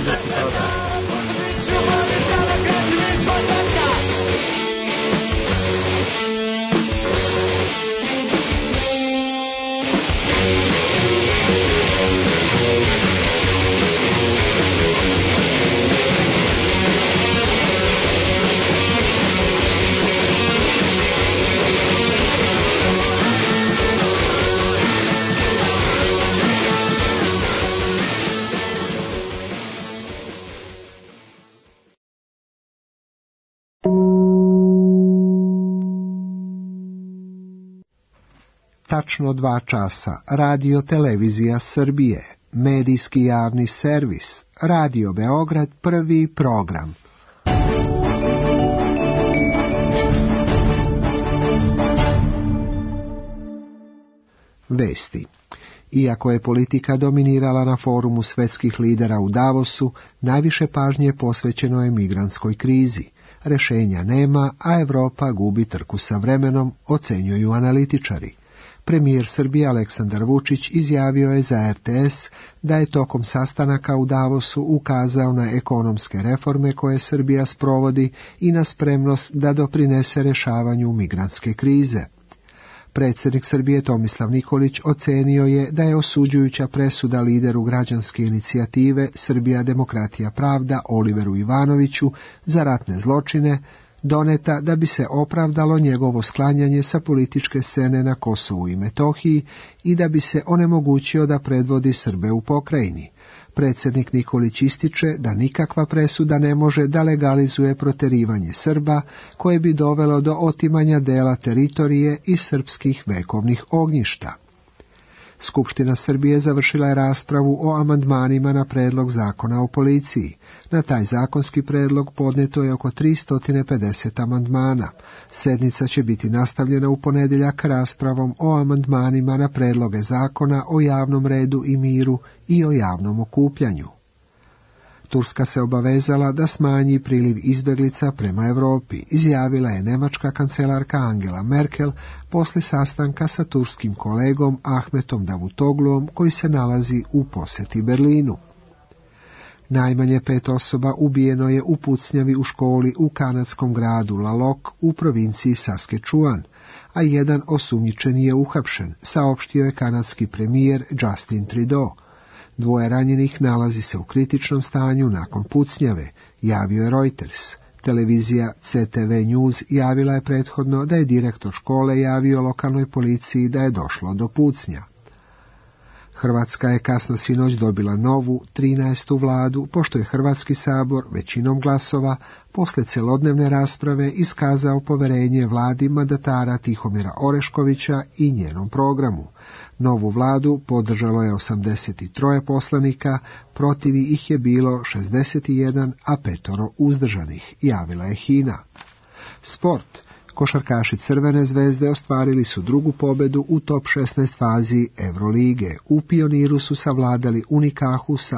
Tačno 2 časa, Radio Televizija Srbije, medijski javni servis, Radio Beograd, prvi program. Vesti. Iako je politika dominirala na forumu svetskih lidera u Davosu, najviše pažnje posvećeno je migrantskoj krizi. Rešenja nema, a Evropa gubi trku sa vremenom, ocenjuju analitičari. Premijer Srbije Aleksandar Vučić izjavio je za RTS da je tokom sastanaka u Davosu ukazao na ekonomske reforme koje Srbija sprovodi i na spremnost da doprinese rešavanju migrantske krize. Predsjednik Srbije Tomislav Nikolić ocenio je da je osuđujuća presuda lideru građanske inicijative Srbija demokratija pravda Oliveru Ivanoviću za ratne zločine doneta da bi se opravdalo njegovo sklanjanje sa političke scene na Kosovu i Metohiji i da bi se onemogućio da predvodi Srbe u pokrajini. Predsjednik Nikolić ističe da nikakva presuda ne može da legalizuje proterivanje Srba koje bi dovelo do otimanja dela teritorije i srpskih vekovnih ognjišta. Skupština Srbije završila je raspravu o amandmanima na predlog zakona o policiji. Na taj zakonski predlog podneto je oko 350 amandmana. Sednica će biti nastavljena u ponedjeljak raspravom o amandmanima na predloge zakona o javnom redu i miru i o javnom okupljanju. Turska se obavezala da smanji priliv izbjeglica prema Europi, izjavila je njemačka kancelarka Angela Merkel posle sastanka sa turskim kolegom Ahmetom Davutogluom koji se nalazi u posjeti Berlinu. Najmanje 5 osoba ubijeno je u pucnjavi u školi u kanadskom gradu La Loc u provinciji Saskatchewan, a jedan osumnjičeni je uhapšen, saopštio je kanadski premijer Justin Trudeau. 2 ranjenih nalazi se u kritičnom stanju nakon pucnjave, javio je Reuters. Televizija CTV News javila je prethodno da je direktor škole javio lokalnoj policiji da je došlo do pucnja. Hrvatska je kasno sinoć dobila novu 13. vladu, pošto je Hrvatski sabor većinom glasova posle celodnevne rasprave iskazao poverenje vladi mandatara Tihomira Oreškovića i njenom programu. Novu vladu podržalo je 83 poslanika, protiv ih je bilo 61, a 5 uzdržanih, javila je HINA. Sport. Košarkaši Crvene zvezde ostvarili su drugu pobedu u top 16 fazi Evrolige. U Pioniru su savladali Unikahu sa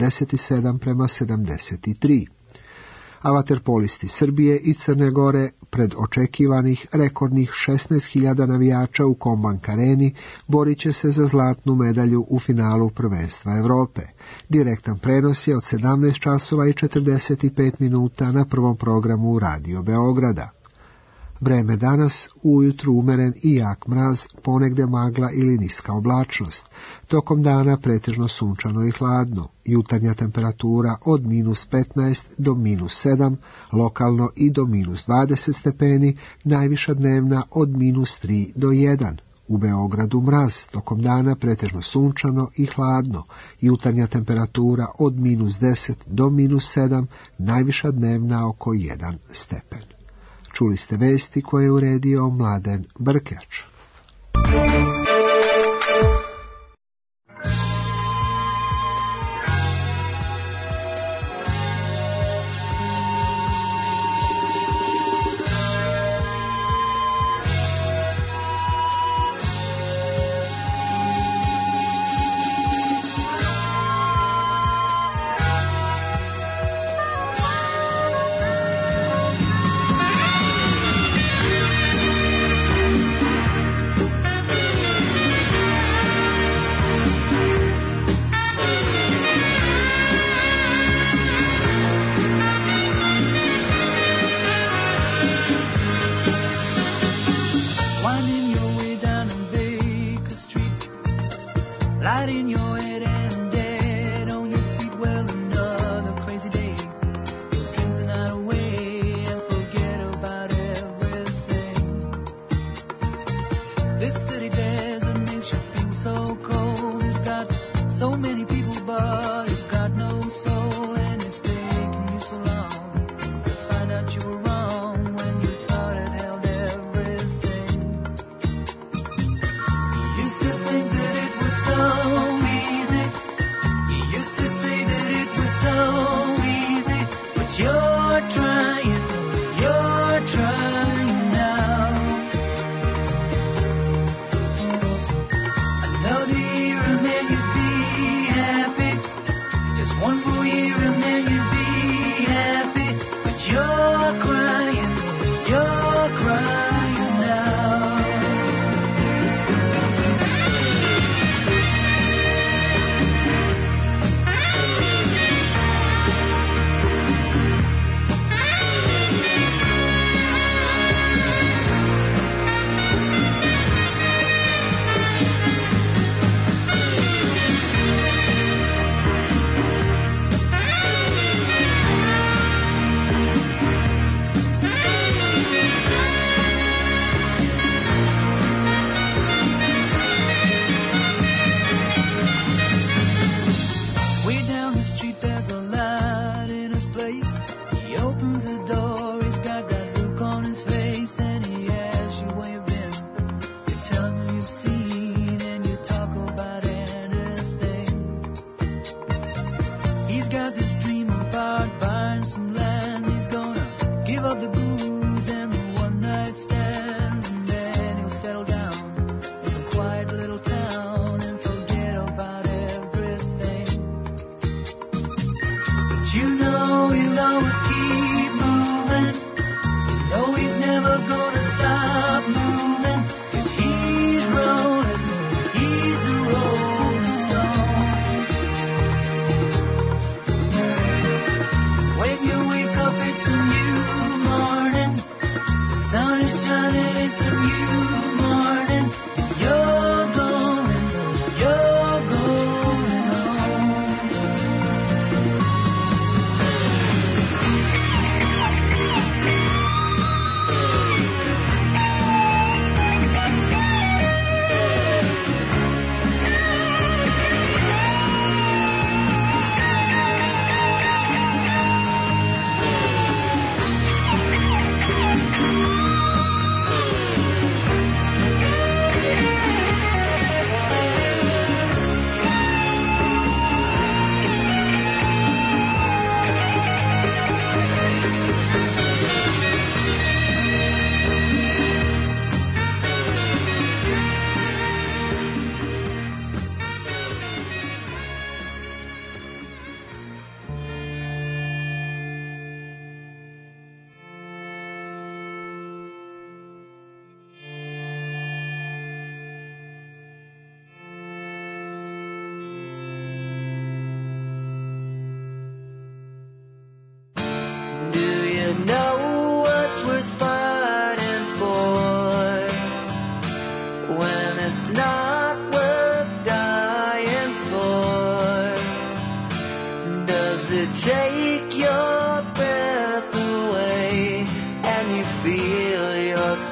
87-73. A vaterpolisti Srbije i Crne Gore pred očekivanih rekordnih 16.000 navijača u Kombank Areni borit će se za zlatnu medalju u finalu prvenstva Europe. Direktan prenos je od 17 časova i 45 minuta na prvom programu Radio Beograda. Vreme danas, ujutru umeren i jak mraz, ponegde magla ili niska oblačnost. Tokom dana pretežno sunčano i hladno. Jutarnja temperatura od -15 do -7, lokalno i do -20 stepeni, najviša dnevna od -3 do 1. U Beogradu mraz, tokom dana pretežno sunčano i hladno. Jutarnja temperatura od -10 do -7, najviša dnevna oko 1 stepen. Čuli ste vesti koje je uredio Mladen Brkljač.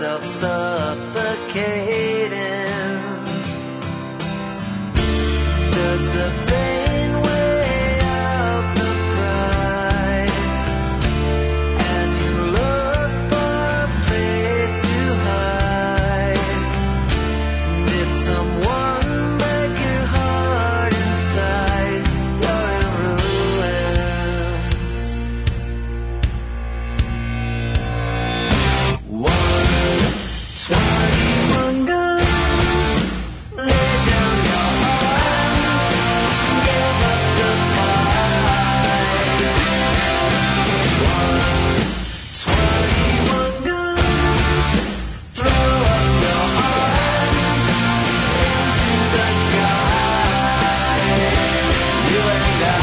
self-suffocating. Does the pain weigh out the pride? And you look for a place to hide. Did someone break your heart inside? You're in ruins. 21 guns, lay down your arms, give up the fight. 21 guns, throw up your arms into the sky. You and I.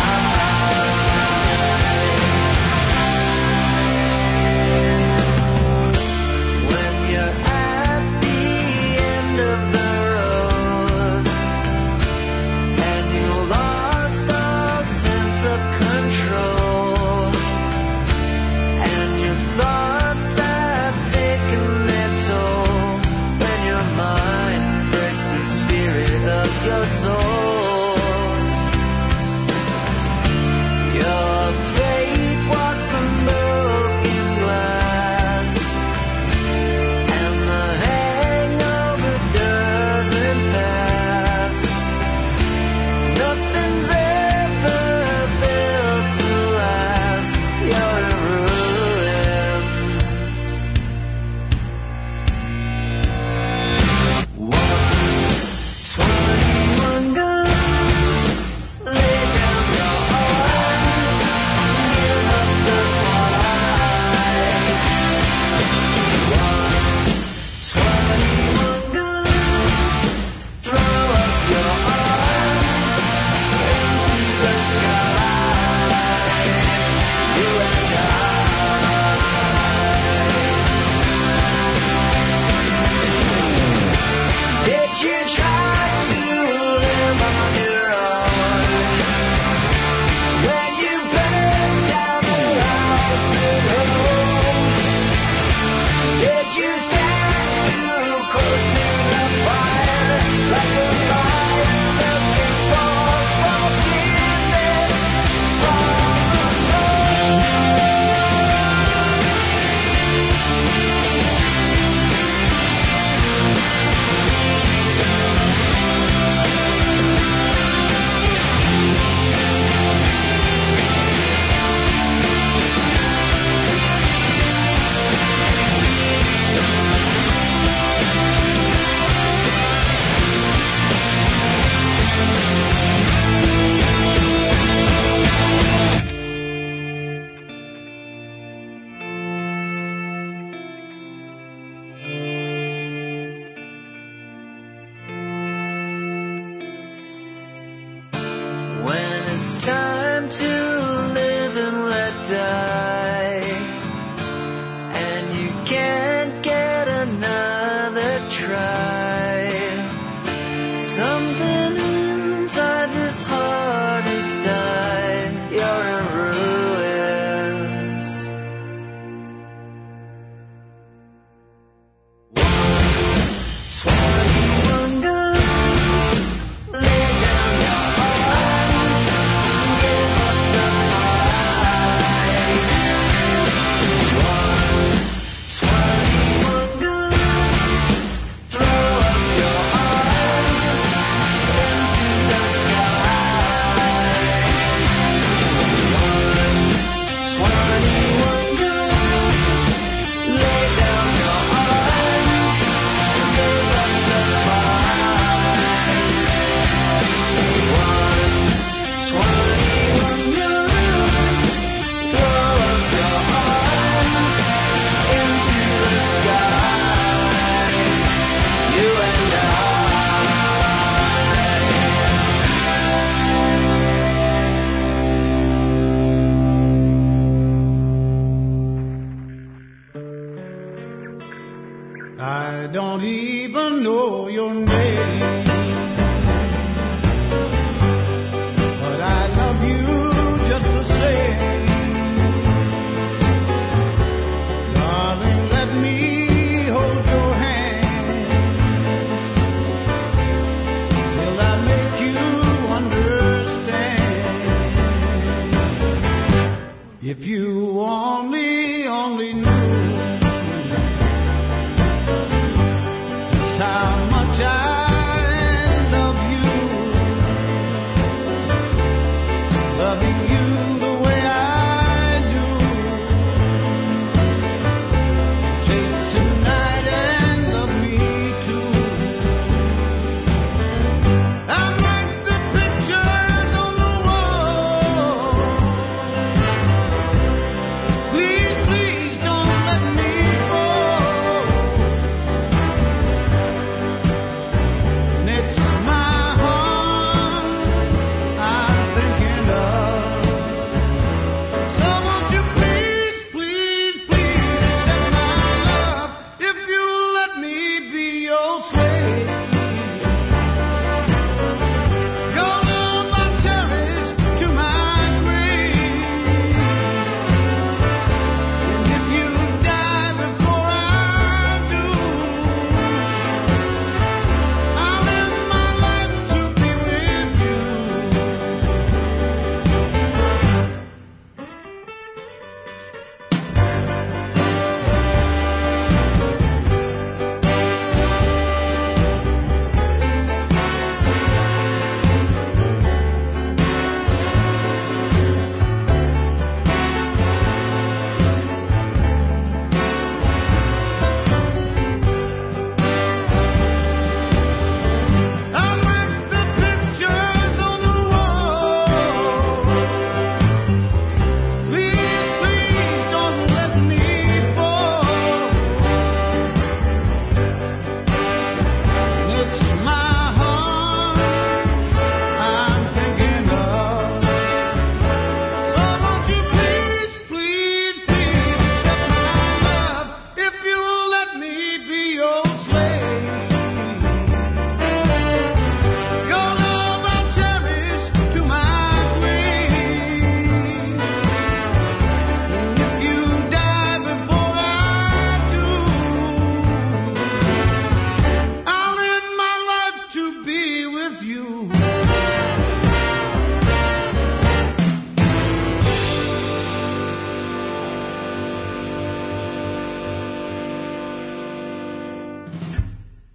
When you're at the end of the road and you lost all sense of control, and your thoughts have taken their toll, when your mind breaks the spirit of your soul, your faith walks on broken glass. And the hangover doesn't pass. Nothing's ever built to last. You're in ruins. 21 guns, lay down your arms, give up the fight. 21 guns, throw up your arms into the sky. You and I. Did you try to live on your own? When you burned down the house at home, did you stand too close to the fire, like a lion looking for forgiveness from the throne? When it's time to live and let die, and you can't get another try, something inside this heart has died. You're in ruins. 21 guns, lay down your arms, give up the fight. 21 guns, throw up your arms into the sky. 21 guns, lay down your arms, give up the fight. 21 guns, throw up your arms into the sky. You and I don't even know your name, but I love you just the same. Darling, let me hold your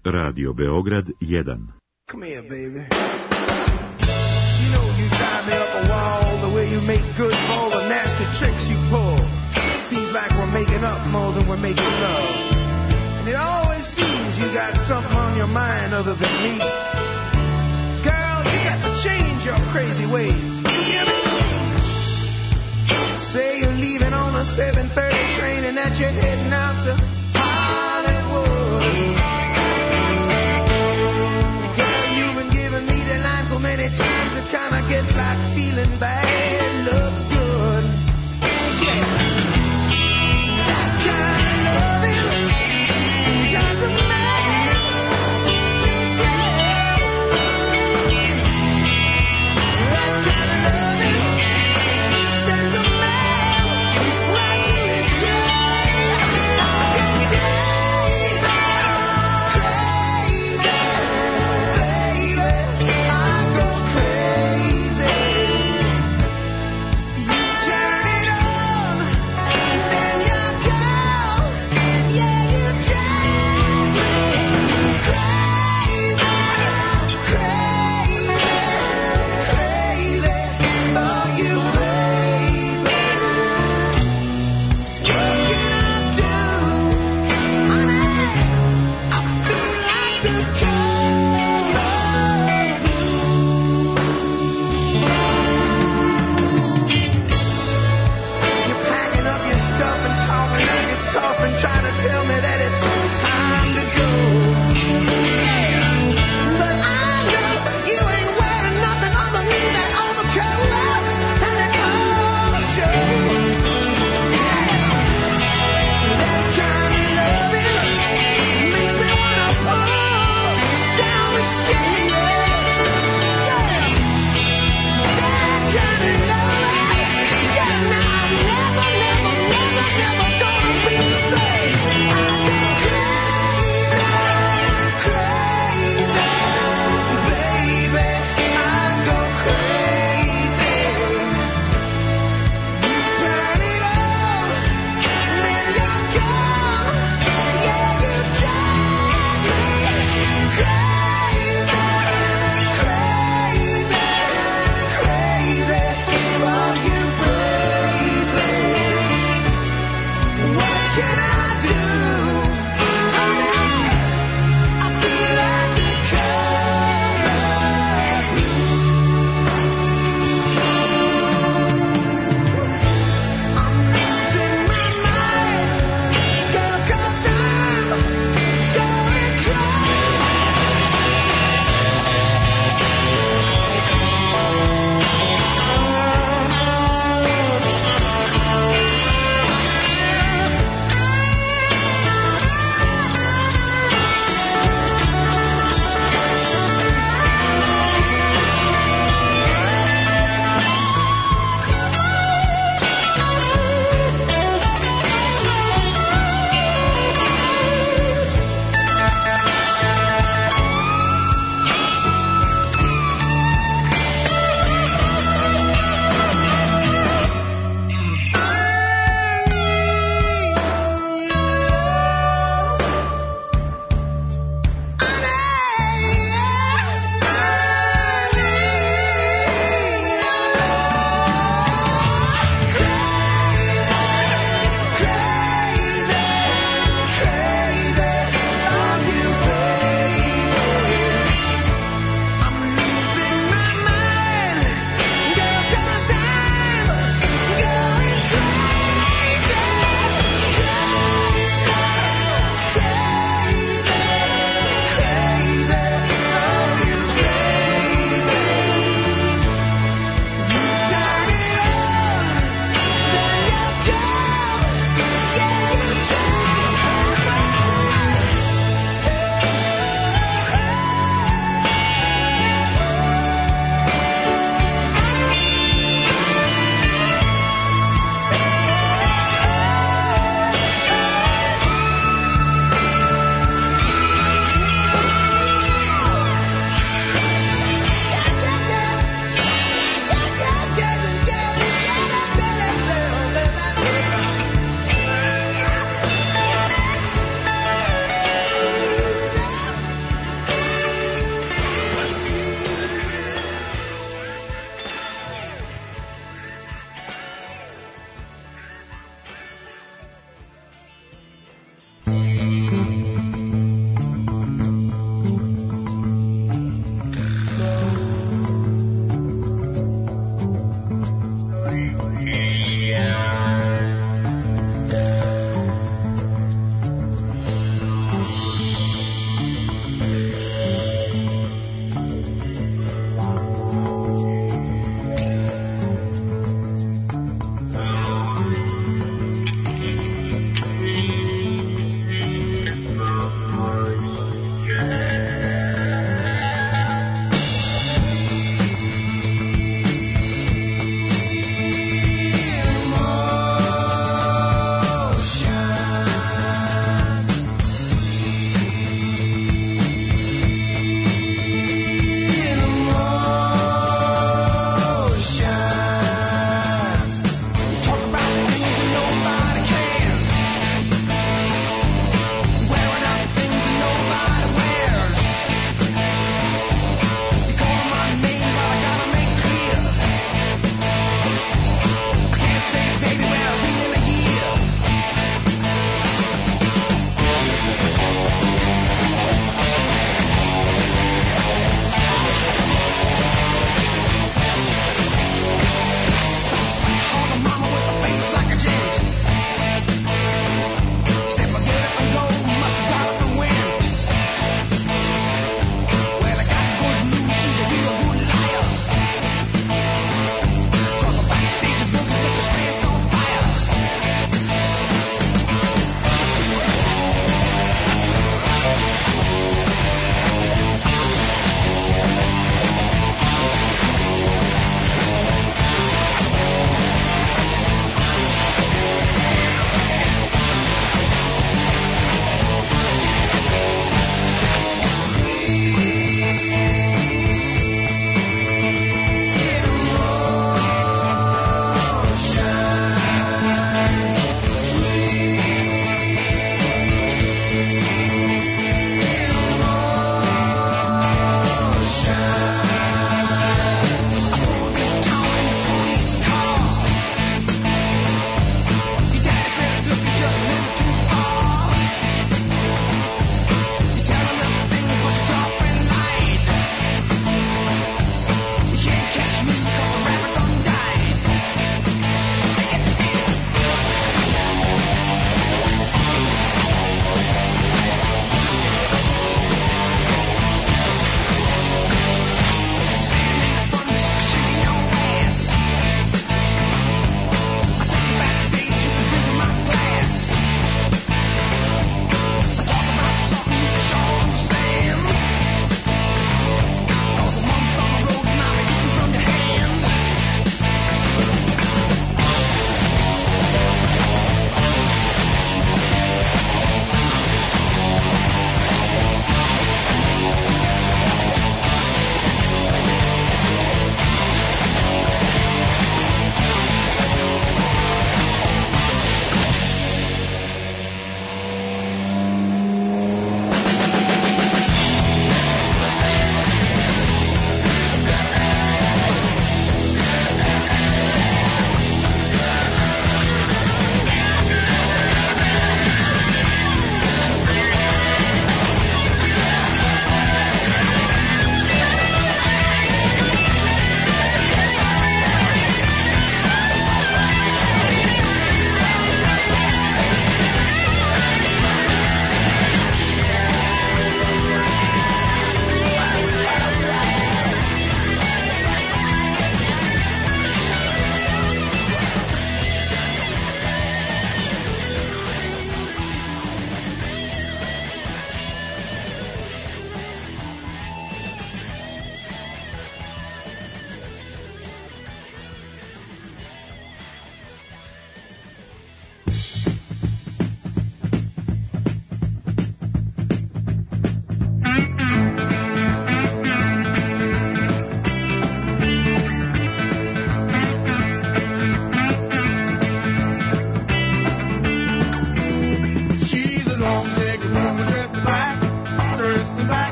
Radio Beograd 1. Come here, baby. You know you drive me up a wall, the way you make good for all the nasty tricks you pull. Seems like we're making up more than we're making love. And it always seems you got something on your mind other than me. Girl, you got to change your crazy ways. You hear me? Say you're leaving on a 7:30 train and that you're heading out to Hollywood. Girl, you've been giving me the line so many times it kinda gets like feeling bad looks good. Yeah. That kind of loving drives a man crazy. That kind of loving sends a man right to his grave.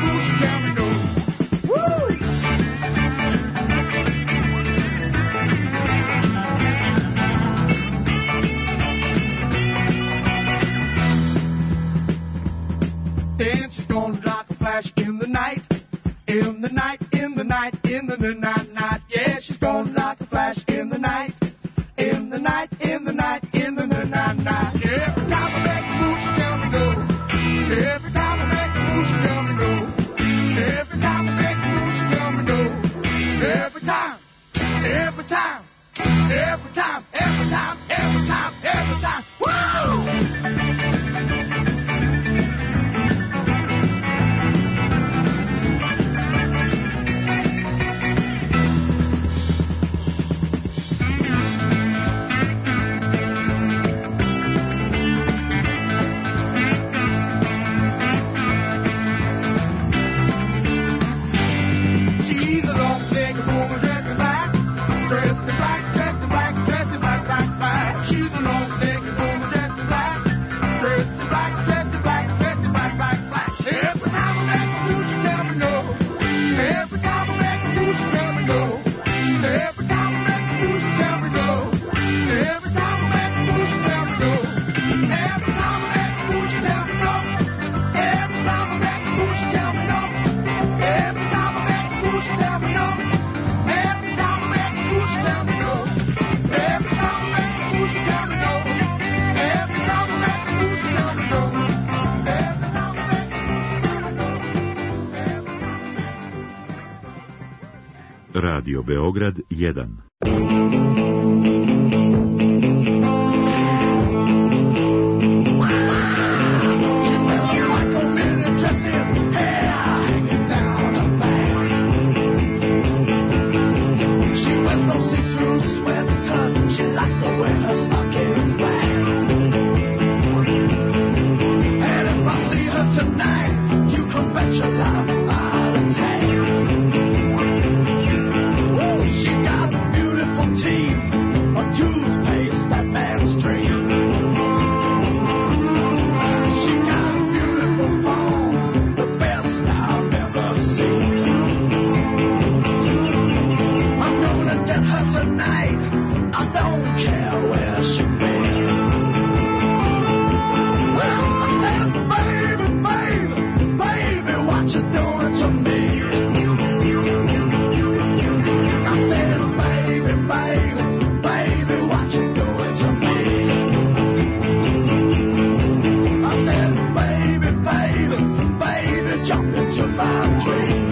move, she tell me no. Woo! Then she's gonna light the flash in the night, in the night, in the night, in the night, night. Yeah, she's gonna light the flash in the night, in the night, in the night, in the night, night. Yeah, every time I make a move, she tell me no. Every time I make a move, she tell me no. Every time I make a move, she tell me no. Every time, every time, every time, every time, every time, every time. Woo! She's a long-legged woman dressed in black, dressed in black, dressed in black, dressed in black, black, black. She's a long-legged woman dressed in black, dressed in black, dressed in black, dressed in black, black, black. Every time I make a move, she tell me no. Every time I make a move, she tell me no. Every time I make a move, she tell me no. Every time I make a move, she tell me no. Every time I make a move, she tell me no. Every time I make a move, she tell me no. Every time I make a move, she tell me no. Every time I make a move, she tell me no. Every time I make a move, she tell me no. Every time I make a move, she tell me no. Every time I make a move, she tell me no. Radio Beograd 1. She got beautiful teeth, a toothpaste that man's dream. She got a beautiful phone, the best I've ever seen. I'm gonna get her tonight, I don't care where she been. Well, I said, baby, baby, baby, what you doing to me? I said, baby, baby, baby, what you doing to me? I said, baby, baby, baby, jump into my dream.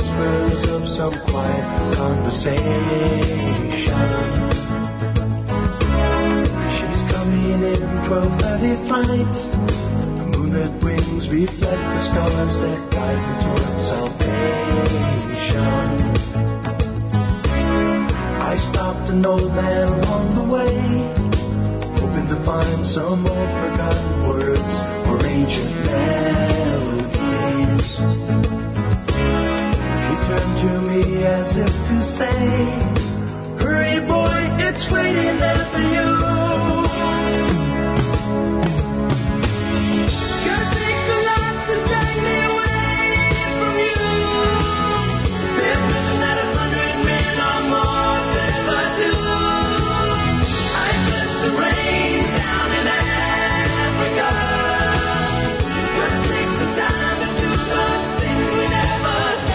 whispers of some quiet conversation. She's coming in 12:30 flight. The moonlit wings reflect the stars that guide her towards salvation. I stopped an old man along the way, hoping to find some old forgotten words or ancient melodies. He turned to me as if to say, hurry boy, it's waiting there for you. Gonna take a lot to drag me away from you. There's nothing that 100 men or more could ever do. I miss the rain down in Africa. Gonna take some time to do the things we never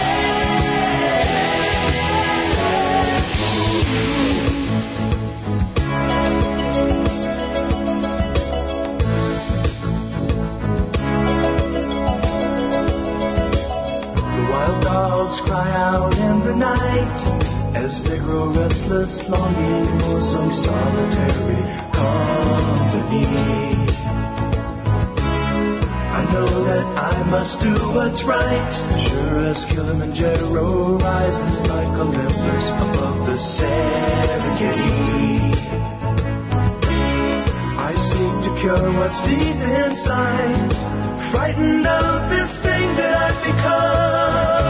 cry out in the night as they grow restless, longing for some solitary company. I know that I must do what's right, sure as Kilimanjaro rises like Olympus above the Serengeti. I seek to cure what's deep inside, frightened of this thing that I've become.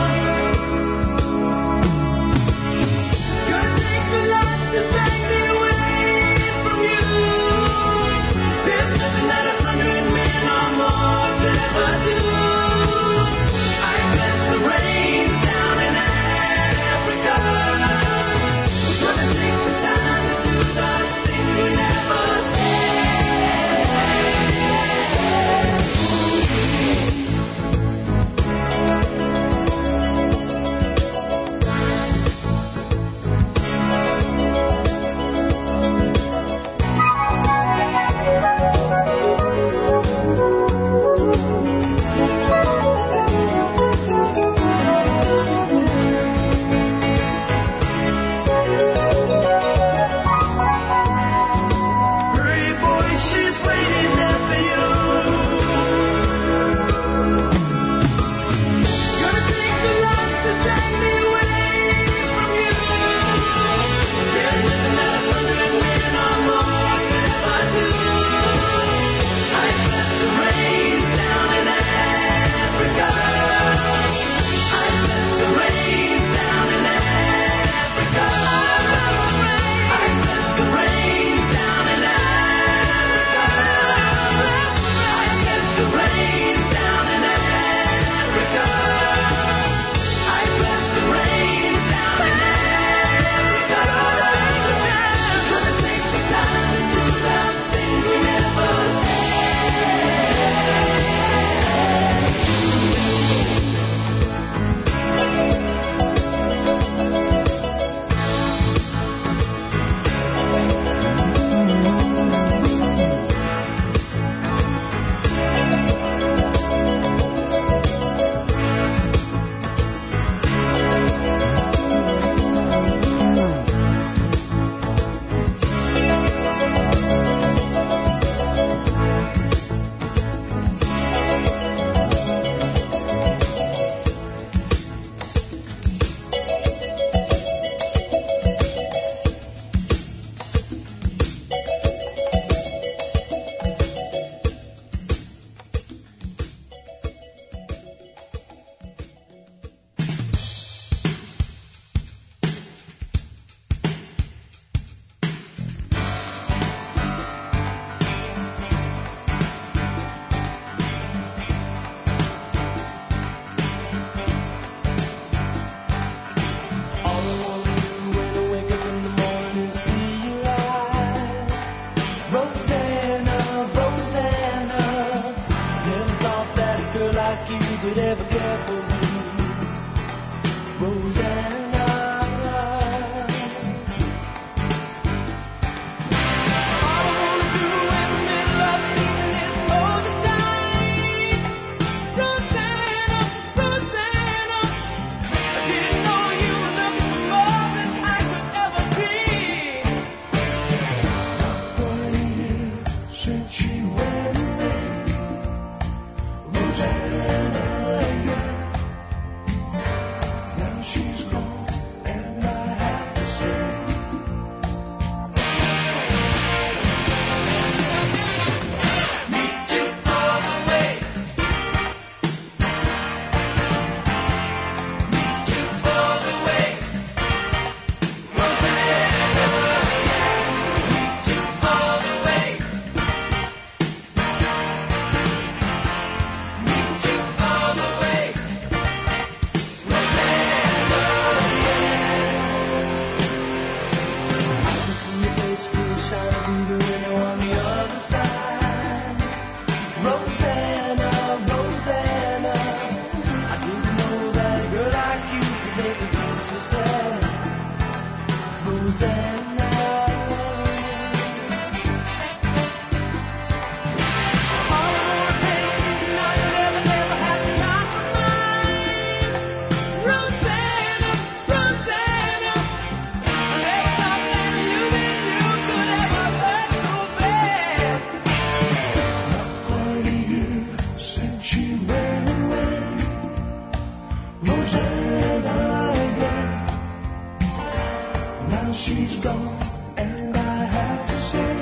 she's gone, and I have to say,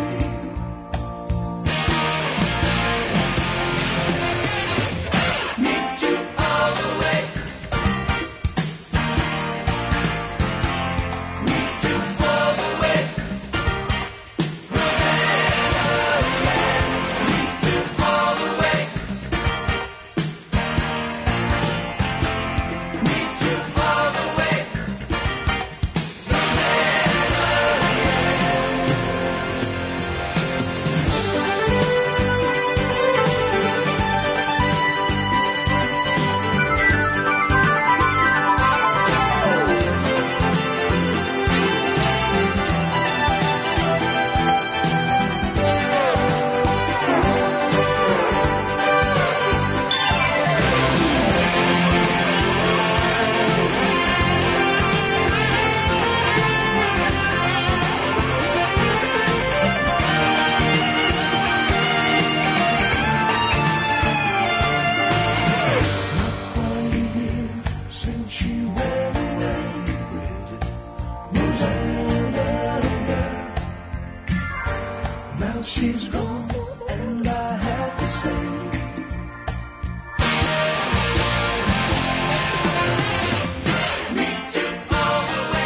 meet you all the way. Meet you all the way. Meet you all the way. Meet you all the way. She's gone, and I have to say, meet you all the way.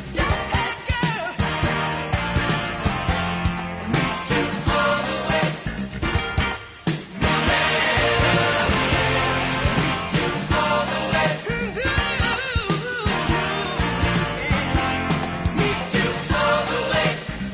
Meet you all the way. Meet you all the way. Meet you all the way.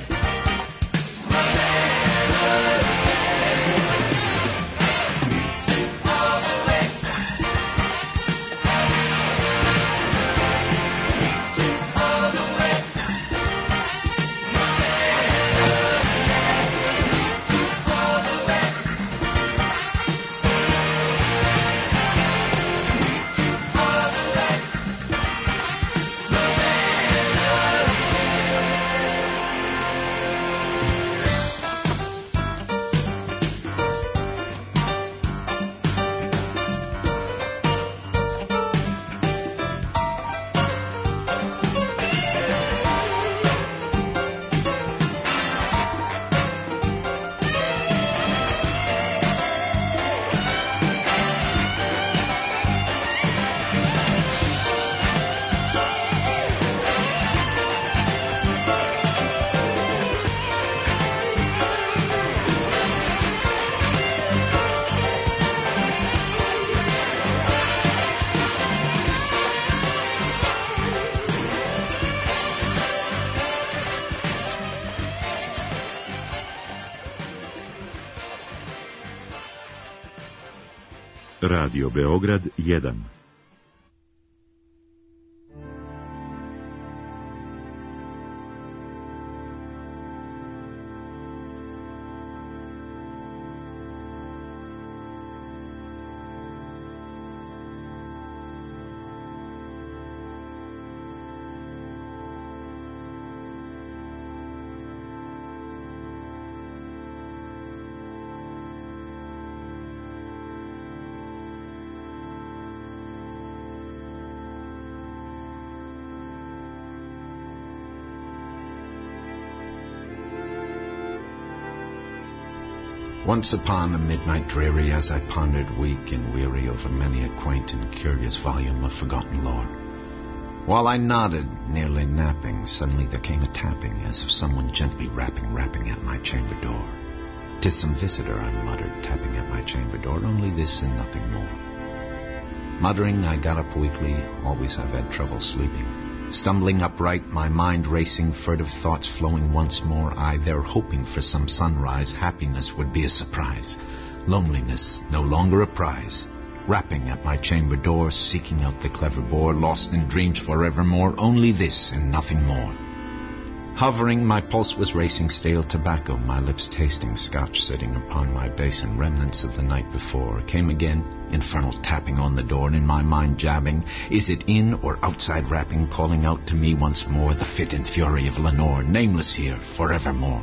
Radio Beograd 1. Once upon a midnight dreary, as I pondered weak and weary over many a quaint and curious volume of forgotten lore, while I nodded, nearly napping, suddenly there came a tapping, as of someone gently rapping at my chamber door. "'Tis some visitor," I muttered, tapping at my chamber door, "only this and nothing more." Muttering, I got up weakly, always I've had trouble sleeping. Stumbling upright, my mind racing, furtive thoughts flowing once more, I there hoping for some sunrise, happiness would be a surprise, loneliness no longer a prize. Rapping at my chamber door, seeking out the clever bore, lost in dreams forevermore, only this and nothing more. Hovering, my pulse was racing, stale tobacco, my lips tasting, scotch sitting upon my basin, remnants of the night before. Came again, infernal tapping on the door, and in my mind jabbing, is it in or outside rapping, calling out to me once more the fit and fury of Lenore, nameless here forevermore.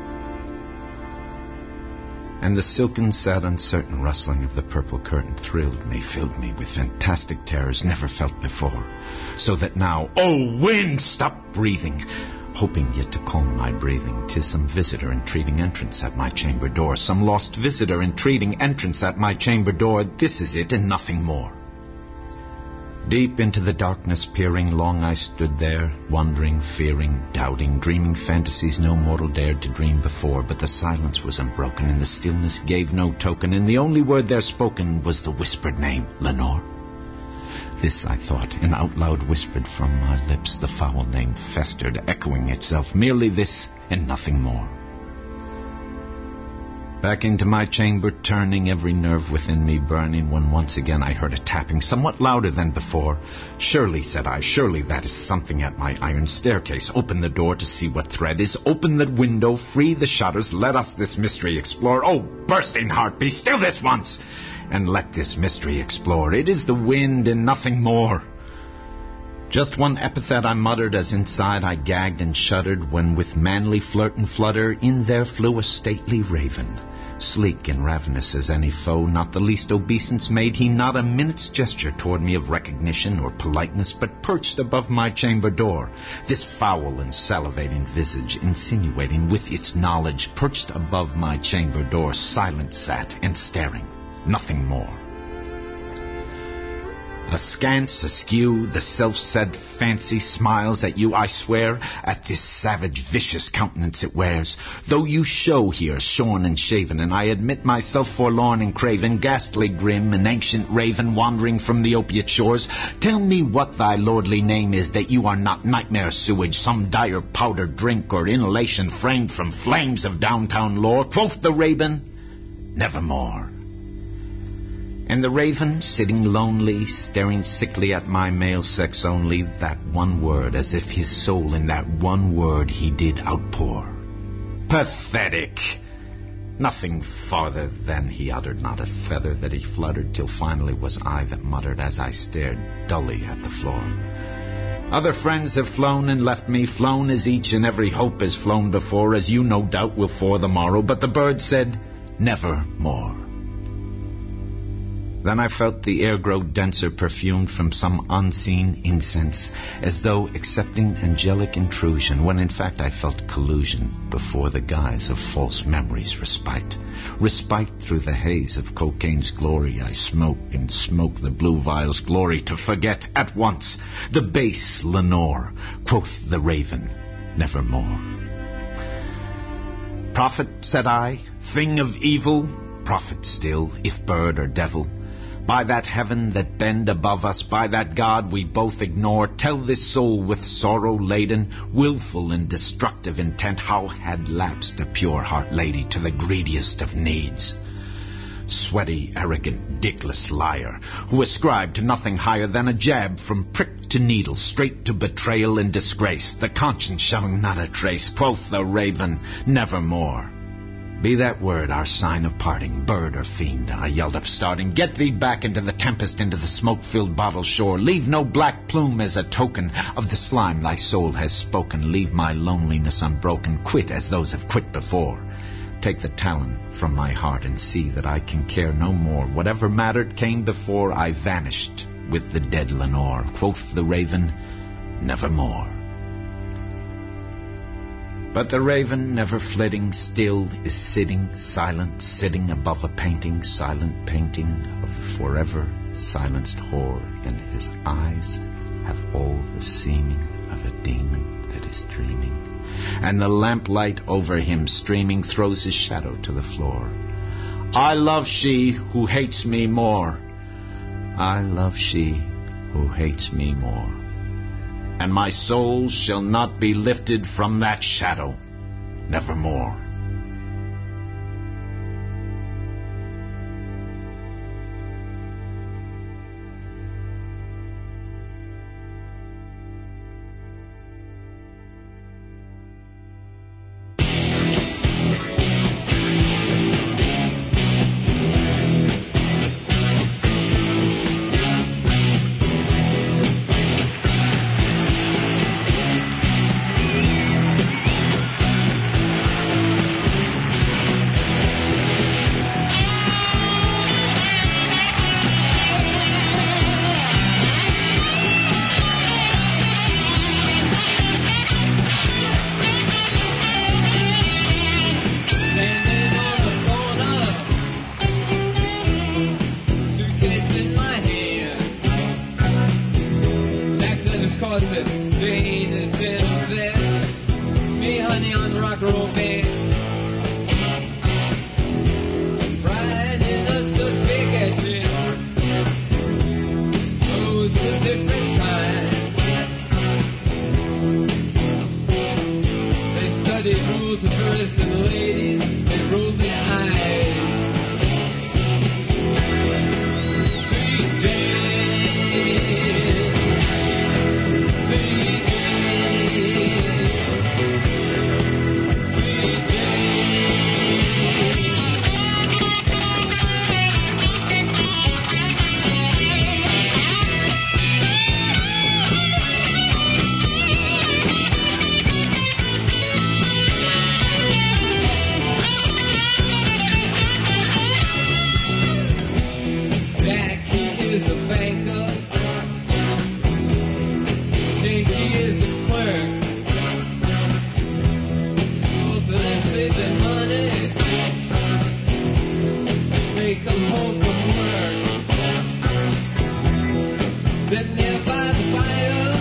And the silken, sad, uncertain rustling of the purple curtain thrilled me, filled me with fantastic terrors never felt before. So that now, oh wind, stop breathing. hoping yet to calm my breathing. 'Tis some visitor entreating entrance at my chamber door. Some lost visitor entreating entrance at my chamber door. This is it and nothing more. Deep into the darkness peering, long I stood there, wondering, fearing, doubting, dreaming fantasies no mortal dared to dream before. But the silence was unbroken, and the stillness gave no token, and the only word there spoken was the whispered name, Lenore. This I thought, and out loud whispered from my lips. The foul name festered, echoing itself, merely this and nothing more. Back into my chamber turning, every nerve within me burning, when once again I heard a tapping, somewhat louder than before. Surely, said I, surely that is something at my iron staircase. Open the door to see what thread is. Open the window, free the shutters, let us this mystery explore. Oh, bursting heart, be still this once, and let this mystery explore. It is the wind and nothing more. Just one epithet I muttered as inside I gagged and shuddered, when with manly flirt and flutter in there flew a stately raven. Sleek and ravenous as any foe, not the least obeisance made he, not a minute's gesture toward me of recognition or politeness, but perched above my chamber door. This foul and salivating visage, insinuating with its knowledge, perched above my chamber door, silent sat and staring, nothing more. Askance, askew, the self-said fancy smiles at you, I swear, at this savage, vicious countenance it wears. Though you show here, shorn and shaven, and I admit myself forlorn and craven, ghastly grim, an ancient raven wandering from the opiate shores, tell me what thy lordly name is, that you are not nightmare sewage, some dire powder drink or inhalation framed from flames of downtown lore. Quoth the raven, nevermore. And the raven, sitting lonely, staring sickly at my male sex only, that one word, as if his soul in that one word he did outpour. Pathetic! Nothing farther than he uttered, not a feather that he fluttered, till finally was I that muttered as I stared dully at the floor. Other friends have flown and left me, flown as each and every hope has flown before, as you no doubt will for the morrow, but the bird said, never more. Then I felt the air grow denser, perfumed from some unseen incense, as though accepting angelic intrusion, when in fact I felt collusion before the guise of false memories' respite. Respite through the haze of cocaine's glory, I smoke and smoke the blue vial's glory, to forget at once the base Lenore. Quoth the raven, nevermore. Prophet, said I, thing of evil, prophet still, if bird or devil. By that heaven that bend above us, by that God we both ignore, tell this soul with sorrow laden, willful and destructive intent, how had lapsed a pure heart lady to the greediest of needs. Sweaty, arrogant, dickless liar, who ascribed to nothing higher than a jab from prick to needle, straight to betrayal and disgrace, the conscience showing not a trace. Quoth the raven, nevermore. Be that word our sign of parting, bird or fiend, I yelled up starting. Get thee back into the tempest, into the smoke-filled bottle shore. Leave no black plume as a token of the slime thy soul has spoken. Leave my loneliness unbroken, quit as those have quit before. Take the talon from my heart and see that I can care no more. Whatever mattered came before, I vanished with the dead Lenore. Quoth the raven, nevermore. But the raven, never flitting, still is sitting, silent, sitting above a painting, silent painting of the forever silenced whore, and his eyes have all the seeming of a demon that is dreaming, and the lamplight over him streaming throws his shadow to the floor. I love she who hates me more. I love she who hates me more. And my soul shall not be lifted from that shadow, nevermore. Corset, Jane is in a vest. Me, honey, on the rock and roll band. Brian and us just big at gym. Those were different times. They studied rules of verse and the ladies, they rolled their eyes. Sweet Jane, sweet Jane, sweet Jack, he is a banker. Jane, she is a clerk. Both of them save their money. They come home from work. Sitting there by the fire.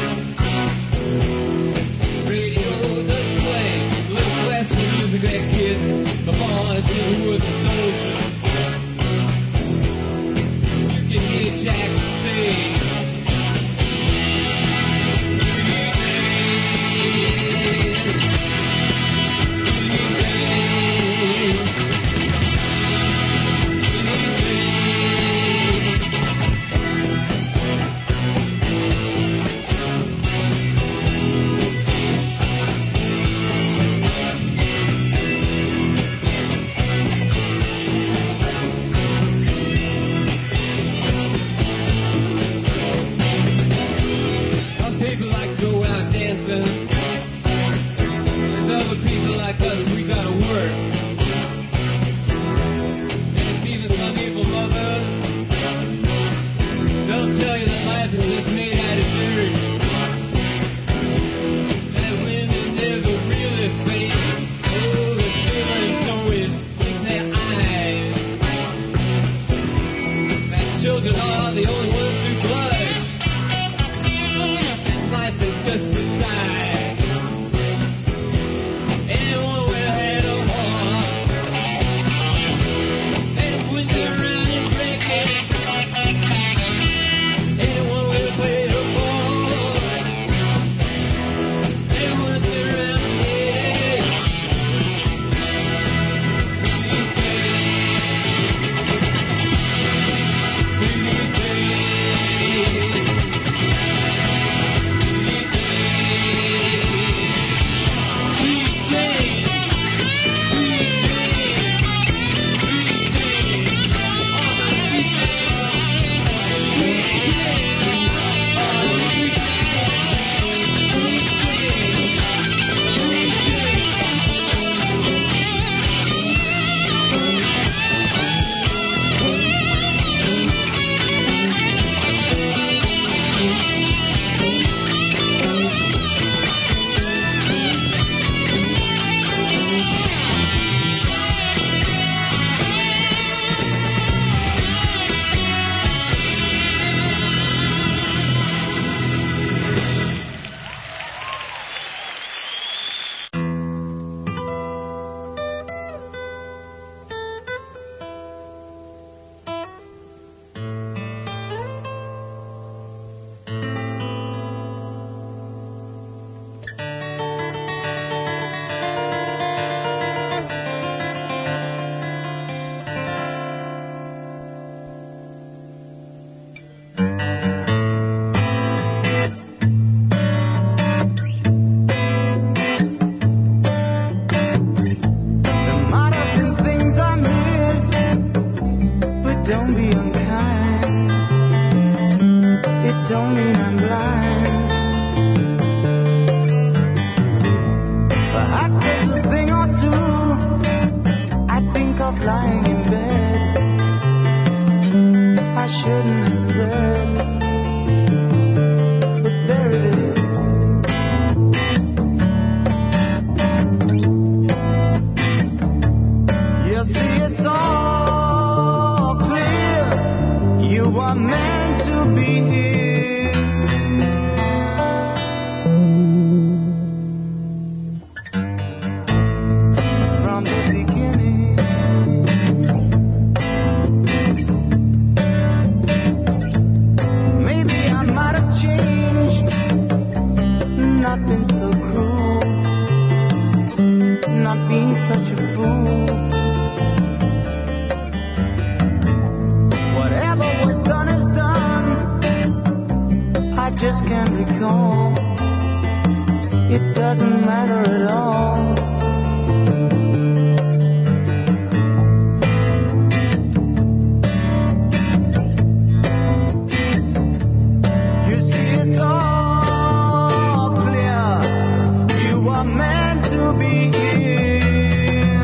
Radio does play. Little Western music, their kids. The volunteer who was a soldier. You can hear Jack say, recall. It doesn't matter at all. You see, it's all clear. You are meant to be here.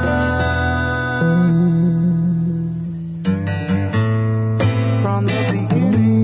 From the beginning.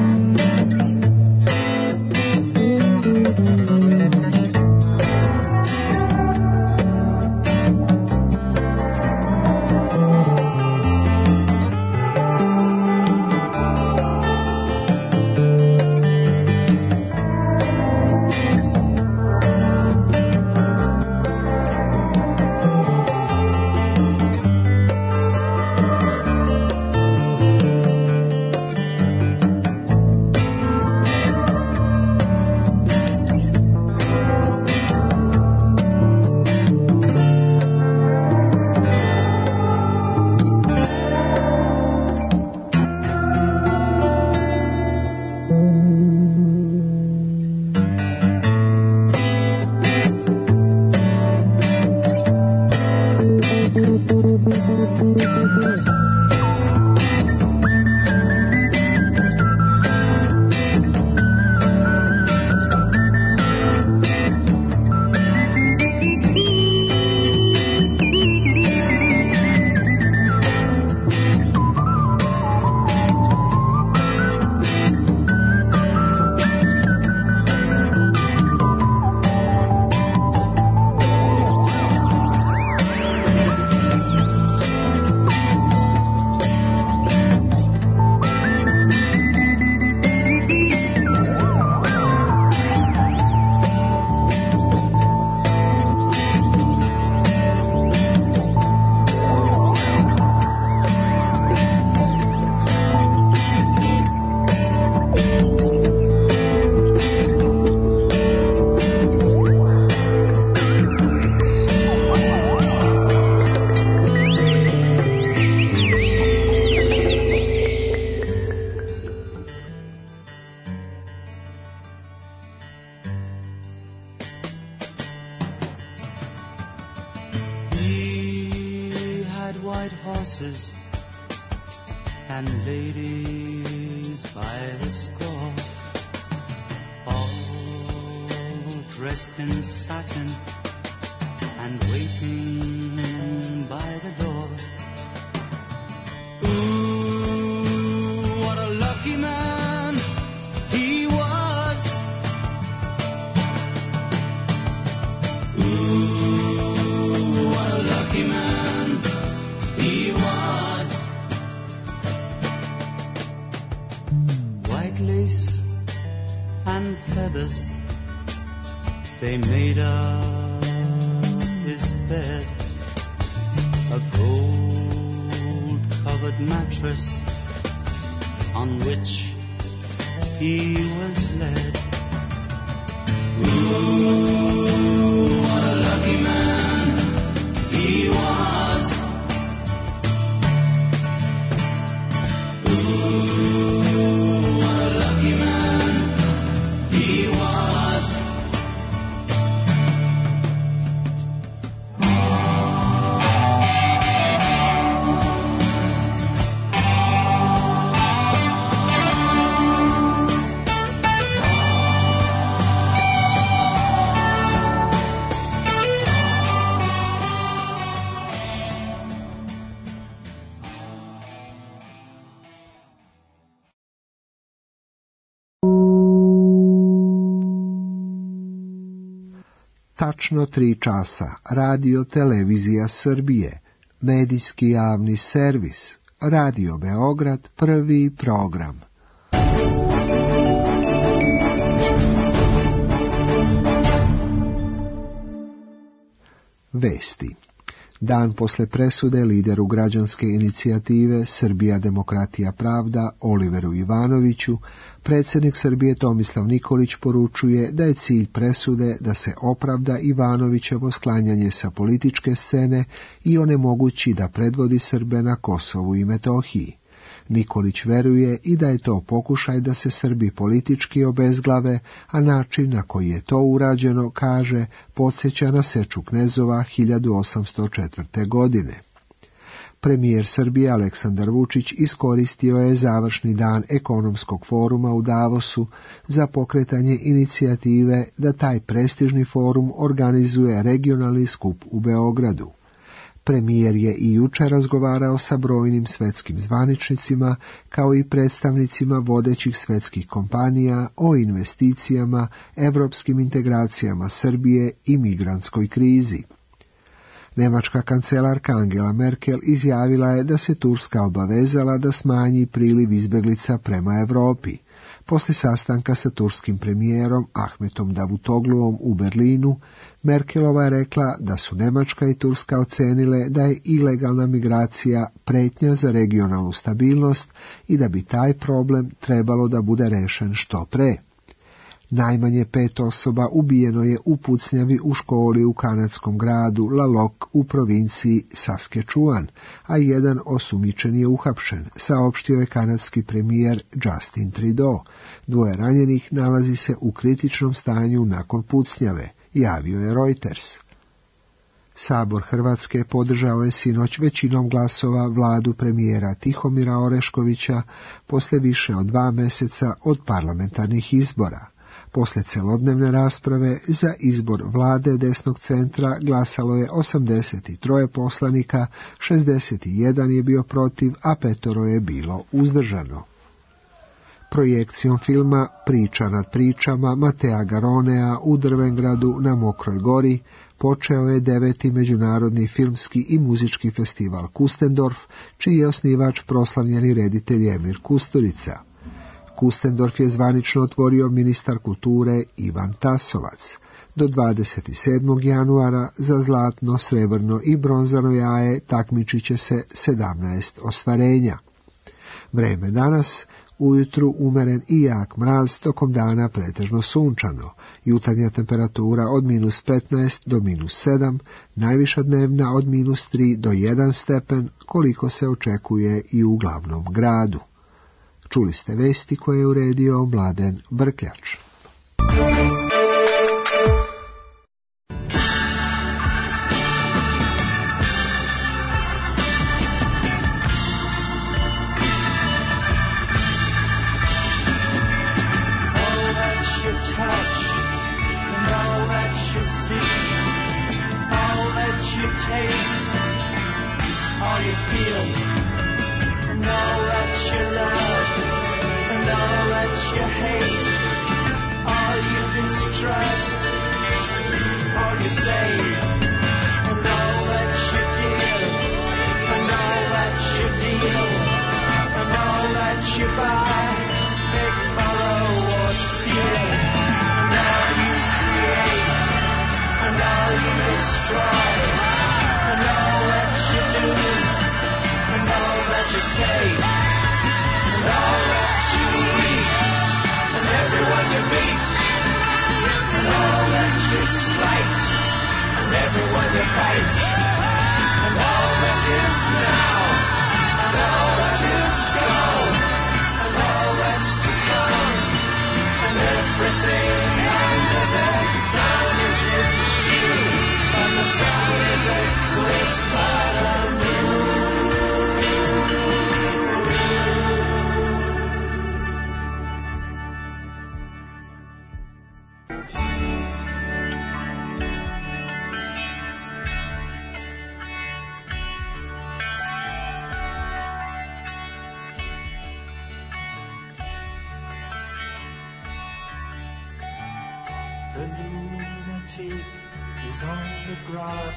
White horses and ladies by the score, all dressed in satin and waiting by the door. Ooh, what a lucky man he was. Ooh, what a lucky man he was. White lace and feathers, they made up his bed. A gold-covered mattress on which he was led. Ooh, what a lucky man he was. Ooh, what a lucky man he was. Tačno 3 časa, Radio Televizija Srbije, medijski javni servis, Radio Beograd, prvi program. Vesti. Dan posle presude lideru građanske inicijative Srbija demokratija pravda Oliveru Ivanoviću, predsjednik Srbije Tomislav Nikolić poručuje da je cilj presude da se opravda Ivanovićevo sklanjanje sa političke scene i onemogući da predvodi Srbe na Kosovu i Metohiji. Nikolić veruje i da je to pokušaj da se Srbi politički obezglave, a način na koji je to urađeno, kaže, podsjeća na seču knezova 1804. godine. Premijer Srbije Aleksandar Vučić iskoristio je završni dan ekonomskog foruma u Davosu za pokretanje inicijative da taj prestižni forum organizuje regionalni skup u Beogradu. Premijer je i jučer razgovarao sa brojnim svetskim zvaničnicima, kao i predstavnicima vodećih svetskih kompanija o investicijama, evropskim integracijama Srbije i migrantskoj krizi. Nemačka kancelarka Angela Merkel izjavila je da se Turska obavezala da smanji priliv izbeglica prema Europi. Poslije sastanka sa turskim premijerom Ahmetom Davutogluom u Berlinu, Merkelova je rekla da su Nemačka i Turska ocenile da je ilegalna migracija pretnja za regionalnu stabilnost i da bi taj problem trebalo da bude rešen što pre. Najmanje 5 osoba ubijeno je u pucnjavi u školi u kanadskom gradu La Loc u provinciji Saskatchewan, a jedan osumnjičen je uhapšen, saopštio je kanadski premijer Justin Trudeau. 2 ranjenih nalazi se u kritičnom stanju nakon pucnjave, javio je Reuters. Sabor Hrvatske podržao je sinoć većinom glasova vladu premijera Tihomira Oreškovića posle više od 2 meseca od parlamentarnih izbora. Posle celodnevne rasprave za izbor vlade desnog centra glasalo je 83 poslanika, 61 je bio protiv, a 5 je bilo uzdržano. Projekcijom filma Priča nad pričama Matea Garonea u Drvengradu na Mokroj gori počeo je 9. međunarodni filmski i muzički festival Kustendorf, čiji je osnivač proslavljeni reditelj Emir Kusturica. Kustendorf je zvanično otvorio ministar kulture Ivan Tasovac. Do 27. januara za zlatno, srebrno i bronzano jaje takmičit će se 17 ostvarenja. Vreme danas, ujutru umeren i jak mraz, tokom dana pretežno sunčano. Jutarnja temperatura od -15 do -7, najviša dnevna od -3 do 1 stepen, koliko se očekuje i u glavnom gradu. Čuli ste vesti koje je uredio Mladen Brkljač. The lunatic is on the grass.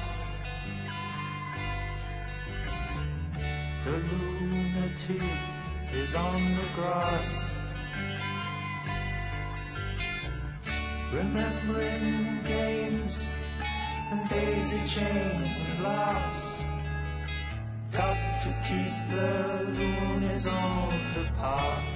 The lunatic is on the grass. Remembering games and daisy chains and laughs. Got to keep the loonies on the path.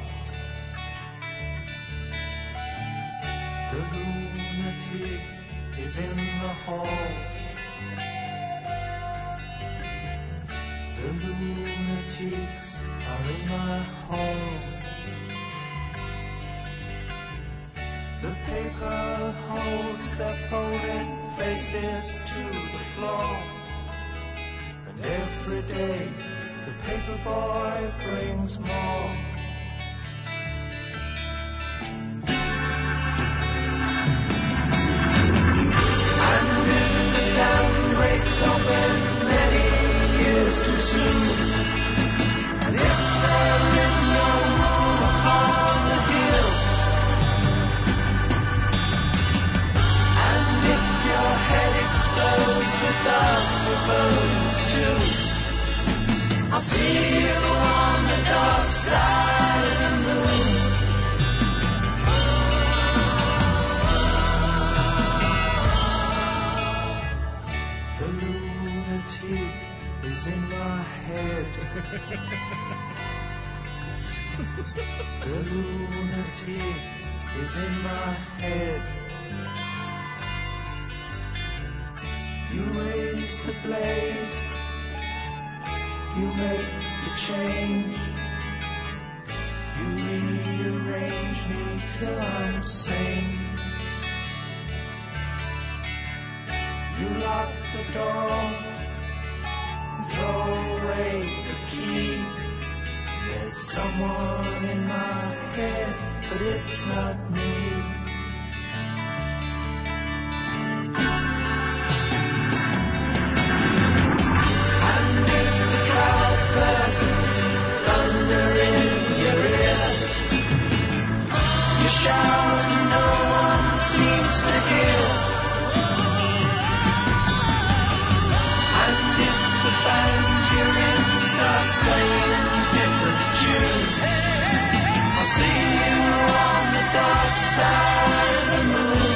The lunatic is in the hall. The lunatics are in my hall. The paper holds their folded faces to the floor. And every day the paper boy brings more. And if the dam breaks open many years too soon, and if there is no room upon the hill, and if your head explodes without the bones too, I'll see you on the dark side of the moon. The lunatic is in my head. The lunatic is in my head. You raise the blade, you make the change, you rearrange me till I'm sane. You lock the door and throw away the key. There's someone in my head, but it's not me. Shout, no one seems to hear. And if the band you're in starts playing different tunes, I'll see you on the dark side of the moon.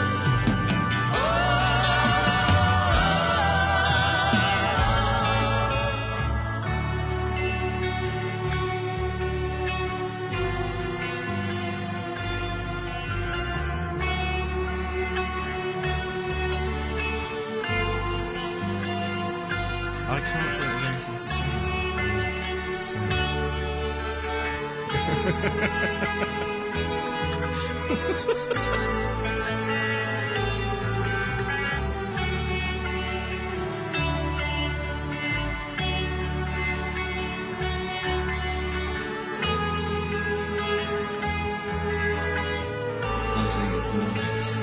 I can't think of anything to say. I think it's nice.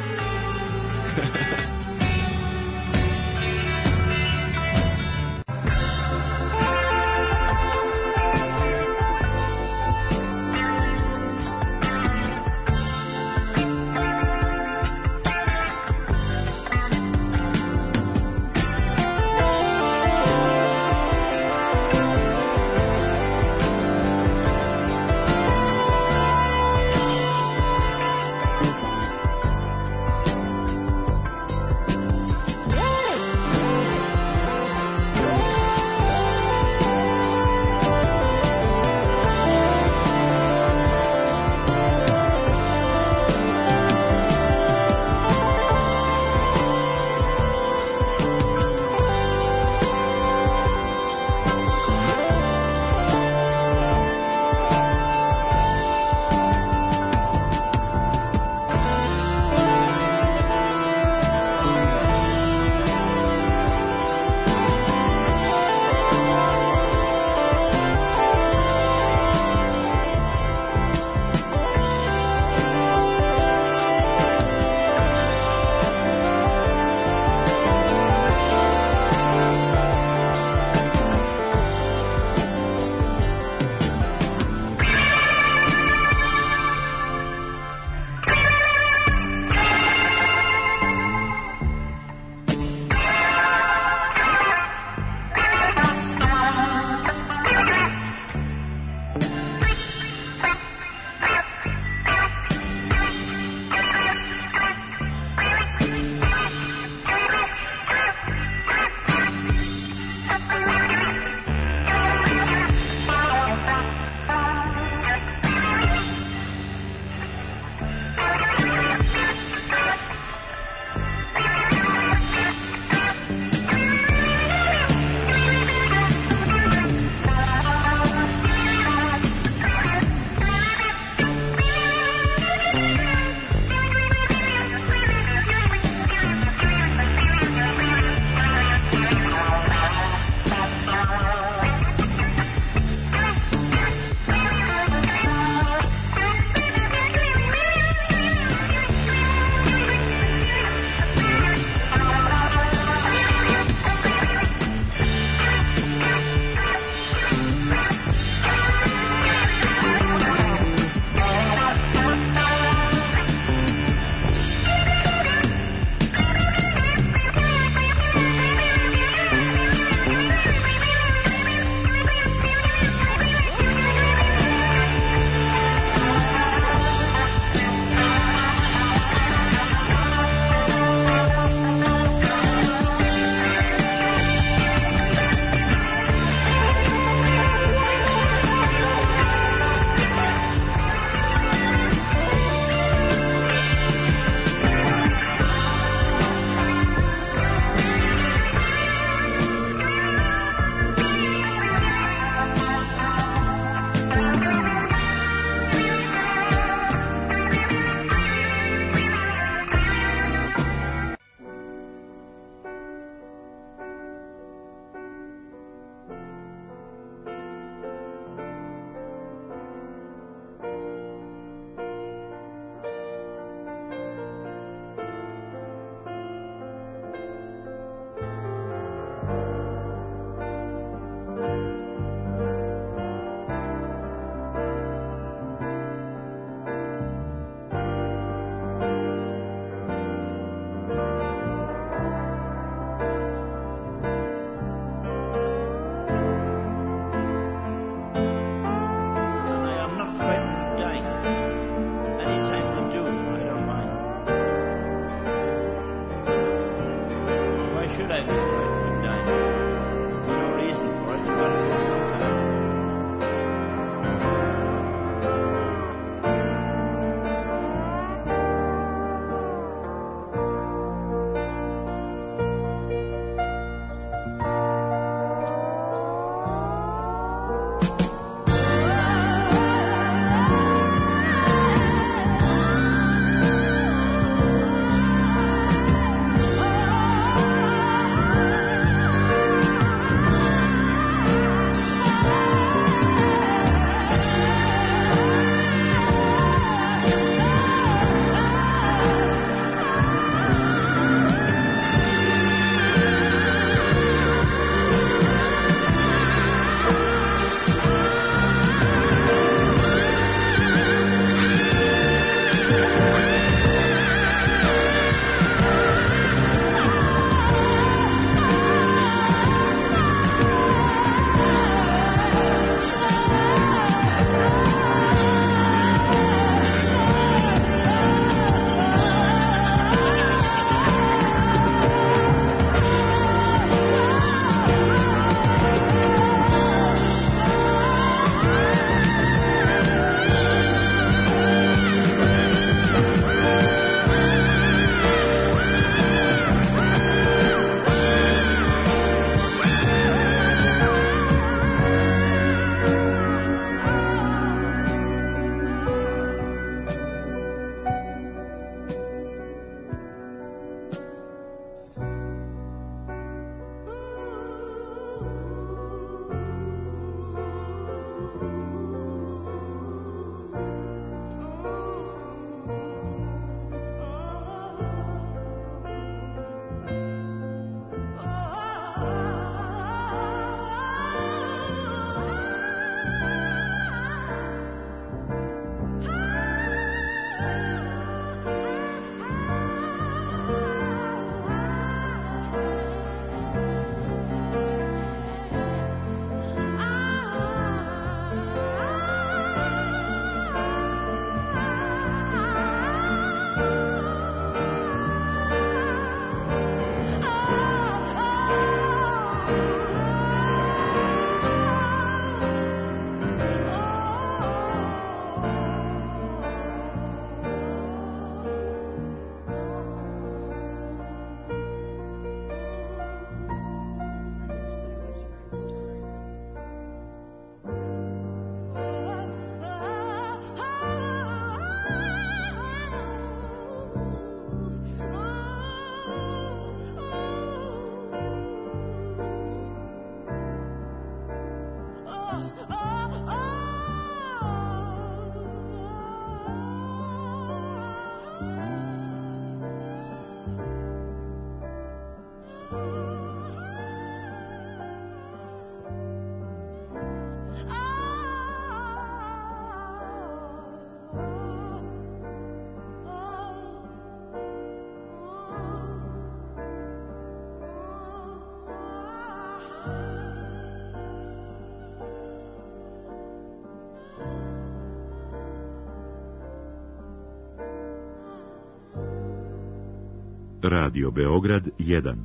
Radio Beograd 1.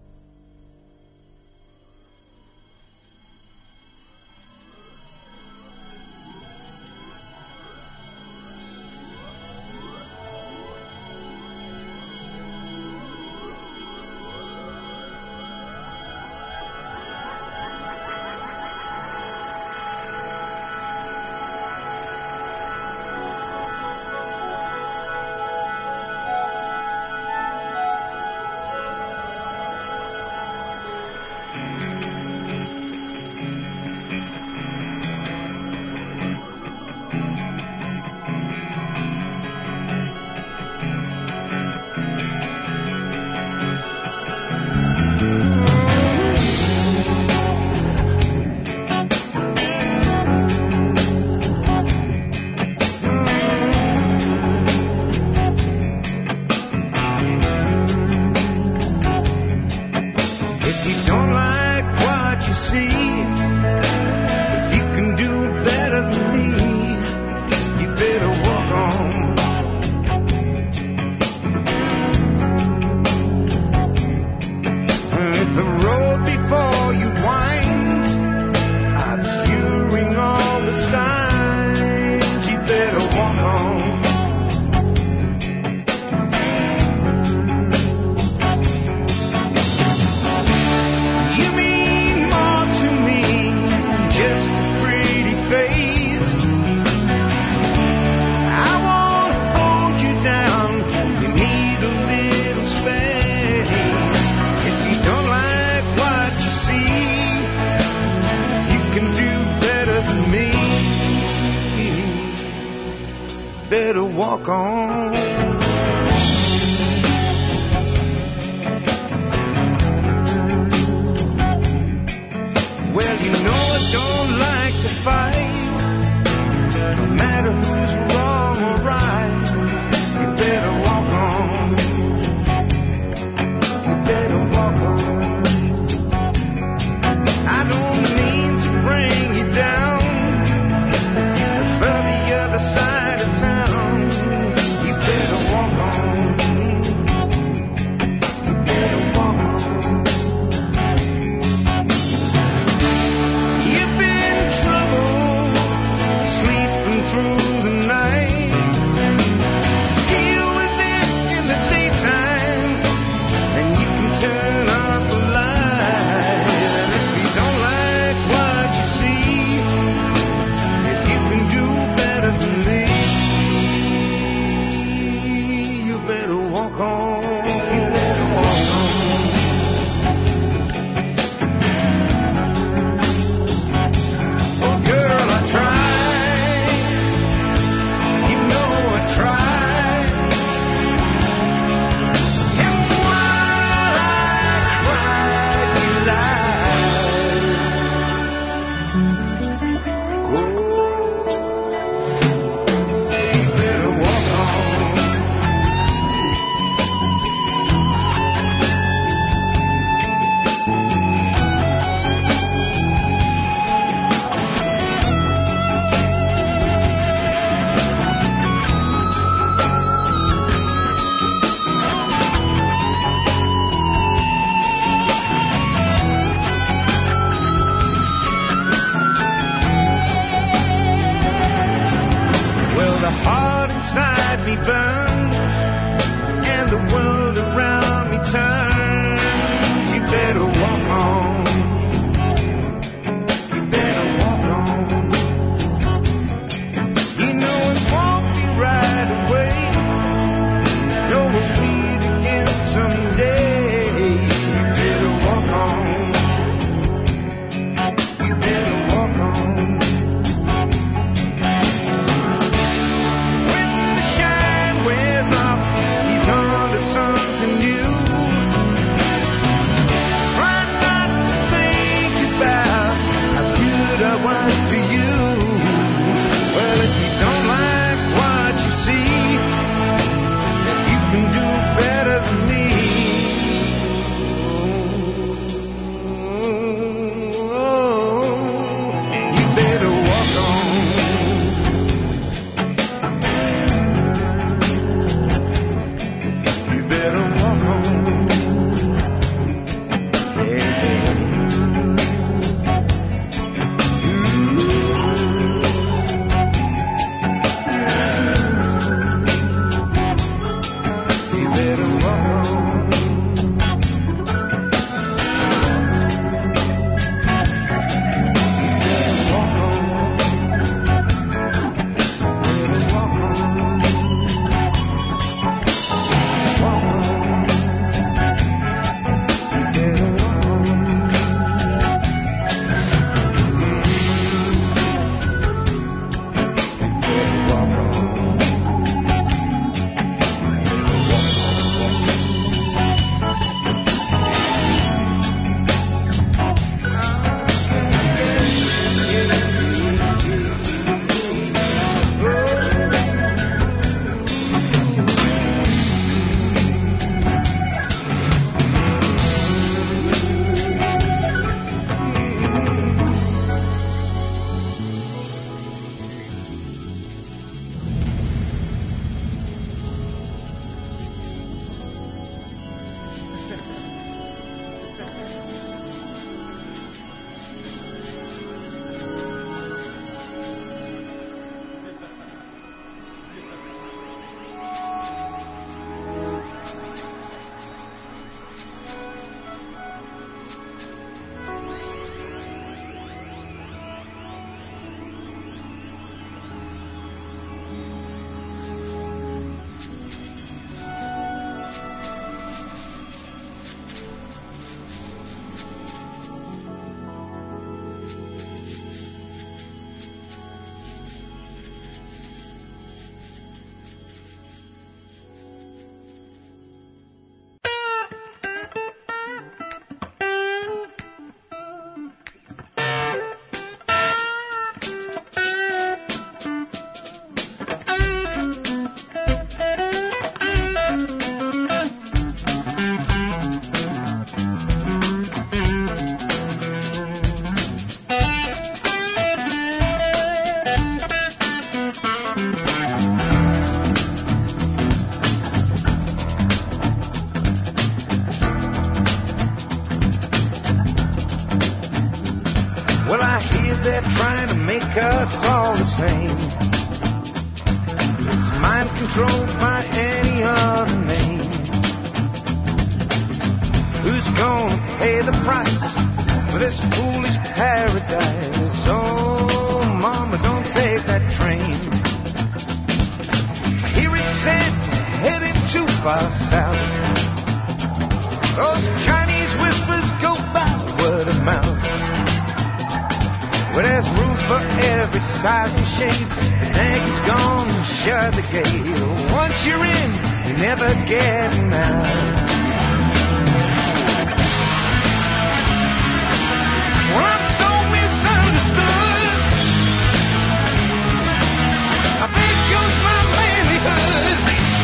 Better walk on. Well, you know I don't like to fight, no matter who's wrong or right. You better walk on. You better walk on. I don't mean to bring you down, but for the other side of town, they're trying to make us all the same. It's mind controlled by any other name. Who's gonna pay the price for this foolish paradise? Oh, mama, don't take that train. Here it said, headed too far south. Those Chinese whispers go by word of mouth. Well, there's room for every size and shape. The tank is gone, shut the gate. Once you're in, you're never getting out. Well, I'm so misunderstood. I think you're my manlyhood.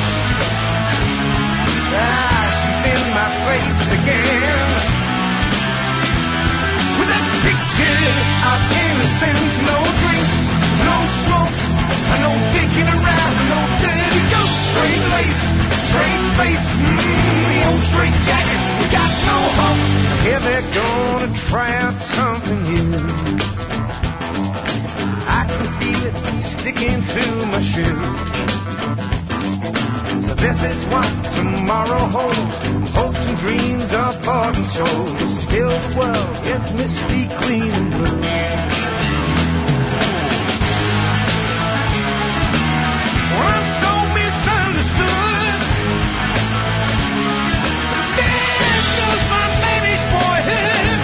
She's in my face again. With that picture of innocence, no drinks, no smokes, no dicking around, no dirty jokes. Straight lace, straight face, the old straight jacket. We got no hope. Yeah, they're gonna try out something new. I can feel it sticking to my shoe. So this is what tomorrow holds. Hopes and dreams are bought and sold. Still the world gets misty, clean and blue. Well, I'm so misunderstood. There goes my baby's boyhood.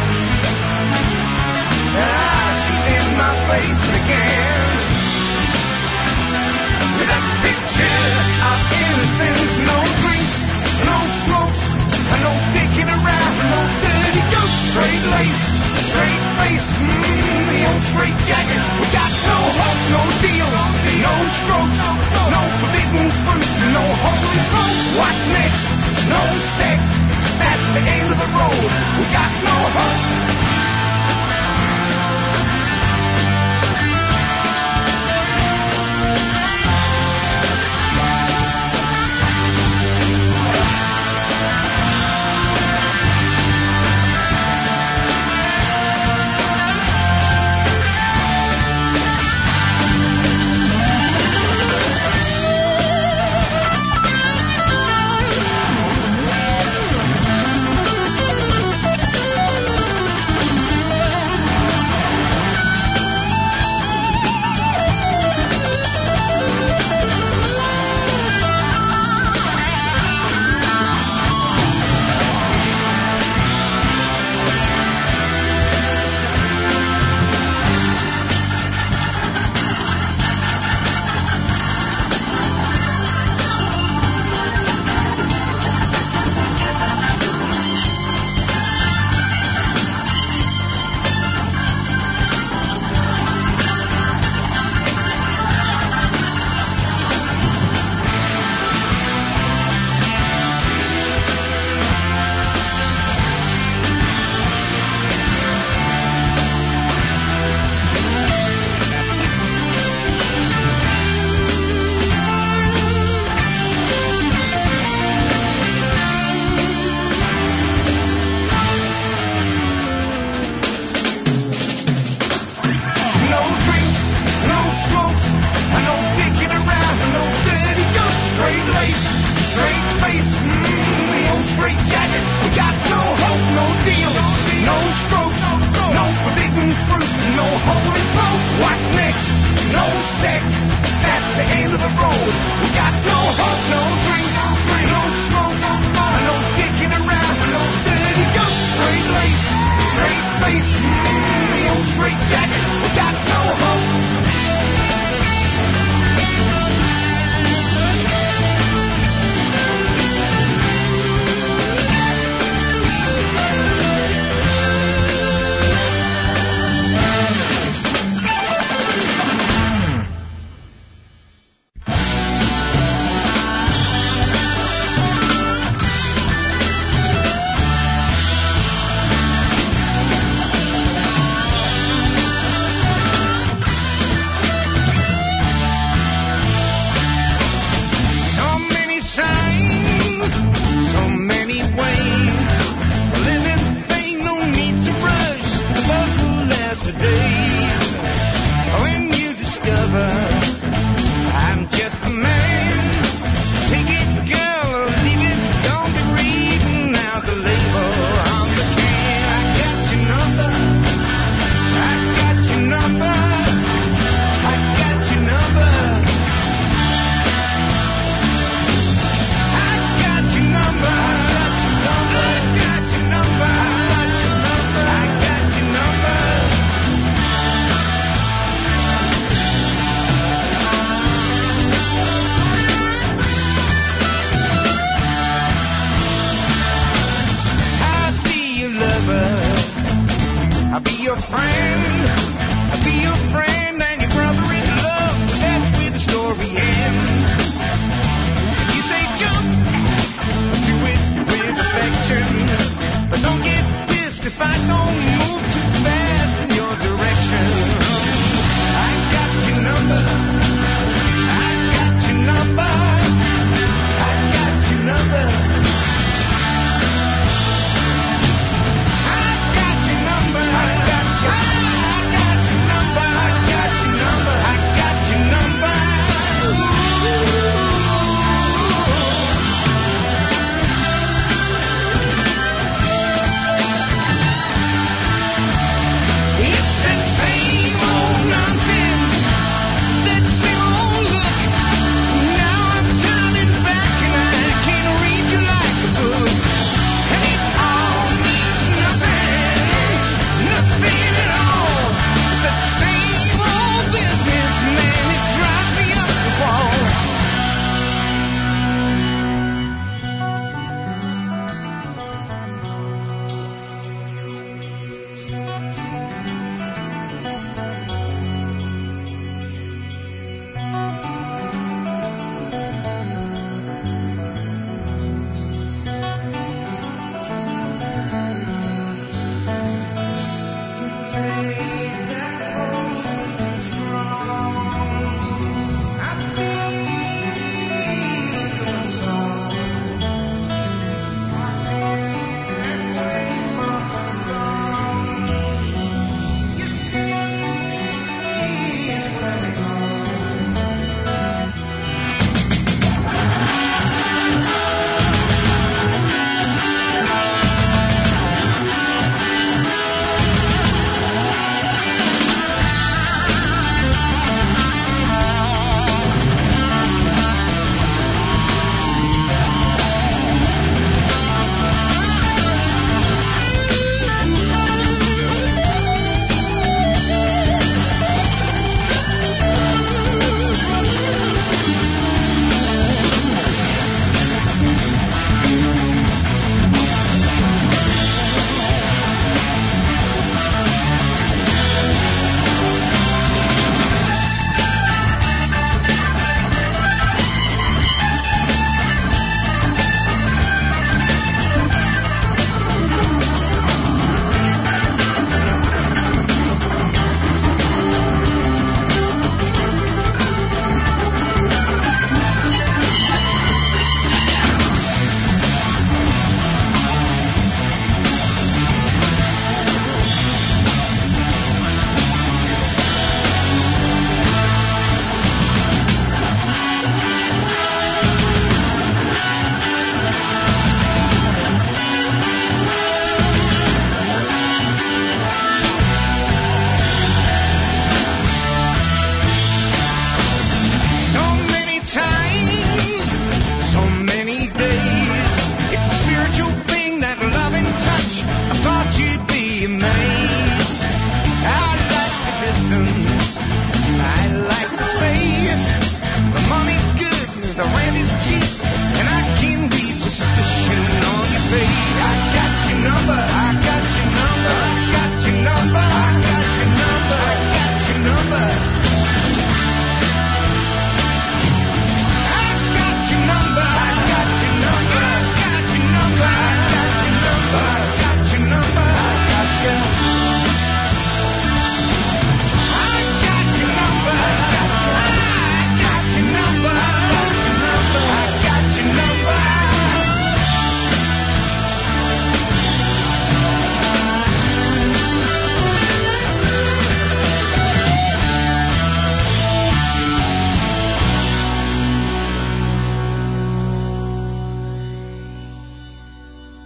She's in my face again. With that picture of innocence, no drinks, no smokes, no dicking around, no dirty jokes. Straight lace, straight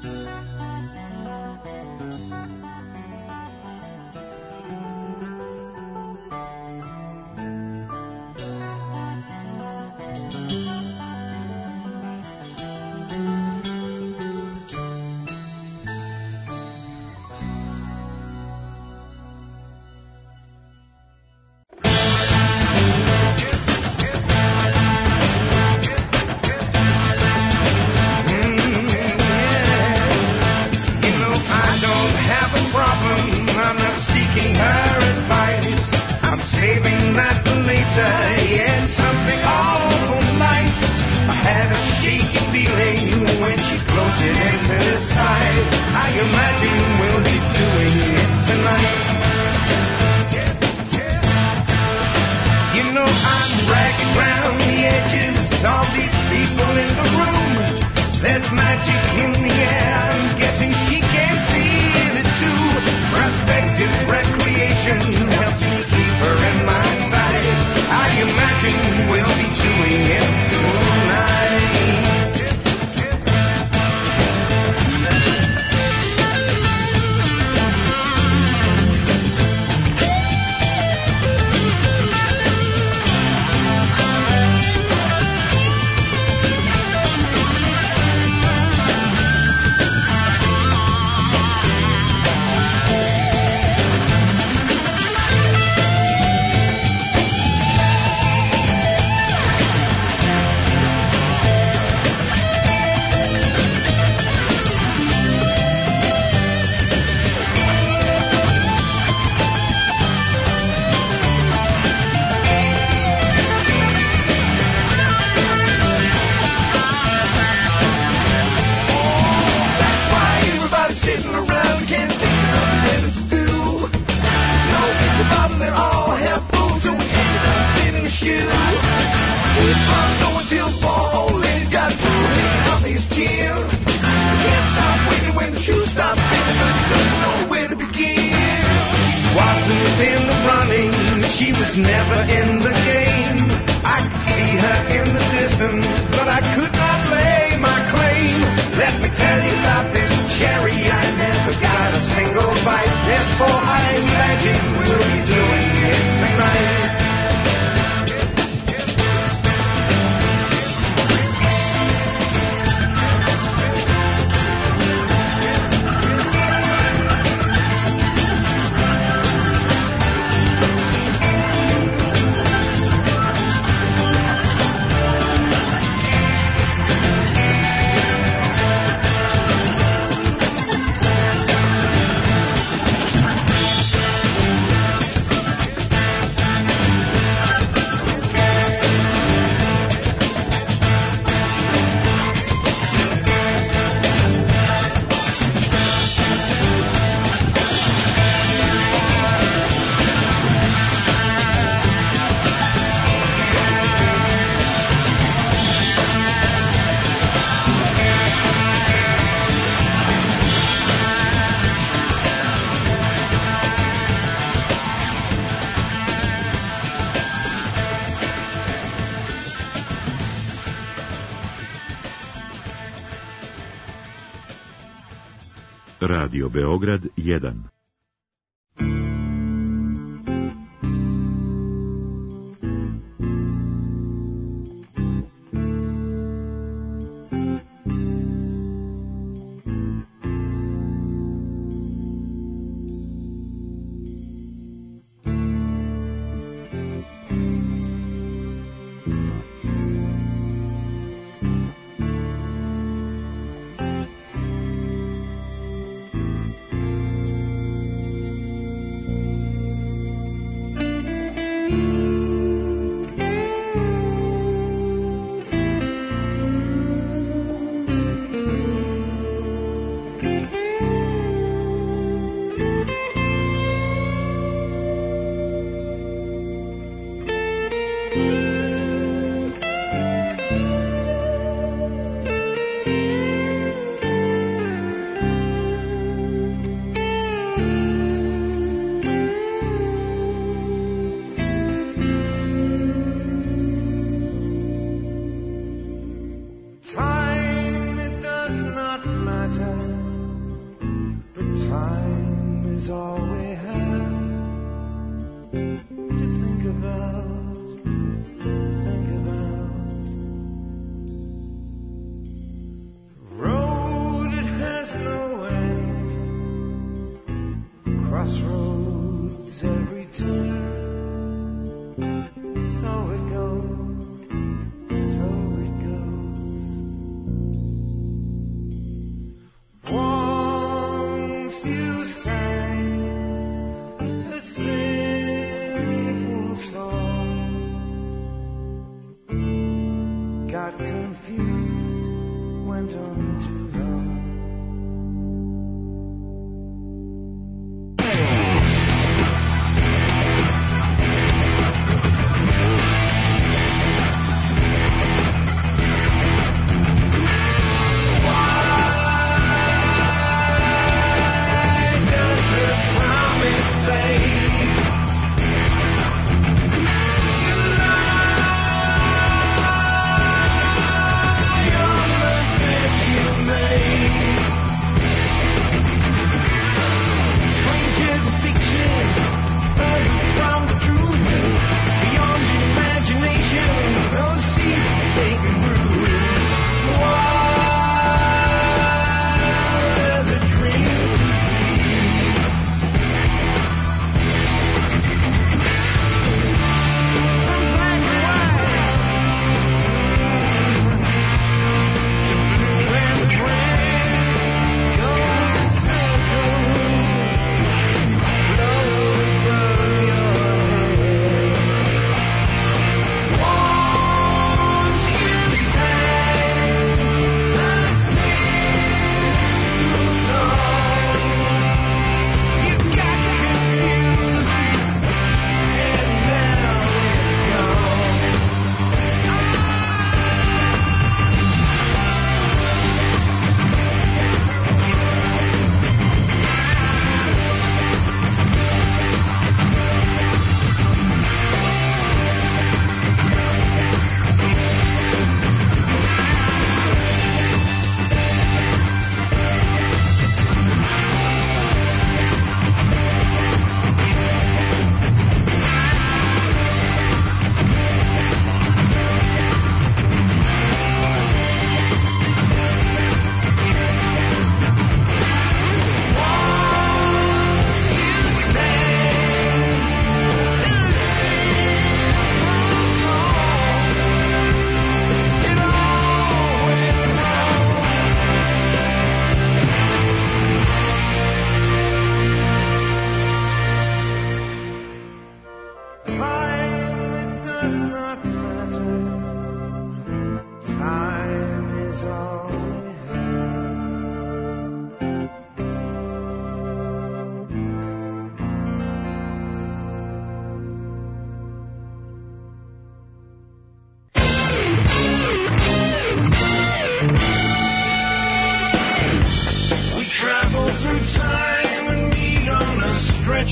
Radio Beograd 1.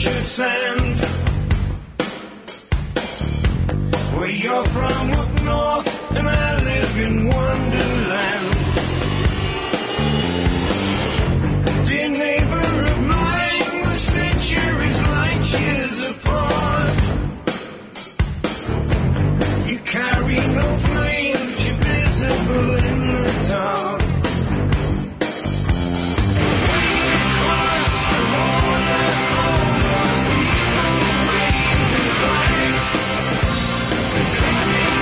cultured sand. Where you're from up north and I live in Wonderland. Dear neighbor of mine, the centuries light years apart. You carry no flame, but you're visible in the dark. Thank you.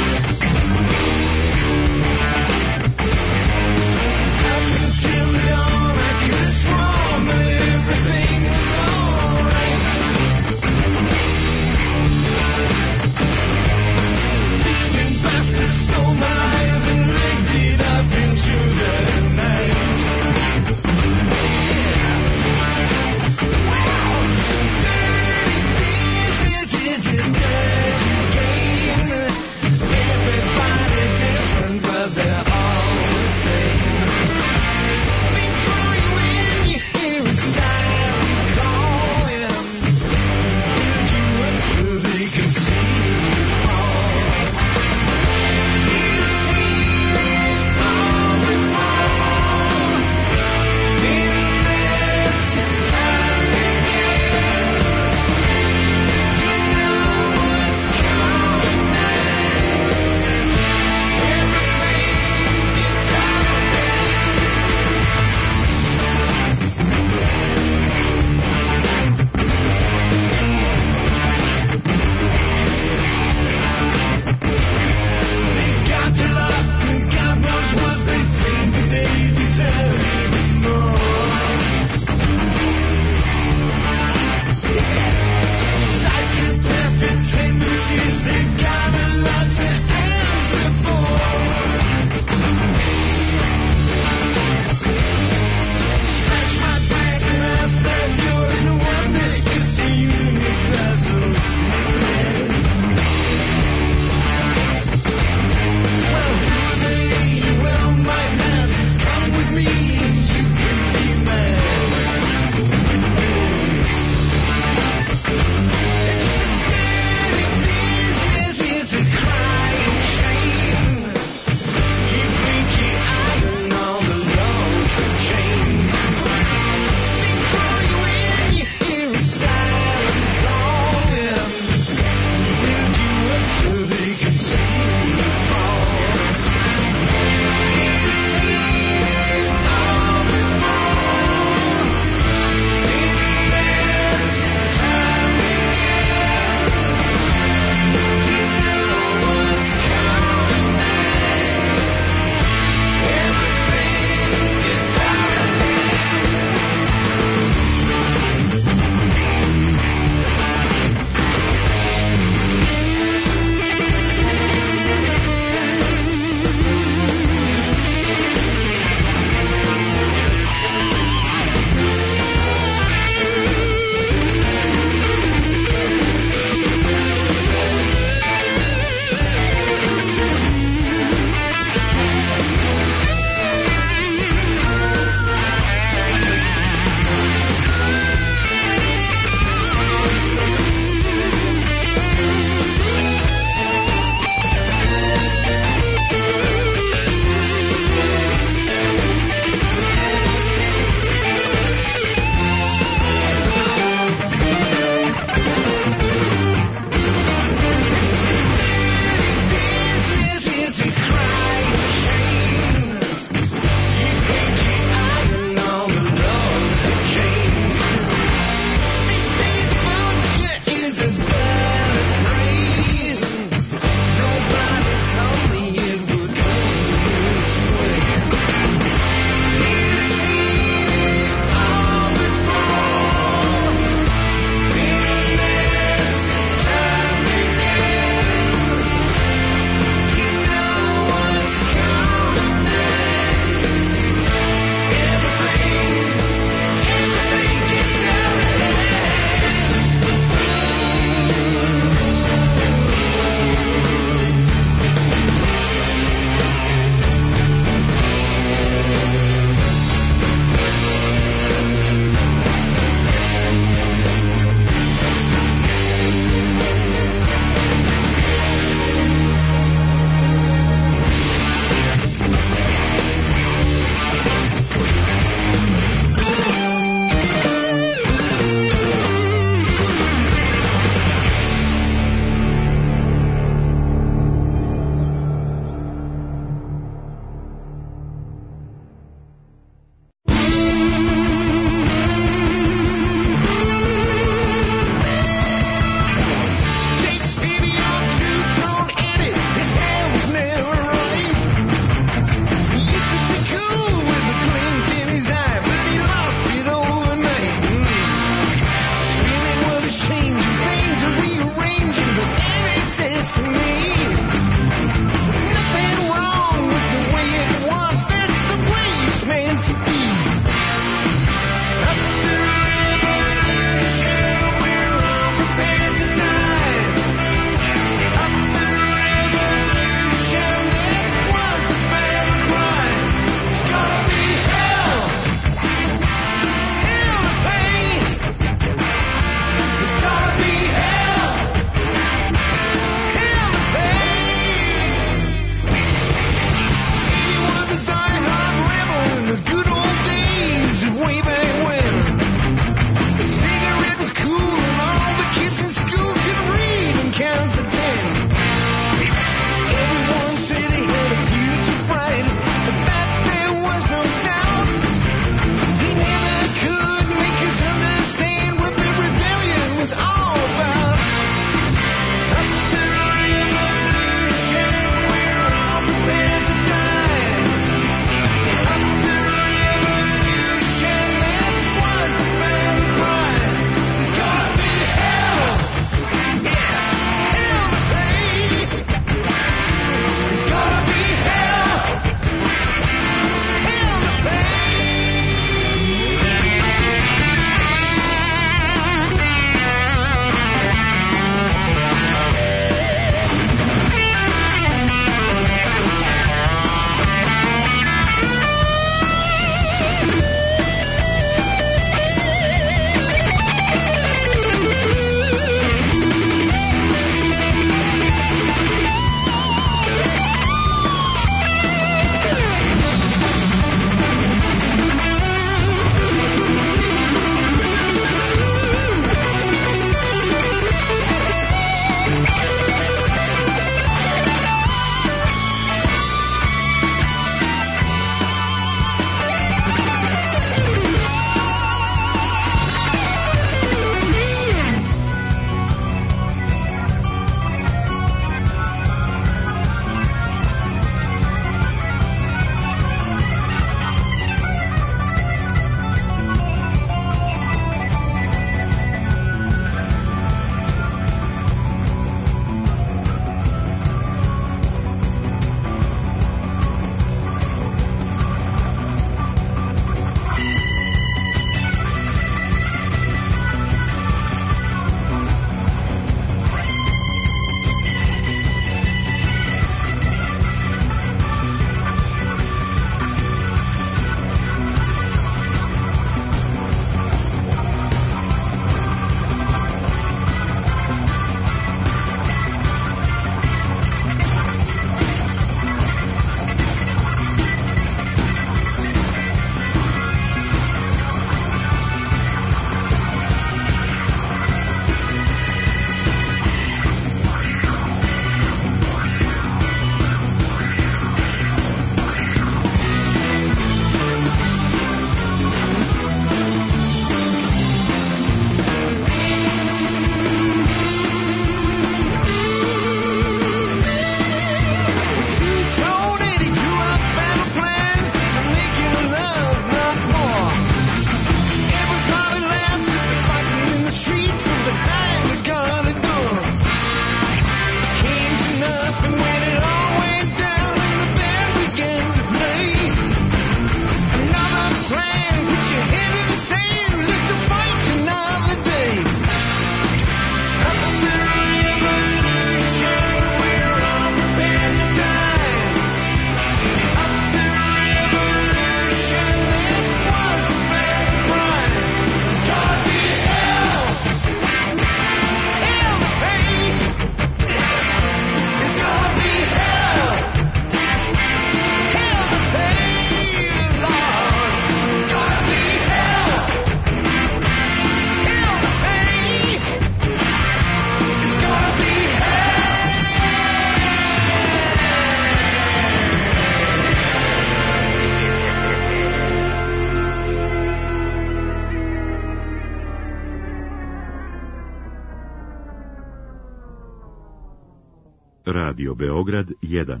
Radio Beograd 1.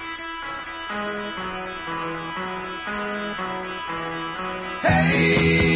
Hey!